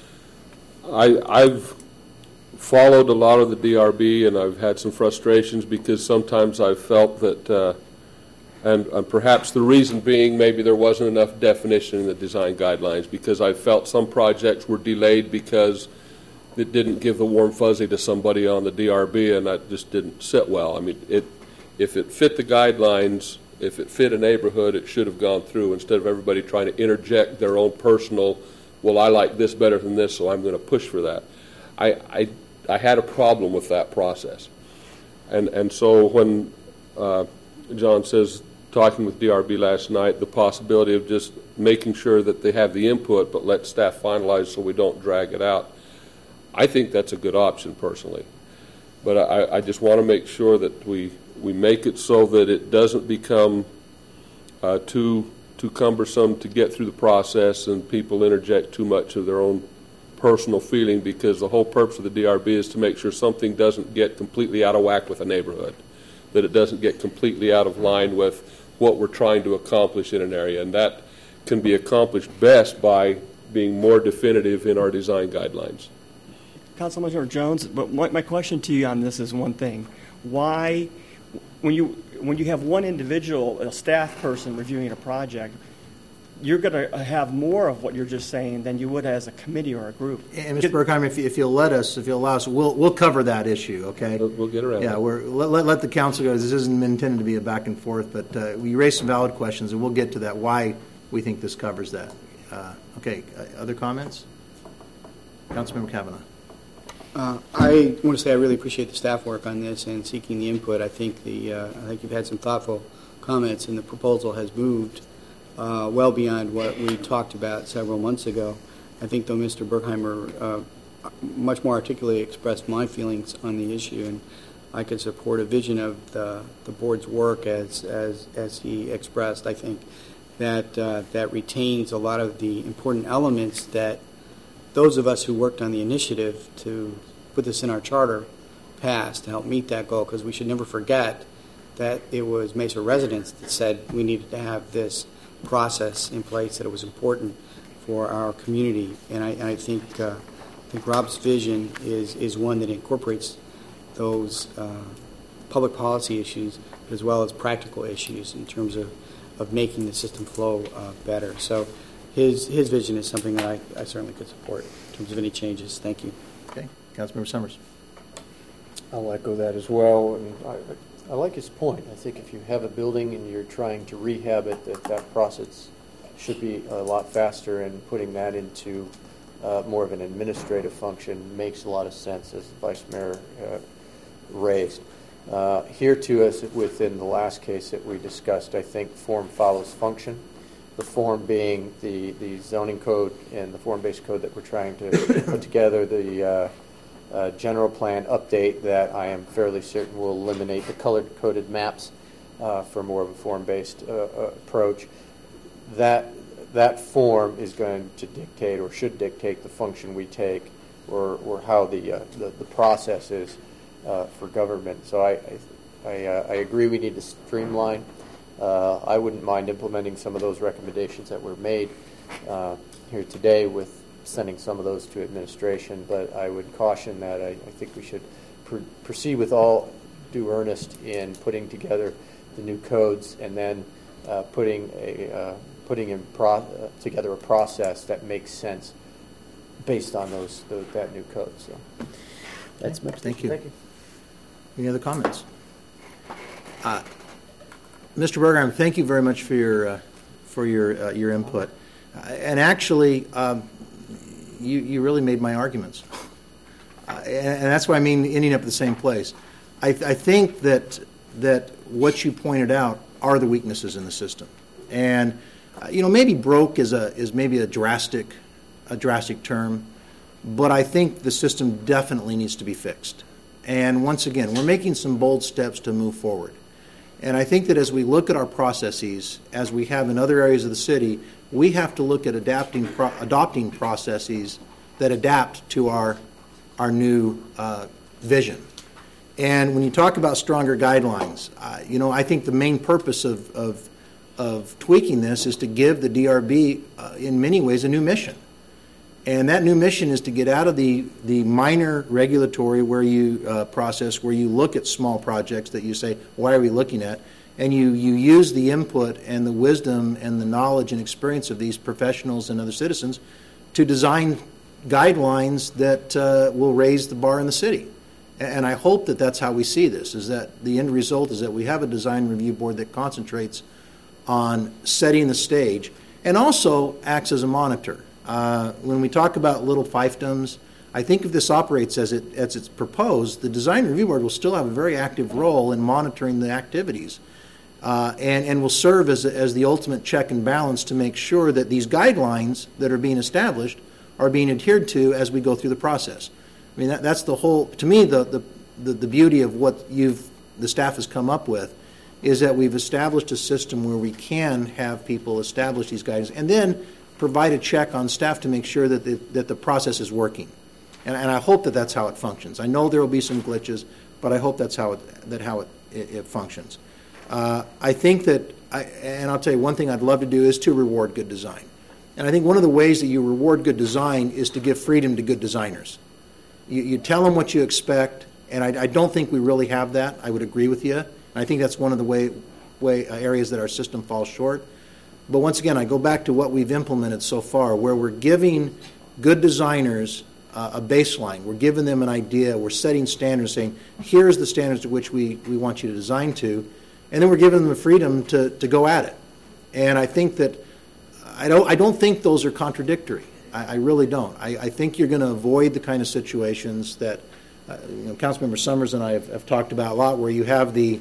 I, I've followed a lot of the D R B, and I've had some frustrations because sometimes I've felt that, uh, and, and perhaps the reason being maybe there wasn't enough definition in the design guidelines, because I felt some projects were delayed because it didn't give the warm fuzzy to somebody on the D R B, and that just didn't sit well. I mean, it if it fit the guidelines, if it fit a neighborhood, it should have gone through instead of everybody trying to interject their own personal, well, I like this better than this, so I'm going to push for that. I, I, I had a problem with that process. And, and so when uh, John says, talking with D R B last night, the possibility of just making sure that they have the input but let staff finalize so we don't drag it out, I think that's a good option personally. But I, I just want to make sure that we, we make it so that it doesn't become uh, too, too cumbersome to get through the process and people interject too much of their own personal feeling, because the whole purpose of the D R B is to make sure something doesn't get completely out of whack with a neighborhood, that it doesn't get completely out of line with what we're trying to accomplish in an area. And that can be accomplished best by being more definitive in our design guidelines. Councilmember Jones, but my, my question to you on this is one thing. Why, when you, when you have one individual, a staff person reviewing a project, you're going to have more of what you're just saying than you would as a committee or a group. And Mister Berkheimer, if, if you'll let us, if you'll allow us, we'll we'll cover that issue. Okay. We'll, we'll get around. Yeah, it. we're let, let let the council go. This isn't intended to be a back and forth, but uh, we raised some valid questions, and we'll get to that. Why we think this covers that. Uh, okay. Uh, other comments? Councilmember Kavanaugh. Uh, I want to say I really appreciate the staff work on this and seeking the input. I think the uh, I think you've had some thoughtful comments, and the proposal has moved Uh, well beyond what we talked about several months ago. I think, though, Mister Berkheimer uh, much more articulately expressed my feelings on the issue, and I could support a vision of the, the board's work as, as, as he expressed. I think that uh, that retains a lot of the important elements that those of us who worked on the initiative to put this in our charter passed to help meet that goal, because we should never forget that it was Mesa residents that said we needed to have this process in place, that it was important for our community. And I, and I think uh, I think Rob's vision is, is one that incorporates those uh, public policy issues as well as practical issues in terms of, of making the system flow uh, better. So his his vision is something that I, I certainly could support in terms of any changes. Thank you. Okay. Councilmember Summers. I'll echo that as well. And I, I like his point. I think if you have a building and you're trying to rehab it, that that process should be a lot faster, and putting that into uh, more of an administrative function makes a lot of sense, as the Vice Mayor uh, raised. Uh, here to us within the last case that we discussed, I think form follows function. The form being the, the zoning code and the form-based code that we're trying to put together, the uh, Uh, general plan update that I am fairly certain will eliminate the color-coded maps uh, for more of a form-based uh, uh, approach. That that form is going to dictate, or should dictate, the function we take, or or how the uh, the, the process is uh, for government. So I I, I, uh, I agree we need to streamline. Uh, I wouldn't mind implementing some of those recommendations that were made uh, here today with sending some of those to administration, but I would caution that I, I think we should pr- proceed with all due earnest in putting together the new codes, and then uh, putting a uh, putting in pro- uh, together a process that makes sense based on those, those that new code. So that's my Thank you. Thank you. Any other comments? Uh, Mister Bergheim, thank you very much for your uh, for your uh, your input. Uh, and actually, um, you you really made my arguments, uh, and, and that's why I mean ending up at the same place. I, I think that that what you pointed out are the weaknesses in the system, and uh, you know maybe broke is a is maybe a drastic a drastic term, but I think the system definitely needs to be fixed. And once again, we're making some bold steps to move forward. And I think that as we look at our processes, as we have in other areas of the city, we have to look at adapting, pro- adopting processes that adapt to our, our new uh, vision. And when you talk about stronger guidelines, uh, you know, I think the main purpose of, of, of tweaking this is to give the D R B, uh, in many ways, a new mission. And that new mission is to get out of the, the minor regulatory where you uh, process, where you look at small projects that you say, why are we looking at? And you, you use the input and the wisdom and the knowledge and experience of these professionals and other citizens to design guidelines that uh, will raise the bar in the city. And I hope that that's how we see this, is that the end result is that we have a design review board that concentrates on setting the stage and also acts as a monitor. Uh, when we talk about little fiefdoms, I think if this operates as it as it's proposed, the design review board will still have a very active role in monitoring the activities uh, and, and will serve as, as the ultimate check and balance to make sure that these guidelines that are being established are being adhered to as we go through the process. I mean, that, that's the whole, to me, the, the, the, the beauty of what you've, the staff has come up with is that we've established a system where we can have people establish these guidelines and then provide a check on staff to make sure that the, that the process is working. And, and I hope that that's how it functions. I know there will be some glitches, but I hope that's how it, that how it, it, it functions. Uh, I think that, I, and I'll tell you one thing I'd love to do is to reward good design. And I think one of the ways that you reward good design is to give freedom to good designers. You, you tell them what you expect, and I, I don't think we really have that. I would agree with you. And I think that's one of the way, way uh, areas that our system falls short. But once again, I go back to what we've implemented so far, where we're giving good designers uh, a baseline. We're giving them an idea. We're setting standards, saying, here's the standards at which we, we want you to design to. And then we're giving them the freedom to, to go at it. And I think that, I don't, I don't think those are contradictory. I, I really don't. I, I think you're going to avoid the kind of situations that uh, you know, Councilmember Summers and I have, have talked about a lot, where you have the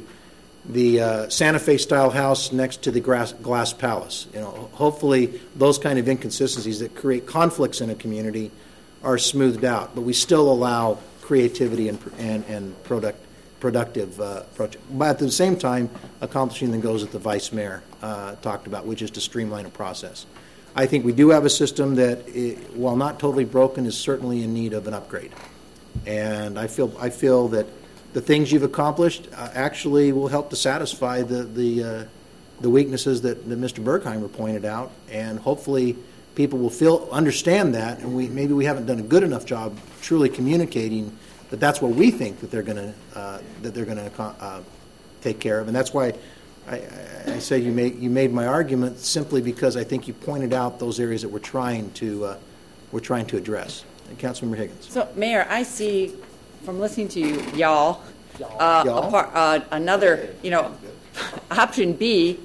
the uh, Santa Fe style house next to the grass, glass palace. You know, hopefully those kind of inconsistencies that create conflicts in a community are smoothed out, but we still allow creativity and and, and product productive uh, approach. But at the same time, accomplishing the goals that the Vice Mayor uh, talked about, which is to streamline a process. I think we do have a system that, it, while not totally broken, is certainly in need of an upgrade. And I feel I feel that the things you've accomplished uh, actually will help to satisfy the the uh, the weaknesses that, that Mister Bergheimer pointed out, and hopefully people will feel understand that, and we maybe we haven't done a good enough job truly communicating that that's what we think that they're going to uh, that they're going to uh, take care of, and that's why I, I say you made you made my argument simply because I think you pointed out those areas that we're trying to uh, we're trying to address. And Councilmember Higgins. So, Mayor, I see from listening to you, y'all, uh, y'all? A par, uh, another, you know, option B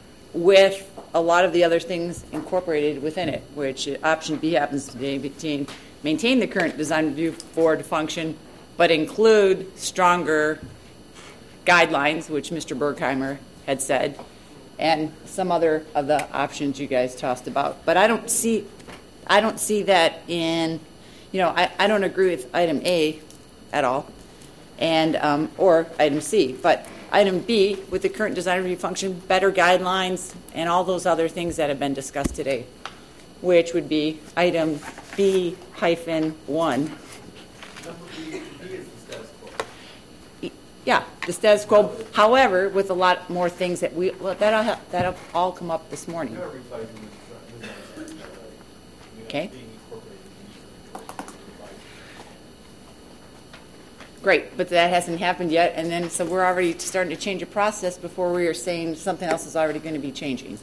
with a lot of the other things incorporated within it, which option B happens to be maintain, maintain the current design review board function, but include stronger guidelines, which Mister Bergheimer had said, and some other of the options you guys tossed about. But I don't see, I don't see that in, you know, I, I don't agree with item A at all, and um, or item C. But item B, with the current design review function, better guidelines, and all those other things that have been discussed today, which would be item B hyphen one. Yeah, the status quo. However, with a lot more things that we well, that'll ha- that'll all come up this morning. Okay. Great, but that hasn't happened yet, and then so we're already starting to change a process before we are saying something else is already going to be changing.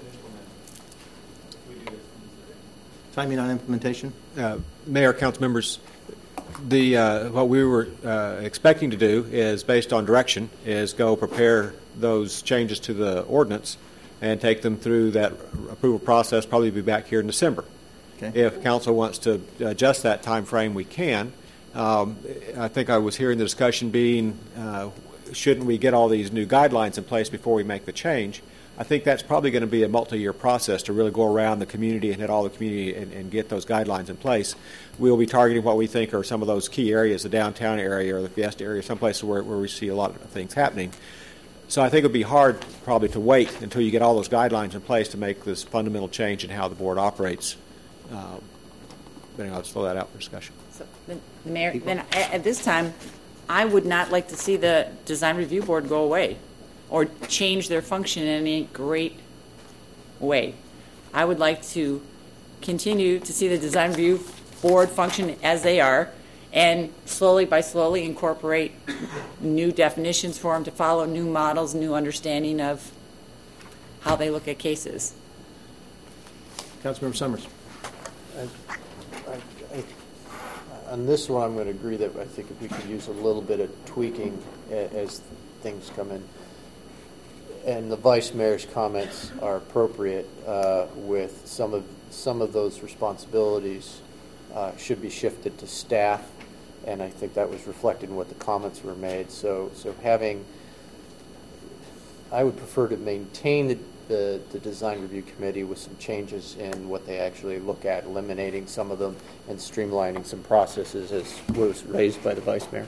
Timing on implementation? Uh, Mayor, council members, the uh, what we were uh, expecting to do is, based on direction, is go prepare those changes to the ordinance and take them through that approval process. Probably be back here in December. Okay. If council wants to adjust that time frame, we can. Um, I think I was hearing the discussion being, uh, shouldn't we get all these new guidelines in place before we make the change? I think that's probably going to be a multi-year process to really go around the community and hit all the community and, and get those guidelines in place. We'll be targeting what we think are some of those key areas, the downtown area or the Fiesta area, some places where, where we see a lot of things happening. So I think it would be hard probably to wait until you get all those guidelines in place to make this fundamental change in how the board operates. Um, but anyway, I'll slow that out for discussion. So, then, Mayor, then at this time, I would not like to see the design review board go away or change their function in any great way. I would like to continue to see the design review board function as they are, and slowly by slowly incorporate new definitions for them to follow, new models, new understanding of how they look at cases. Councilmember Summers. I, I, on this one, I'm going to agree that I think if we could use a little bit of tweaking a, as things come in, and the vice mayor's comments are appropriate, uh, with some of some of those responsibilities uh, should be shifted to staff, and I think that was reflected in what the comments were made. So, so having, I would prefer to maintain the, the, the design review committee with some changes in what they actually look at, eliminating some of them and streamlining some processes, as was raised by the vice mayor.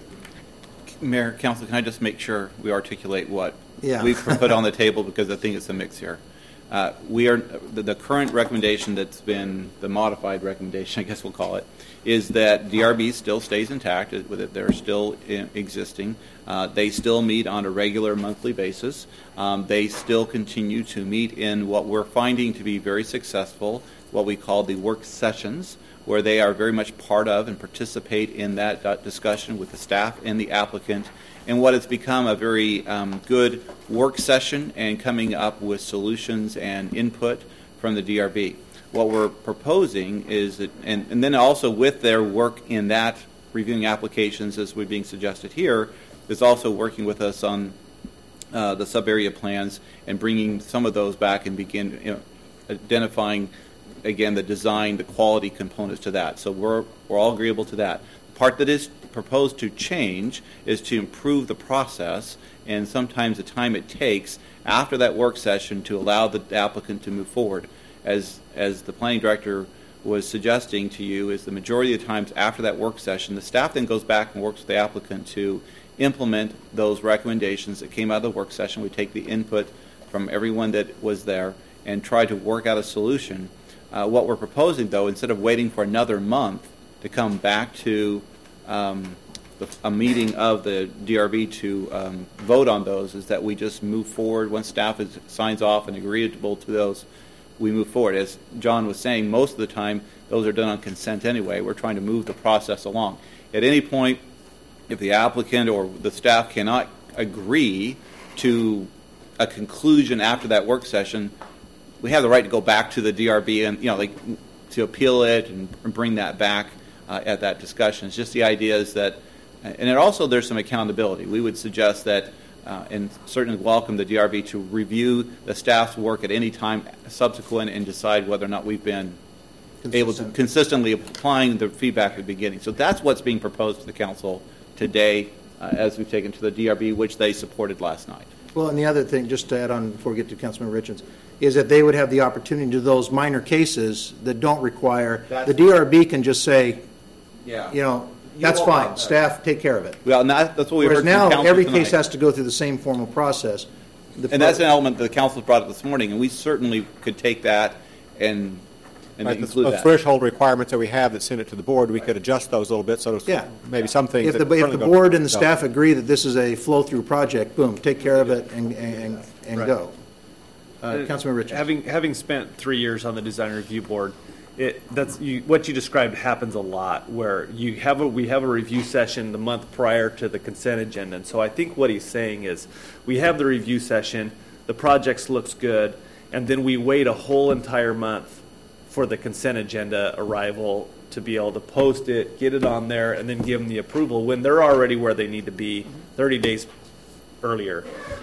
Mayor, Council, can I just make sure we articulate what Yeah. we've put on the table, because I think it's a mix here. Uh, we are the, the current recommendation that's been the modified recommendation, I guess we'll call it, is that D R B still stays intact. With it, they're still in, existing. Uh, they still meet on a regular monthly basis. Um, they still continue to meet in what we're finding to be very successful, what we call the work sessions, where they are very much part of and participate in that uh, discussion with the staff and the applicant, and what has become a very um, good work session and coming up with solutions and input from the D R B. What we're proposing is that, and, and then also with their work in that, reviewing applications as we're being suggested here, is also working with us on uh, the sub-area plans and bringing some of those back and begin you know, identifying, again, the design, the quality components to that. So we're, we're all agreeable to that. The part that is proposed to change is to improve the process and sometimes the time it takes after that work session to allow the applicant to move forward. As, as the planning director was suggesting to you, is the majority of the times after that work session, the staff then goes back and works with the applicant to implement those recommendations that came out of the work session. We take the input from everyone that was there and try to work out a solution. Uh, what we're proposing, though, instead of waiting for another month to come back to um, the, a meeting of the D R B to um, vote on those, is that we just move forward. Once staff is, signs off and agreeable to those, we move forward. As John was saying, most of the time those are done on consent anyway. We're trying to move the process along. At any point, if the applicant or the staff cannot agree to a conclusion after that work session, we have the right to go back to the D R B and, you know, like to appeal it and bring that back uh, at that discussion. It's just the idea is that, and it also there's some accountability. We would suggest that, uh, and certainly welcome the D R B to review the staff's work at any time subsequent and decide whether or not we've been Consistent. able to consistently applying the feedback at the beginning. So that's what's being proposed to the council today uh, as we've taken to the D R B, which they supported last night. Well, and the other thing, just to add on before we get to Councilman Richards, is that they would have the opportunity to do those minor cases that don't require, that's the D R B can just say, yeah. you know, you that's fine, that. Staff, take care of it. Well, and that, that's what we Whereas heard now from every tonight. case has to go through the same formal process. The and that's an element that the council brought up this morning, and we certainly could take that and and right, include the, that. The threshold requirements that we have that send it to the board, we could adjust those a little bit. So yeah. maybe some things. If the, if the board and the staff agree that this is a flow-through project, boom, take care of it and and, and right. go. Uh, Councilman Richards. Having having spent three years on the design review board, it that's you, what you described happens a lot. Where you have a we have a review session the month prior to the consent agenda, and so I think what he's saying is we have the review session, the project looks good, and then we wait a whole entire month for the consent agenda arrival to be able to post it, get it on there, and then give them the approval when they're already where they need to be thirty days earlier.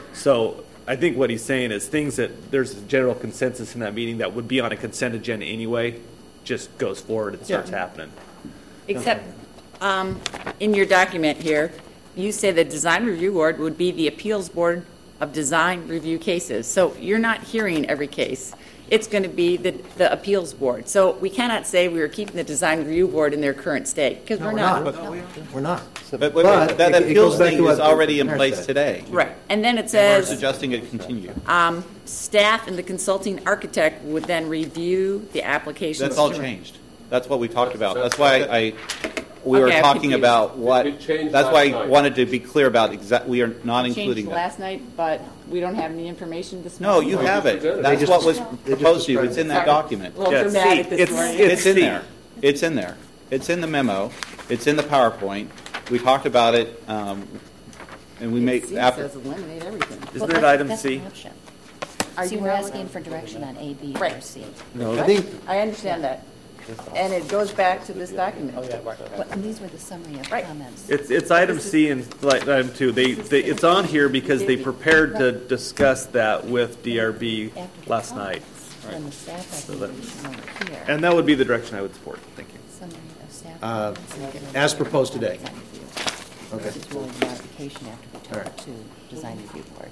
So I think what he's saying is things that there's a general consensus in that meeting that would be on a consent agenda anyway just goes forward and starts yeah. happening. Except um, in your document here, you say the design review board would be the appeals board of design review cases. So you're not hearing every case. It's going to be the, the appeals board. So we cannot say we are keeping the design review board in their current state, because no, we're, we're not. not. No, we're not. So, but, but, but that it, appeals it thing is already in place said. today. Right. And then it says... And we're suggesting it continue. Um, staff and the consulting architect would then review the applications. That's all changed. That's what we talked about. That's why I... We okay, were talking about what. That's why I night. wanted to be clear about exact. We are not it including changed that. last night, but we don't have any information this no, morning. No, you have it. That's just, what was proposed to you. It's in that Sorry. document. A little yes. dramatic this it's, morning. It's, it's in there. It's in there. It's in the memo. It's in the PowerPoint. We talked about it, um, and we made C after. says eliminate everything. Isn't well, it item that's C? Are so you we're asking for direction on A, B, right. or C? No, I think I understand that. And it goes back to this document. Well, and these were the summary of comments. It's it's item C and like item two. They, they it's on here because they prepared to discuss that with D R B last night. When the staff So that- over here. And that would be the direction I would support. Thank you. Summary of staff Uh, comments and get as a- proposed today. Okay. This is really the modification after we All took right. it to design review board.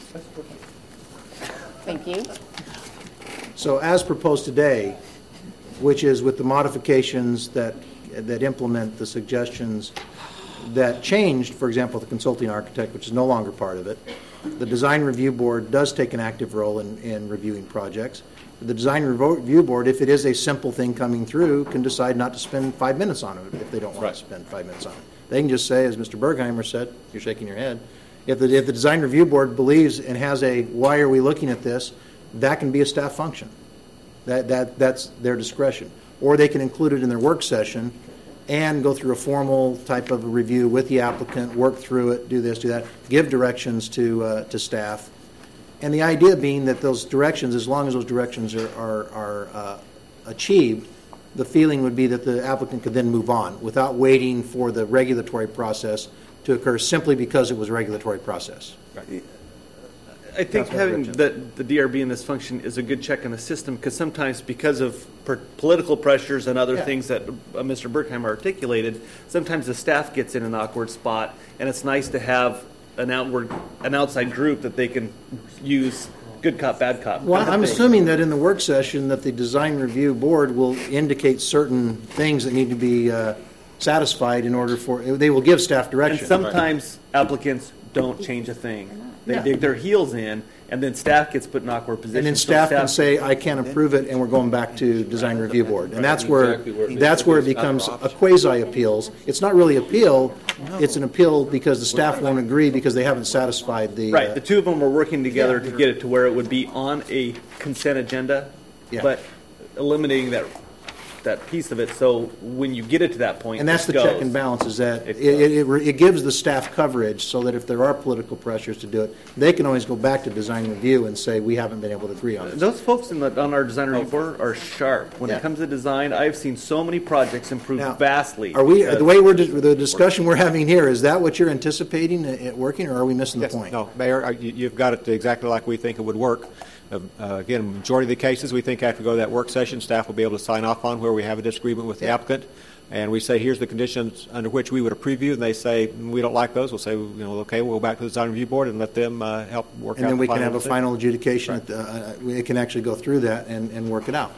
Thank you. So as proposed today, which is with the modifications that, that implement the suggestions that changed, for example, the consulting architect, which is no longer part of it. The design review board does take an active role in, in reviewing projects. The design review board, if it is a simple thing coming through, can decide not to spend five minutes on it if they don't want Right. to spend five minutes on it. They can just say, as Mister Bergheimer said, you're shaking your head, if the, if the design review board believes and has a, why are we looking at this, that can be a staff function. That, that, that's their discretion. Or they can include it in their work session and go through a formal type of a review with the applicant, work through it, do this, do that, give directions to, uh, to staff. And the idea being that those directions, as long as those directions are, are, are uh, achieved, the feeling would be that the applicant could then move on without waiting for the regulatory process to occur simply because it was a regulatory process. I think Councilman having Richardson. the, the D R B in this function is a good check in the system because sometimes because of per- political pressures and other Yeah. things that uh, Mister Berkheimer articulated, sometimes the staff gets in an awkward spot, and it's nice to have an outward, an outside group that they can use, good cop, bad cop. Well, kind of I'm thing. assuming that in the work session that the design review board will indicate certain things that need to be uh, satisfied in order for, they will give staff And direction. sometimes applicants don't change a thing. They Yeah. dig their heels in, and then staff gets put in awkward positions. And then So staff can say, I can't approve it, and we're going back to design review board. And that's where, Exactly where it that's where it is. becomes a quasi-appeals. It's not really appeal, it's an appeal because the staff won't agree because they haven't satisfied the. Right, uh, the two of them are working together to get it to where it would be on a consent agenda, Yeah. but eliminating that, that piece of it, so when you get it to that point, And that's it the check goes. and balance, is that It it, it, it gives the staff coverage so that if there are political pressures to do it, they can always go back to design review and say, we haven't been able to agree on it. Those folks in the, on our design review board are sharp. When Yeah. it comes to design, I've seen so many projects improve Now, vastly. Are we, because- the way we're, the discussion we're having here, is that what you're anticipating it it working, or are we missing the Yes, point? no, Mayor, uh, you- you've got it exactly like we think it would work. Uh, uh, Again, majority of the cases, we think after we go to that work session, staff will be able to sign off on where we have a disagreement with the Yeah. applicant. And we say, here's the conditions under which we would approve you, and they say, we don't like those. We'll say, you know, okay, we'll go back to the design review board and let them uh, help work out And then the we can final have a decision. final adjudication, at the, uh, it can actually go through that and, and work it out.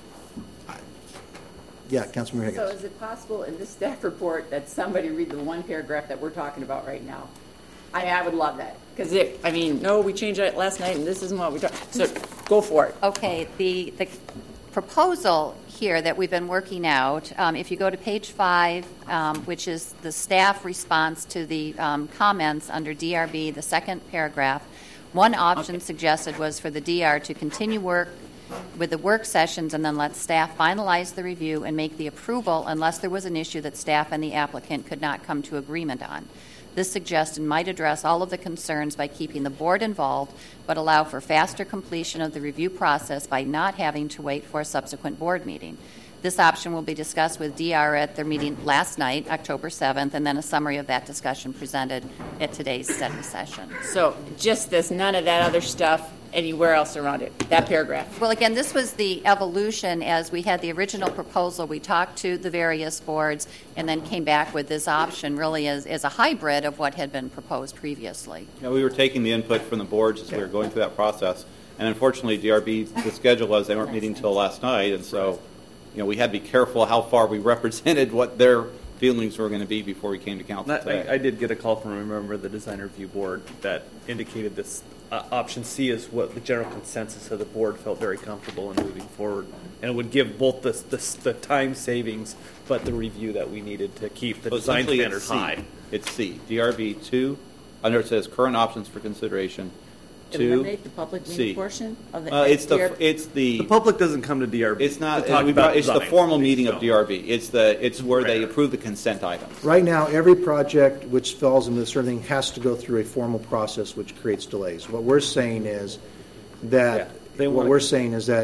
Yeah, Councilman So Higgins. is it possible in this staff report that somebody read the one paragraph that we're talking about right now? I, I would love that, because it, I mean, no, we changed it last night, and this isn't what we talked, so go for it. Okay, the, the proposal here that we've been working out, um, if you go to page five, um, which is the staff response to the um, comments under D R B, the second paragraph, one option suggested was for the D R to continue work with the work sessions and then let staff finalize the review and make the approval unless there was an issue that staff and the applicant could not come to agreement on. This suggestion might address all of the concerns by keeping the board involved, but allow for faster completion of the review process by not having to wait for a subsequent board meeting. This option will be discussed with D R at their meeting last night, October seventh, and then a summary of that discussion presented at today's study session. So just this, none of that other stuff anywhere else around it, that paragraph. Well, again, this was the evolution as we had the original proposal. We talked to the various boards and then came back with this option really as, as a hybrid of what had been proposed previously. You know, we were taking the input from the boards as we were going through that process, and unfortunately, D R B, the schedule was they weren't meeting until last night, and so, you know, we had to be careful how far we represented what their feelings were going to be before we came to council I, today. I, I did get a call from a member of the design review board that indicated this uh, option C is what the general consensus of the board felt very comfortable in moving forward, and it would give both the the, the time savings, but the review that we needed to keep the So design essentially, standard it's C. high. It's C. D R B two, under it says current options for consideration. Two, Eliminate the public meeting C. portion of the. Uh, it's D R the it's the The public doesn't come to D R B. It's not. to talk we about brought- it's the design. formal meeting of So- D R B. It's the it's where they Rare. approve the consent items. Right now, every project which falls into this sort of thing has to go through a formal process which creates delays. What we're saying is Yeah, that, they what wanna- we're saying is that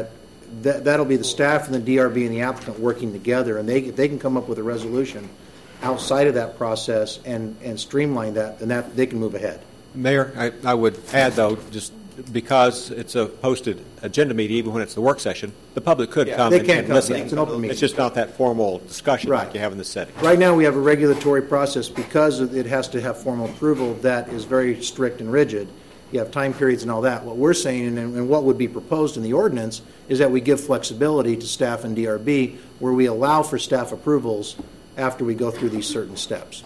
that, that'll be the staff and the D R B and the applicant working together, and they, if they can come up with a resolution outside of that process and, and streamline that, then that, they can move ahead. Mayor, I, I would add, though, just because it's a posted agenda meeting, even when it's the work session, the public could Yeah, come they and, can and come, listen. yeah, it's an open meeting. It's just not that formal discussion Right. like you have in the setting. Right now, we have a regulatory process because it has to have formal approval that is very strict and rigid. You have time periods and all that. What we're saying, and, and what would be proposed in the ordinance, is that we give flexibility to staff and D R B where we allow for staff approvals after we go through these certain steps.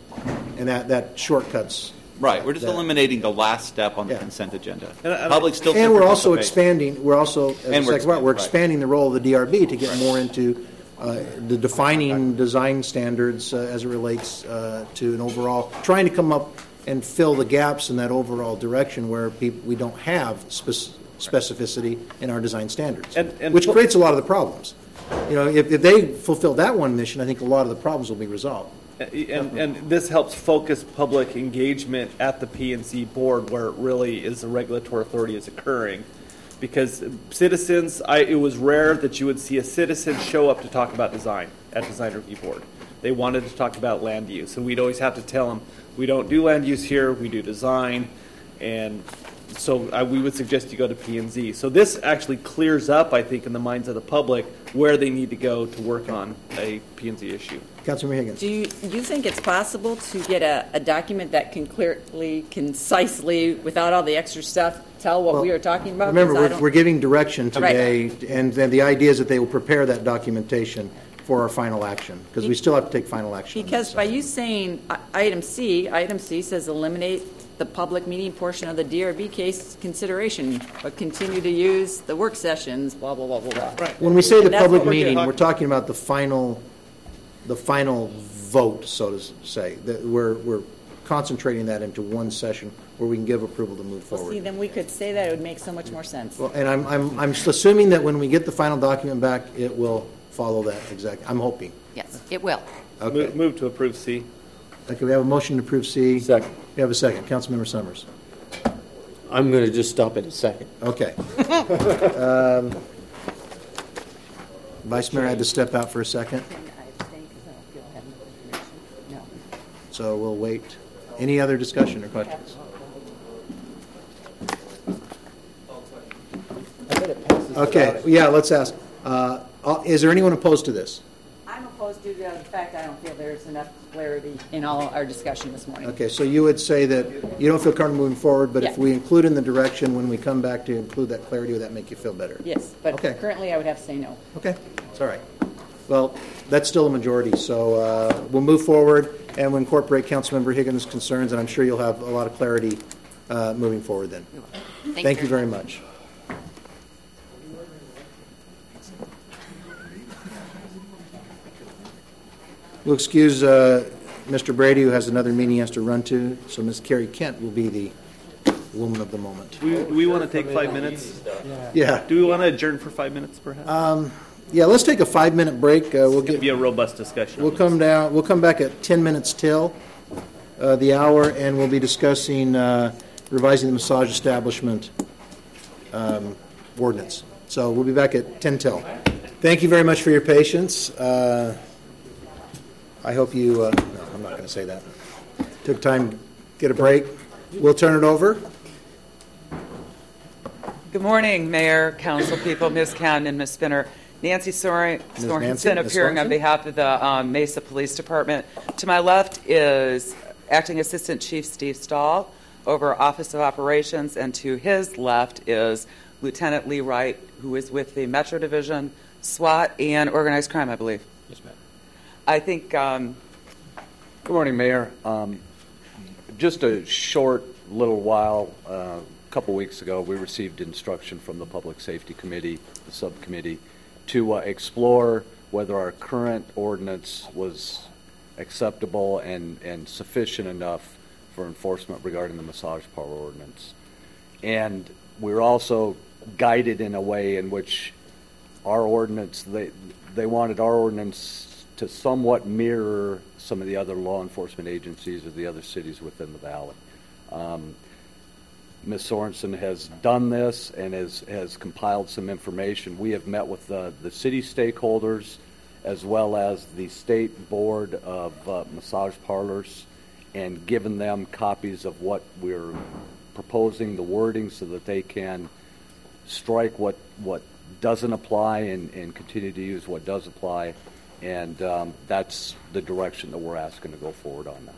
And that, that shortcuts. Right, we're just that. eliminating the last step on the Yeah. consent agenda. And I- Public still And can we're also participate. expanding, we're also, as a And we're second part, we're expand- right. expanding the role of the D R B to get more into uh, the defining design standards uh, as it relates uh, to an overall, trying to come up and fill the gaps in that overall direction where peop we don't have spec- specificity in our design standards, And- and which pu- creates a lot of the problems. You know, if, if they fulfill that one mission, I think a lot of the problems will be resolved. And, and this helps focus public engagement at the P and Z board where it really is the regulatory authority is occurring. Because citizens, I, it was rare that you would see a citizen show up to talk about design at design review board. They wanted to talk about land use, and we'd always have to tell them, we don't do land use here, we do design, and so I, we would suggest you go to P and Z. So this actually clears up, I think, in the minds of the public where they need to go to work on a P and Z issue. Councilman Higgins. Do you, do you think it's possible to get a, a document that can clearly, concisely, without all the extra stuff, tell what Well, we are talking about? Remember, Because I we're, don't- we're giving direction today, Right. and then the idea is that they will prepare that documentation for our final action, because we still have to take final action. on Because this. by you saying uh, item C, item C says eliminate the public meeting portion of the D R B case consideration, but continue to use the work sessions, blah, blah, blah, blah, blah. Right. When we say the And that's public what we're meeting, doing. we're talking about the final, the final vote, so to say. That we're, we're concentrating that into one session where we can give approval to move Well, see, forward. then we could say that, it would make so much more sense. Well, and I'm, I'm, I'm assuming that when we get the final document back, it will follow that exact, I'm hoping. Yes, it will. Okay. Move, move to approve C. Okay, we have a motion to approve C. Second. We have a second. Councilmember Summers. I'm going to just stop at a second. Okay. um, Vice Mayor had to step out for a second, so we'll wait. Any other discussion or questions? Okay, yeah, let's ask. Uh, uh, is there anyone opposed to this? I'm opposed due to the fact I don't feel there's enough clarity in all our discussion this morning. Okay, so you would say that you don't feel comfortable moving forward, but if Yeah. we include in the direction when we come back to include that clarity, would that make you feel better? Yes, but Okay. currently I would have to say no. Okay, it's all right. Well, that's still a majority, so uh, we'll move forward and we'll incorporate Councilmember Higgins' concerns, and I'm sure you'll have a lot of clarity uh, moving forward then. Thank, Thank you very much. We'll excuse uh, Mister Brady, who has another meeting he has to run to, so Miz Carrie Kent will be the woman of the moment. Do we, do we want to take five minutes? Yeah. Do we want to adjourn for five minutes, perhaps? Um, yeah, let's take a five-minute break. Uh, we'll It'll get. be a robust discussion. We'll come down. We'll come back at ten minutes till uh, the hour, and we'll be discussing uh, revising the massage establishment um, ordinance. So we'll be back at ten till. Thank you very much for your patience. Uh, I hope you. Uh, no, I'm not going to say that. Took time to get a break. We'll turn it over. Good morning, Mayor, Council people, Miz Cannon, and Miz Spinner. Nancy Soren- Miz Nancy, Sorensen Miz appearing on Sorensen. behalf of the um, Mesa Police Department. To my left is Acting Assistant Chief Steve Stahl over Office of Operations, and to his left is Lieutenant Lee Wright, who is with the Metro Division, SWAT, and Organized Crime, I believe. Yes, ma'am. I think... Um, Good morning, Mayor. Um, just a short little while, uh, a couple weeks ago, we received instruction from the Public Safety Committee, the subcommittee, to uh, explore whether our current ordinance was acceptable and, and sufficient enough for enforcement regarding the massage parlor ordinance. And we're also guided in a way in which our ordinance, they, they wanted our ordinance to somewhat mirror some of the other law enforcement agencies of the other cities within the valley. Um, Miz Sorensen has done this and has, has compiled some information. We have met with the, the city stakeholders as well as the state board of uh, massage parlors and given them copies of what we're proposing, the wording, so that they can strike what, what doesn't apply and, and continue to use what does apply. And um, that's the direction that we're asking to go forward on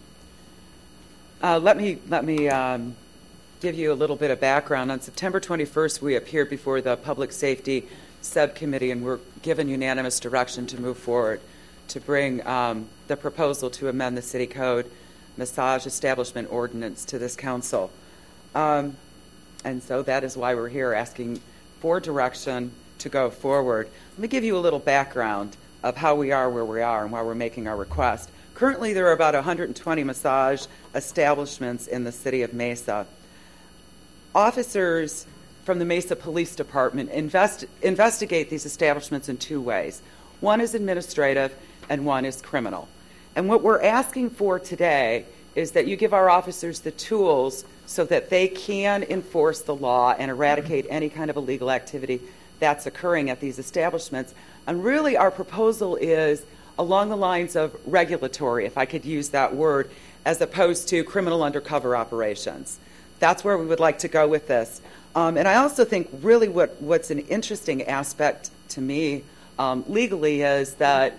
now. Uh, let me, let me um, give you a little bit of background. On September twenty-first, we appeared before the Public Safety Subcommittee and were given unanimous direction to move forward to bring um, the proposal to amend the City Code Massage Establishment Ordinance to this council. Um, and so that is why we're here asking for direction to go forward. Let me give you a little background of how we are where we are and why we're making our request. Currently, there are about one hundred twenty massage establishments in the city of Mesa. Officers from the Mesa Police Department invest, investigate these establishments in two ways. One is administrative and one is criminal. And what we're asking for today is that you give our officers the tools so that they can enforce the law and eradicate any kind of illegal activity that's occurring at these establishments. And really our proposal is along the lines of regulatory, if I could use that word, as opposed to criminal undercover operations. That's where we would like to go with this. Um, and I also think really what, what's an interesting aspect to me um, legally is that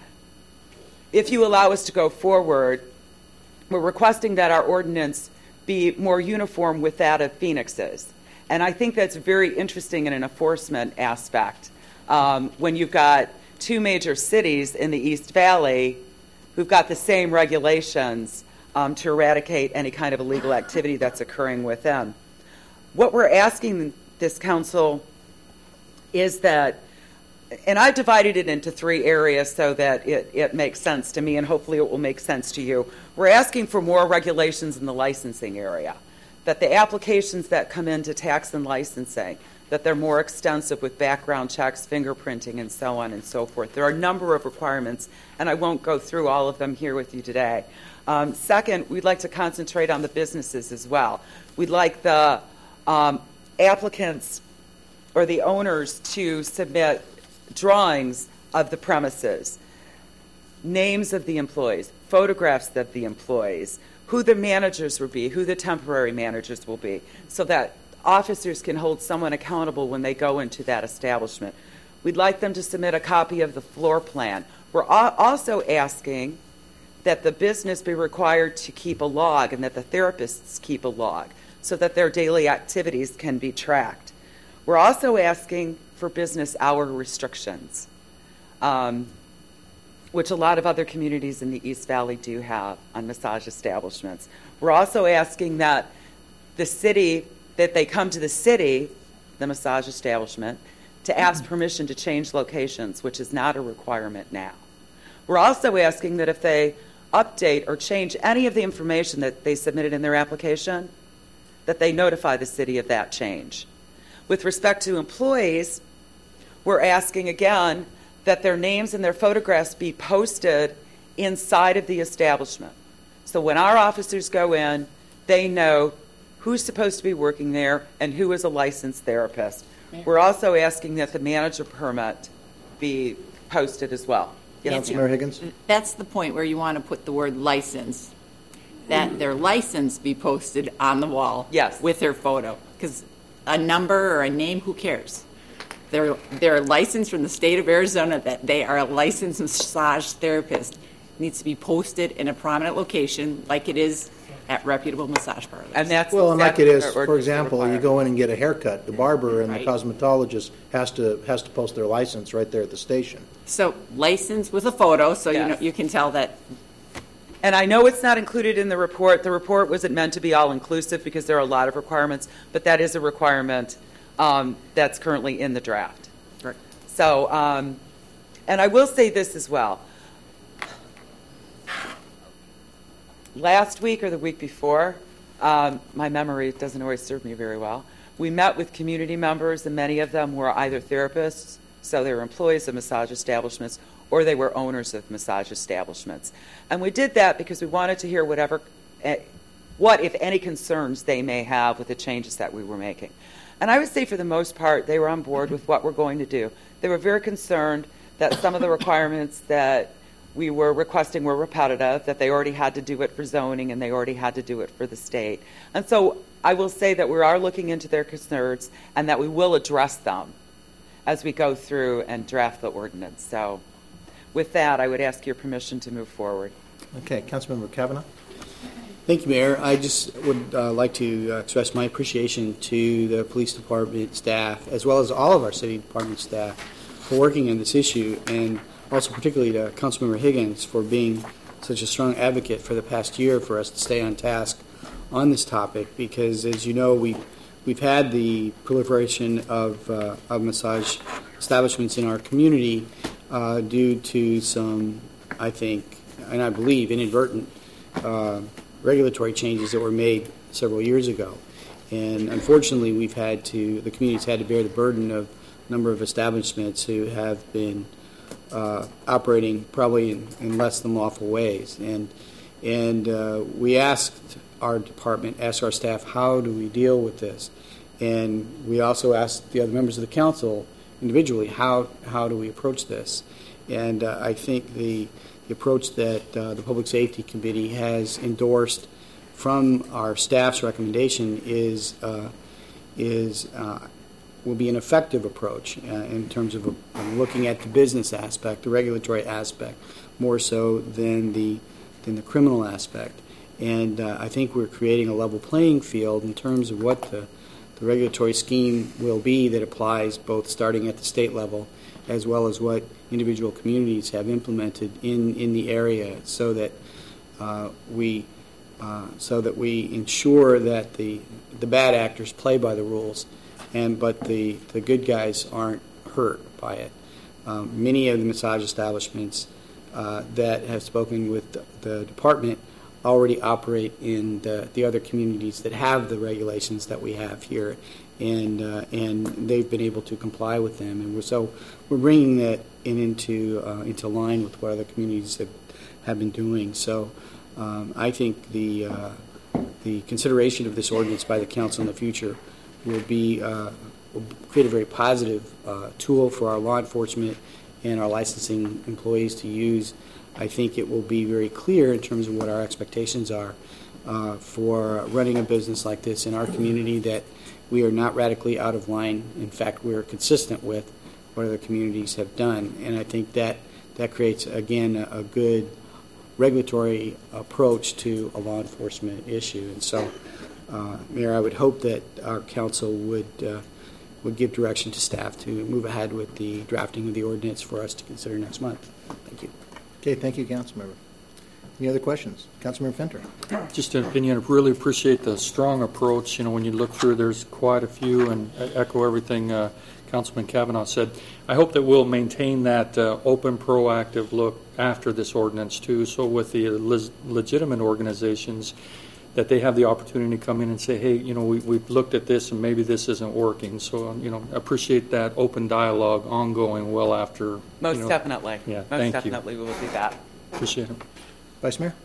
if you allow us to go forward, we're requesting that our ordinance be more uniform with that of Phoenix's. And I think that's very interesting in an enforcement aspect. Um, when you've got two major cities in the East Valley who've got the same regulations um, to eradicate any kind of illegal activity that's occurring within. What we're asking this council is that, and I've divided it into three areas so that it, it makes sense to me and hopefully it will make sense to you. We're asking for more regulations in the licensing area, that the applications that come into tax and licensing, that they're more extensive with background checks, fingerprinting, and so on and so forth. There are a number of requirements, and I won't go through all of them here with you today. Um, second, we'd like to concentrate on the businesses as well. We'd like the um, applicants or the owners to submit drawings of the premises, names of the employees, photographs of the employees, who the managers will be, who the temporary managers will be, so that officers can hold someone accountable when they go into that establishment. We'd like them to submit a copy of the floor plan. We're also asking that the business be required to keep a log and that the therapists keep a log so that their daily activities can be tracked. We're also asking for business hour restrictions, um, which a lot of other communities in the East Valley do have on massage establishments. We're also asking that the city, that they come to the city, the massage establishment, to ask permission to change locations, which is not a requirement now. We're also asking that if they update or change any of the information that they submitted in their application, that they notify the city of that change. With respect to employees, we're asking again that their names and their photographs be posted inside of the establishment. So when our officers go in, they know who's supposed to be working there and who is a licensed therapist. We're also asking that the manager permit be posted as well. Yes. Councilmember Higgins? That's the point where you want to put the word license, that their license be posted on the wall yes. with their photo. Because a number or a name, who cares? They're, they're licensed from the state of Arizona, that they are a licensed massage therapist. It needs to be posted in a prominent location like it is at reputable massage parlors. And that's well, and like it is, for example, required. you go in and get a haircut. The barber and right. the cosmetologist has to has to post their license right there at the station. So license with a photo, so yes. you know you can tell that. And I know it's not included in the report. The report wasn't meant to be all-inclusive because there are a lot of requirements, but that is a requirement um, that's currently in the draft. Right. So, um, and I will say this as well. Last week or the week before, um, my memory doesn't always serve me very well, we met with community members, and many of them were either therapists, so they were employees of massage establishments, or they were owners of massage establishments. And we did that because we wanted to hear whatever uh, what, if any, concerns they may have with the changes that we were making. And I would say for the most part, they were on board with what we're going to do. They were very concerned that some of the requirements that we were requesting were repetitive, that they already had to do it for zoning and they already had to do it for the state. And so I will say that we are looking into their concerns and that we will address them as we go through and draft the ordinance. So with that, I would ask your permission to move forward. Okay, Councilmember Kavanaugh. Thank you, Mayor. I just would uh, like to uh, express my appreciation to the police department staff, as well as all of our city department staff, for working on this issue, and also particularly to Councilmember Higgins for being such a strong advocate for the past year for us to stay on task on this topic, because as you know, we, we've had the proliferation of, uh, of massage establishments in our community uh, due to some, I think, and I believe, inadvertent uh, regulatory changes that were made several years ago. And unfortunately, we've had to, the community's had to bear the burden of a number of establishments who have been uh, operating probably in, in less than lawful ways. And, and uh, we asked our department, asked our staff, how do we deal with this? And we also asked the other members of the council individually, how, how do we approach this? And uh, I think the The approach that uh, the Public Safety Committee has endorsed from our staff's recommendation is uh, is uh, will be an effective approach uh, in terms of uh, looking at the business aspect, the regulatory aspect, more so than the than the criminal aspect. And uh, I think we're creating a level playing field in terms of what the, the regulatory scheme will be that applies both starting at the state level as well as what individual communities have implemented in, in the area, so that uh, we uh, so that we ensure that the the bad actors play by the rules, and but the, the good guys aren't hurt by it. Um, many of the massage establishments uh, that have spoken with the, the department already operate in the, the other communities that have the regulations that we have here, and uh, and they've been able to comply with them, and we're, so we're bringing that in into uh, into line with what other communities have, have been doing. So um, I think the uh, the consideration of this ordinance by the council in the future will be uh, will create a very positive uh, tool for our law enforcement and our licensing employees to use. I think it will be very clear in terms of what our expectations are uh, for running a business like this in our community, that we are not radically out of line. In fact, we're consistent with what other communities have done. And I think that that creates, again, a, a good regulatory approach to a law enforcement issue. And so, uh, Mayor, I would hope that our council would uh, would give direction to staff to move ahead with the drafting of the ordinance for us to consider next month. Thank you. Okay, thank you, Councilmember. Any other questions? Councilmember Fenter. Just an opinion. I really appreciate the strong approach. You know, when you look through, there's quite a few, and I echo everything uh, Councilman Kavanaugh said. I hope that we'll maintain that uh, open, proactive look after this ordinance, too. So with the le- legitimate organizations, that they have the opportunity to come in and say, hey, you know, we, we've looked at this and maybe this isn't working. So, you know, appreciate that open dialogue ongoing well after. Most you know, definitely. Yeah, Most thank definitely you. we will do that. Appreciate it. Vice Mayor?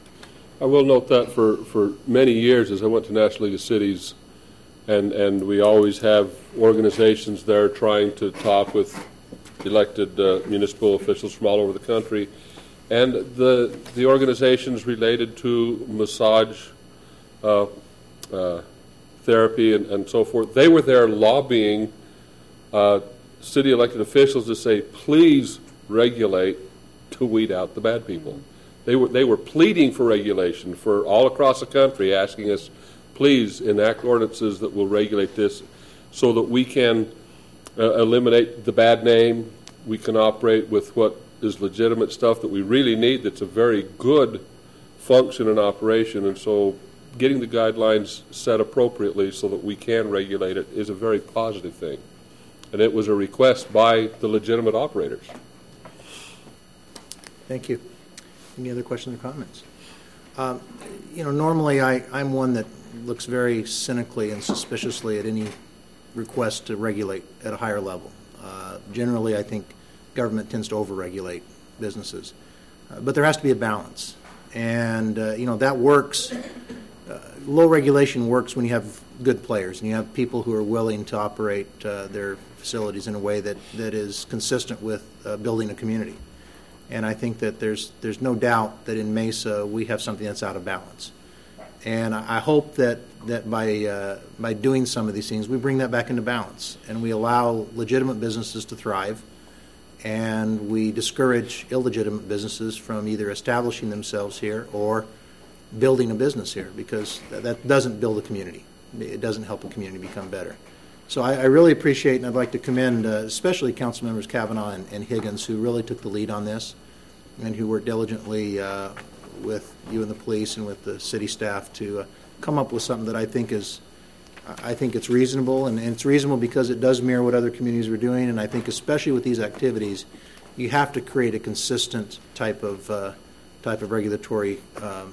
I will note that for, for many years, as I went to National League of Cities, and, and we always have organizations there trying to talk with elected uh, municipal officials from all over the country. And the, the organizations related to massage uh, uh, therapy and, and so forth, they were there lobbying uh, city elected officials to say, please regulate to weed out the bad people. They were they were pleading for regulation for all across the country, asking us, please enact ordinances that will regulate this so that we can uh, eliminate the bad name. We can operate with what is legitimate stuff that we really need, that's a very good function and operation. And so getting the guidelines set appropriately so that we can regulate it is a very positive thing. And it was a request by the legitimate operators. Thank you. Any other questions or comments? Um, you know, normally I, I'm one that looks very cynically and suspiciously at any request to regulate at a higher level. Uh, generally, I think government tends to overregulate businesses. Uh, but there has to be a balance. And, uh, you know, that works uh, low regulation works when you have good players and you have people who are willing to operate uh, their facilities in a way that, that is consistent with uh, building a community. And I think that there's there's no doubt that in Mesa we have something that's out of balance. And I hope that that by uh, by doing some of these things, we bring that back into balance and we allow legitimate businesses to thrive, and we discourage illegitimate businesses from either establishing themselves here or building a business here, because that doesn't build a community. It doesn't help a community become better. So I, I really appreciate, and I'd like to commend uh, especially Council Members Kavanaugh and, and Higgins, who really took the lead on this and who worked diligently uh, with you and the police and with the city staff to uh, come up with something that I think is, I think it's reasonable, and, and it's reasonable because it does mirror what other communities are doing, and I think especially with these activities, you have to create a consistent type of uh, type of regulatory um,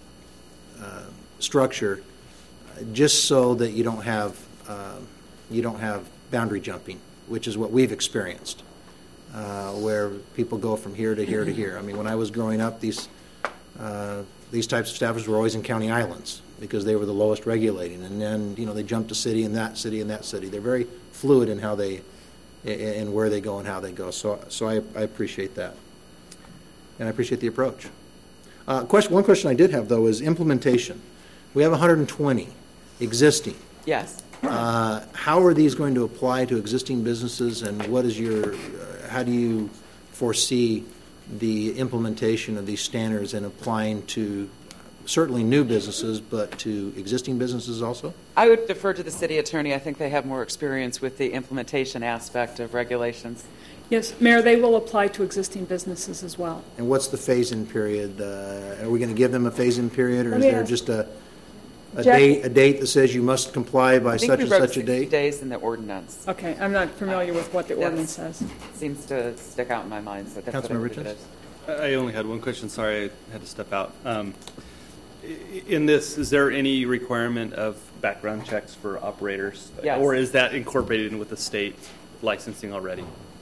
uh, structure, just so that you don't have uh, you don't have boundary jumping, which is what we've experienced, uh, where people go from here to here to here. I mean, when I was growing up, these uh, these types of establishments were always in county islands because they were the lowest regulating, and then you know they jump to city and that city and that city. They're very fluid in how they in where they go and how they go. So, so I, I appreciate that, and I appreciate the approach. Uh, question. One question I did have though is implementation. We have one hundred twenty existing. Yes. Uh, how are these going to apply to existing businesses, and what is your, uh, how do you foresee the implementation of these standards and applying to certainly new businesses, but to existing businesses also? I would defer to the city attorney. I think they have more experience with the implementation aspect of regulations. Yes, Mayor, they will apply to existing businesses as well. And what's the phase-in period? Uh, are we going to give them a phase-in period, or Let is me there ask. just a a Jeff- date a date that says you must comply by I think such we and wrote such a sixty date? days in the ordinance. Okay, I'm not familiar with what the That's- ordinance says. Seems to stick out in my mind, so that's what I Councilmember believe it Richards? is. I only had one question. Sorry, I had to step out. Um, i- in this, is there any requirement of background checks for operators? Yes. Or is that incorporated in with the state licensing already?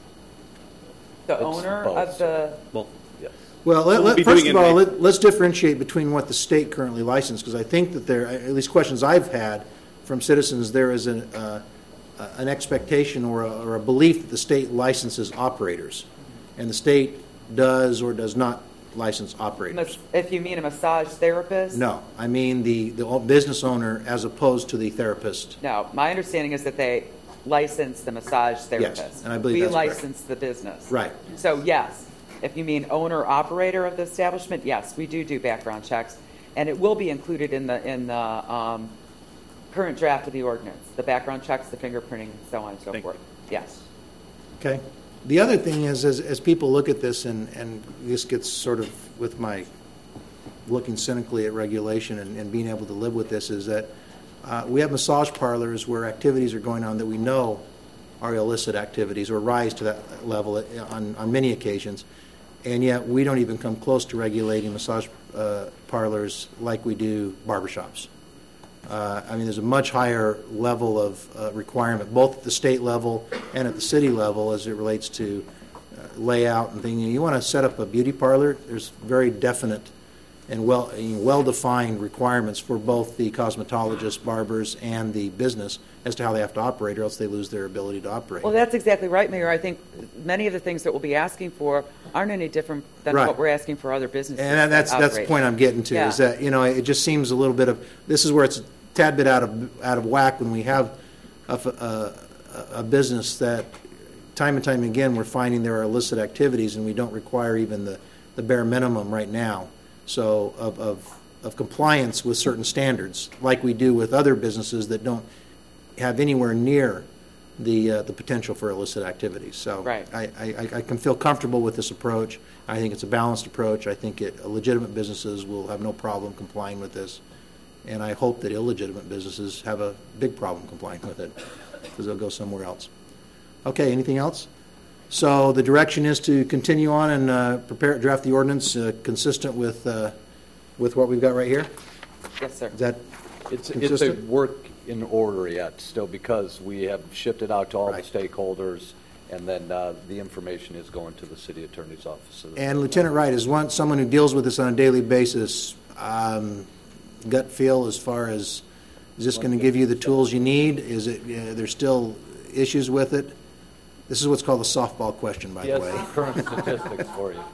The It's owner both. of the, Well, yes. Well, So let, we'll let, be first doing of it all, May- let, let's differentiate between what the state currently licensed, because I think that there, at least questions I've had from citizens, there is an, uh, uh, an expectation or a, or a belief that the state licenses operators, and the state does or does not license operators. mas- if you mean a massage therapist? No, I mean the, the o- business owner as opposed to the therapist. No, my understanding is that they license the massage therapist. and I believe that's We correct. license the business. Right. So yes, if you mean owner operator of the establishment, yes, we do do background checks, and it will be included in the in the um, current draft of the ordinance. The background checks, the fingerprinting, and so on and so Thank forth. Yes. Okay. The other thing is, as, as people look at this, and, and this gets sort of with my looking cynically at regulation and, and being able to live with this, is that uh, we have massage parlors where activities are going on that we know are illicit activities or rise to that level on, on many occasions, and yet we don't even come close to regulating massage uh, parlors like we do barbershops. Uh, I mean, there's a much higher level of uh, requirement, both at the state level and at the city level, as it relates to uh, layout and things. You want to set up a beauty parlor, there's very definite and well, well-defined requirements for both the cosmetologists, barbers, and the business as to how they have to operate, or else they lose their ability to operate. Well, that's exactly right, Mayor. I think many of the things that we'll be asking for aren't any different than Right. what we're asking for other businesses. And that's that that's the operate. point I'm getting to, Yeah. is that, you know, it just seems a little bit of, this is where it's a tad bit out of out of whack when we have a, a, a business that time and time again we're finding there are illicit activities, and we don't require even the, the bare minimum right now. So of, of of compliance with certain standards, like we do with other businesses that don't have anywhere near the uh, the potential for illicit activities. So Right. I, I, I can feel comfortable with this approach. I think it's a balanced approach. I think it, legitimate businesses will have no problem complying with this, and I hope that illegitimate businesses have a big problem complying with it, because they'll go somewhere else. Okay, anything else? So the direction is to continue on and uh, prepare, draft the ordinance uh, consistent with uh, with what we've got right here? Yes, sir. Is that It's, it's a consistent? work in order yet, still, because we have shipped it out to all the stakeholders, and then uh, the information is going to the city attorney's office. And Lieutenant Wright, as one, someone who deals with this on a daily basis, um, gut feel as far as, is this going to give you the tools you need? Is it, uh, there's still issues with it? This is what's called a softball question, by yes, the way. Yes, current statistics for you.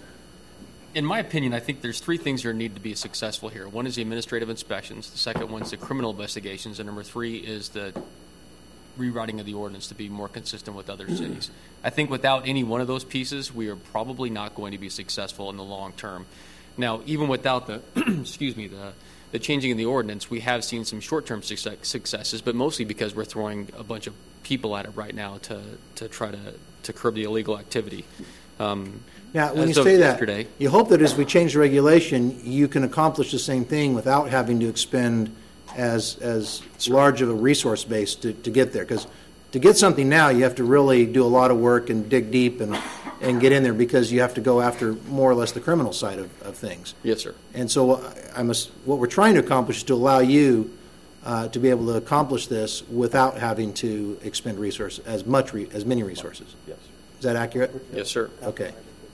In my opinion, I think there's three things that need to be successful here. One is the administrative inspections. The second one is the criminal investigations. And number three is the rewriting of the ordinance to be more consistent with other cities. I think without any one of those pieces, we are probably not going to be successful in the long term. Now, even without the, excuse me, the, the changing of the ordinance, we have seen some short-term success, successes, but mostly because we're throwing a bunch of people at it right now to, to try to, to curb the illegal activity. Um, Now, when you so say that, yesterday, you hope that as we change the regulation, you can accomplish the same thing without having to expend as as large of a resource base to, to get there. Because to get something now, you have to really do a lot of work and dig deep and, and get in there, because you have to go after more or less the criminal side of, of things. Yes, sir. And so I must, what we're trying to accomplish is to allow you uh, to be able to accomplish this without having to expend resources, as much, re, as many resources. Yes. Is that accurate? Yes, sir. Okay.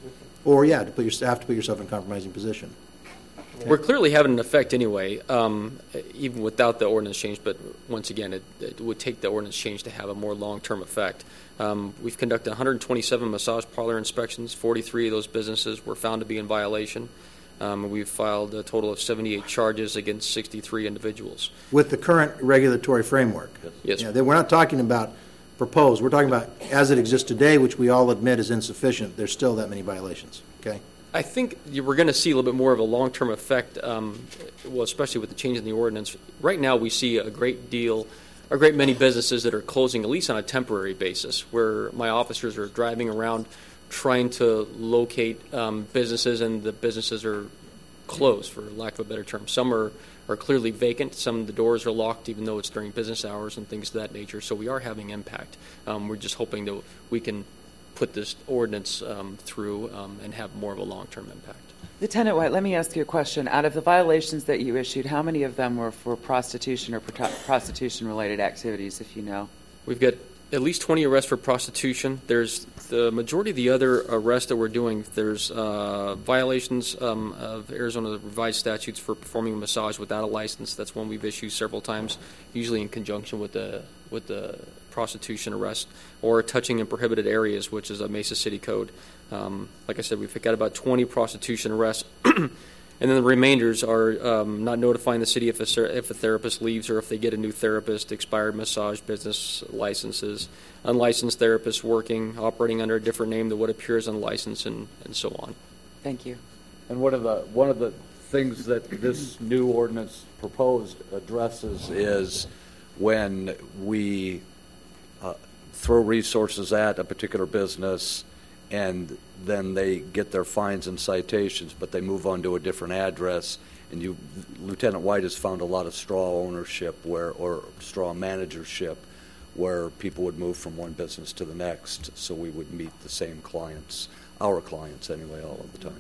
Or, yeah, to put your, have to put yourself in a compromising position. Okay. We're clearly having an effect anyway, um, even without the ordinance change, but once again, it, it would take the ordinance change to have a more long-term effect. Um, we've conducted one hundred twenty-seven massage parlor inspections. forty-three of those businesses were found to be in violation. Um, we've filed a total of seventy-eight charges against sixty-three individuals. With the current regulatory framework? Yes. Yeah, we're not talking about proposed. We're talking about as it exists today, which we all admit is insufficient. There's still that many violations, okay? I think you- we're going to see a little bit more of a long-term effect, um, well, especially with the change in the ordinance. Right now, we see a great deal, a great many businesses that are closing, at least on a temporary basis, where my officers are driving around trying to locate um, businesses, and the businesses are closed, for lack of a better term. Some are, are clearly vacant. Some of the doors are locked, even though it's during business hours and things of that nature. So we are having impact. Um, we're just hoping that we can put this ordinance um, through um, and have more of a long-term impact. Lieutenant White, let me ask you a question. Out of the violations that you issued, how many of them were for prostitution or pro- prostitution-related activities, if you know? We've got at least twenty arrests for prostitution. There's the majority of the other arrests that we're doing. There's uh, violations um, of Arizona revised statutes for performing a massage without a license. That's one we've issued several times, usually in conjunction with the with the prostitution arrest, or touching in prohibited areas, which is a Mesa City code. Um, like I said, we've got about twenty prostitution arrests. And then the remainders are um, not notifying the city if a, if a therapist leaves or if they get a new therapist, expired massage business licenses, unlicensed therapists working, operating under a different name than what appears on license, and, and so on. Thank you. And one of the one of the things that this new ordinance proposed addresses is when we uh, throw resources at a particular business, and then they get their fines and citations, but they move on to a different address. And you, Lieutenant White has found a lot of straw ownership where, or straw managership, where people would move from one business to the next, so we would meet the same clients, our clients anyway, all of the time.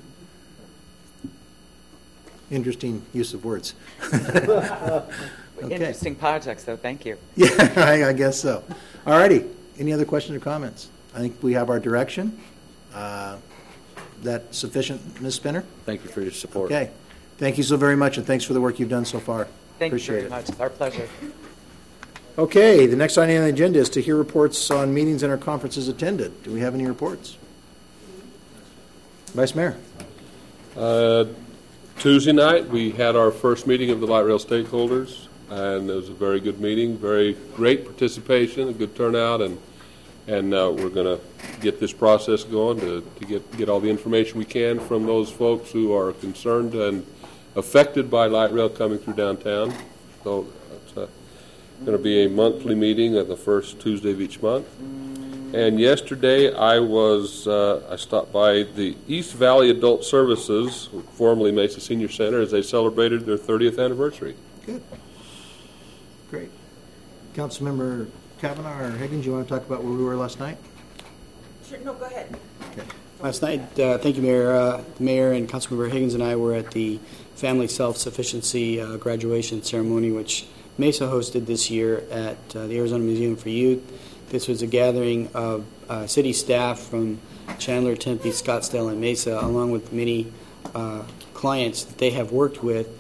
Interesting use of words. Okay. Interesting politics, though. Thank you. Yeah, I, I guess so. All righty. Any other questions or comments? I think we have our direction. Uh, that sufficient, Miz Spinner? Thank you for your support. Okay. Thank you so very much, and thanks for the work you've done so far. Thank Appreciate you very it. much. It's our pleasure. Okay, the next item on the agenda is to hear reports on meetings and our conferences attended. Do we have any reports? Vice Mayor. Uh, Tuesday night, we had our first meeting of the light rail stakeholders, and it was a very good meeting, very great participation, a good turnout, and and uh, we're going to get this process going to, to get, get all the information we can from those folks who are concerned and affected by light rail coming through downtown. So it's uh, going to be a monthly meeting at the first Tuesday of each month. And yesterday I was, uh, I stopped by the East Valley Adult Services, formerly Mesa Senior Center, as they celebrated their thirtieth anniversary. Good. Great. Councilmember Kavanaugh or Higgins, you want to talk about where we were last night? Sure, no, go ahead. Okay. Last night, uh, thank you, Mayor. Uh, the Mayor and Councilmember Higgins and I were at the Family Self-Sufficiency uh, graduation ceremony, which Mesa hosted this year at uh, the Arizona Museum for Youth. This was a gathering of uh, city staff from Chandler, Tempe, Scottsdale, and Mesa, along with many uh, clients that they have worked with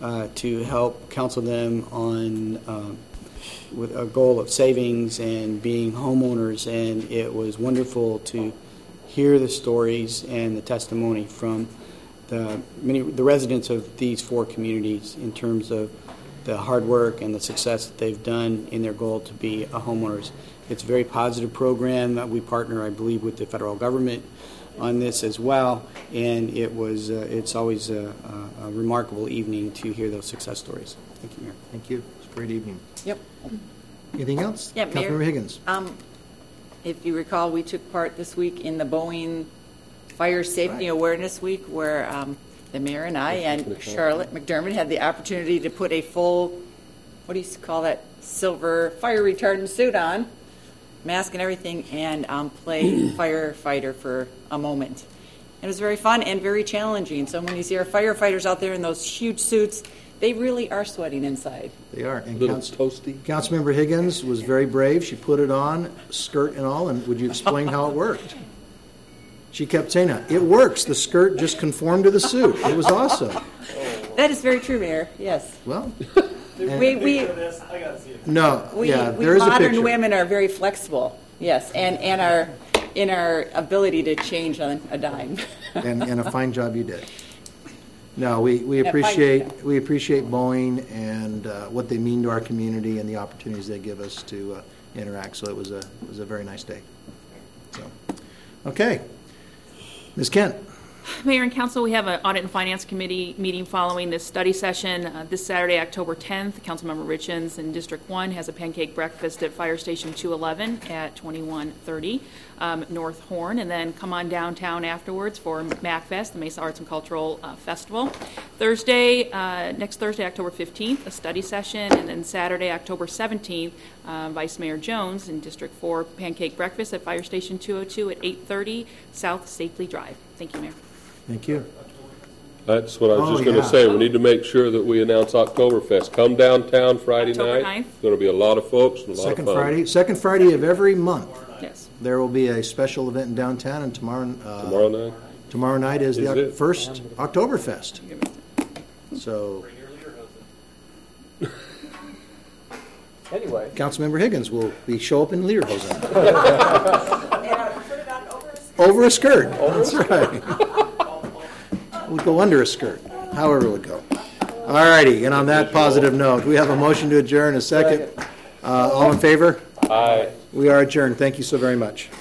uh, to help counsel them on um, with a goal of savings and being homeowners, and it was wonderful to hear the stories and the testimony from the many the residents of these four communities in terms of the hard work and the success that they've done in their goal to be a homeowners. It's a very positive program. We partner, I believe, with the federal government on this as well, and it was uh, it's always a, a, a remarkable evening to hear those success stories. Thank you, Mayor. Thank you. It's a great evening. Yep. Anything else? Yeah, Mayor. Councilmember Higgins. Um, if you recall, we took part this week in the Boeing Fire Safety Awareness Week, where um, the mayor and I and Charlotte McDermott had the opportunity to put a full, what do you call that, silver fire retardant suit on, mask and everything, and um, play firefighter for a moment. It was very fun and very challenging. So when you see our firefighters out there in those huge suits, they really are sweating inside. They are. And Little Council, toasty. Councilmember Higgins was very brave. She put it on, skirt and all, and would you explain how it worked? She kept saying that. It works. The skirt just conformed to the suit. It was awesome. That is very true, Mayor. Yes. Well, we, we, no, we, yeah, we there is a modern picture. women are very flexible. Yes, and, and our in our ability to change on a dime. and, and a fine job you did. No, we, we And a fine appreciate job. we appreciate Boeing and uh, what they mean to our community and the opportunities they give us to uh, interact. So it was a it was a very nice day. So, okay, Miz Kent. Mayor and Council, we have an Audit and Finance Committee meeting following this study session. Uh, this Saturday, October tenth, Councilmember Richens in District one has a pancake breakfast at Fire Station two eleven at twenty-one thirty um, North Horn, and then come on downtown afterwards for MacFest, the Mesa Arts and Cultural uh, Festival. Thursday, uh, next Thursday, October fifteenth, a study session, and then Saturday, October seventeenth, uh, Vice Mayor Jones in District four, pancake breakfast at Fire Station two oh two at eight thirty South Safely Drive. Thank you, Mayor. Thank you. That's what I was Oh, just going to yeah. say. We need to make sure that we announce Oktoberfest. Come downtown Friday October night. ninth. It's going to be a lot of folks and a lot Second of fun. Friday, second Friday of every month. Yes. There will be a special event in downtown, and tomorrow uh, Tomorrow night? tomorrow night is, Is the it? first Oktoberfest. So, Anyway. Councilmember Higgins will be show up in Lederhosen. Over a skirt. That's right. We'll go under a skirt. However it would go. All righty. And on that positive note, we have a motion to adjourn. A second. Uh, all in favor? Aye. We are adjourned. Thank you so very much.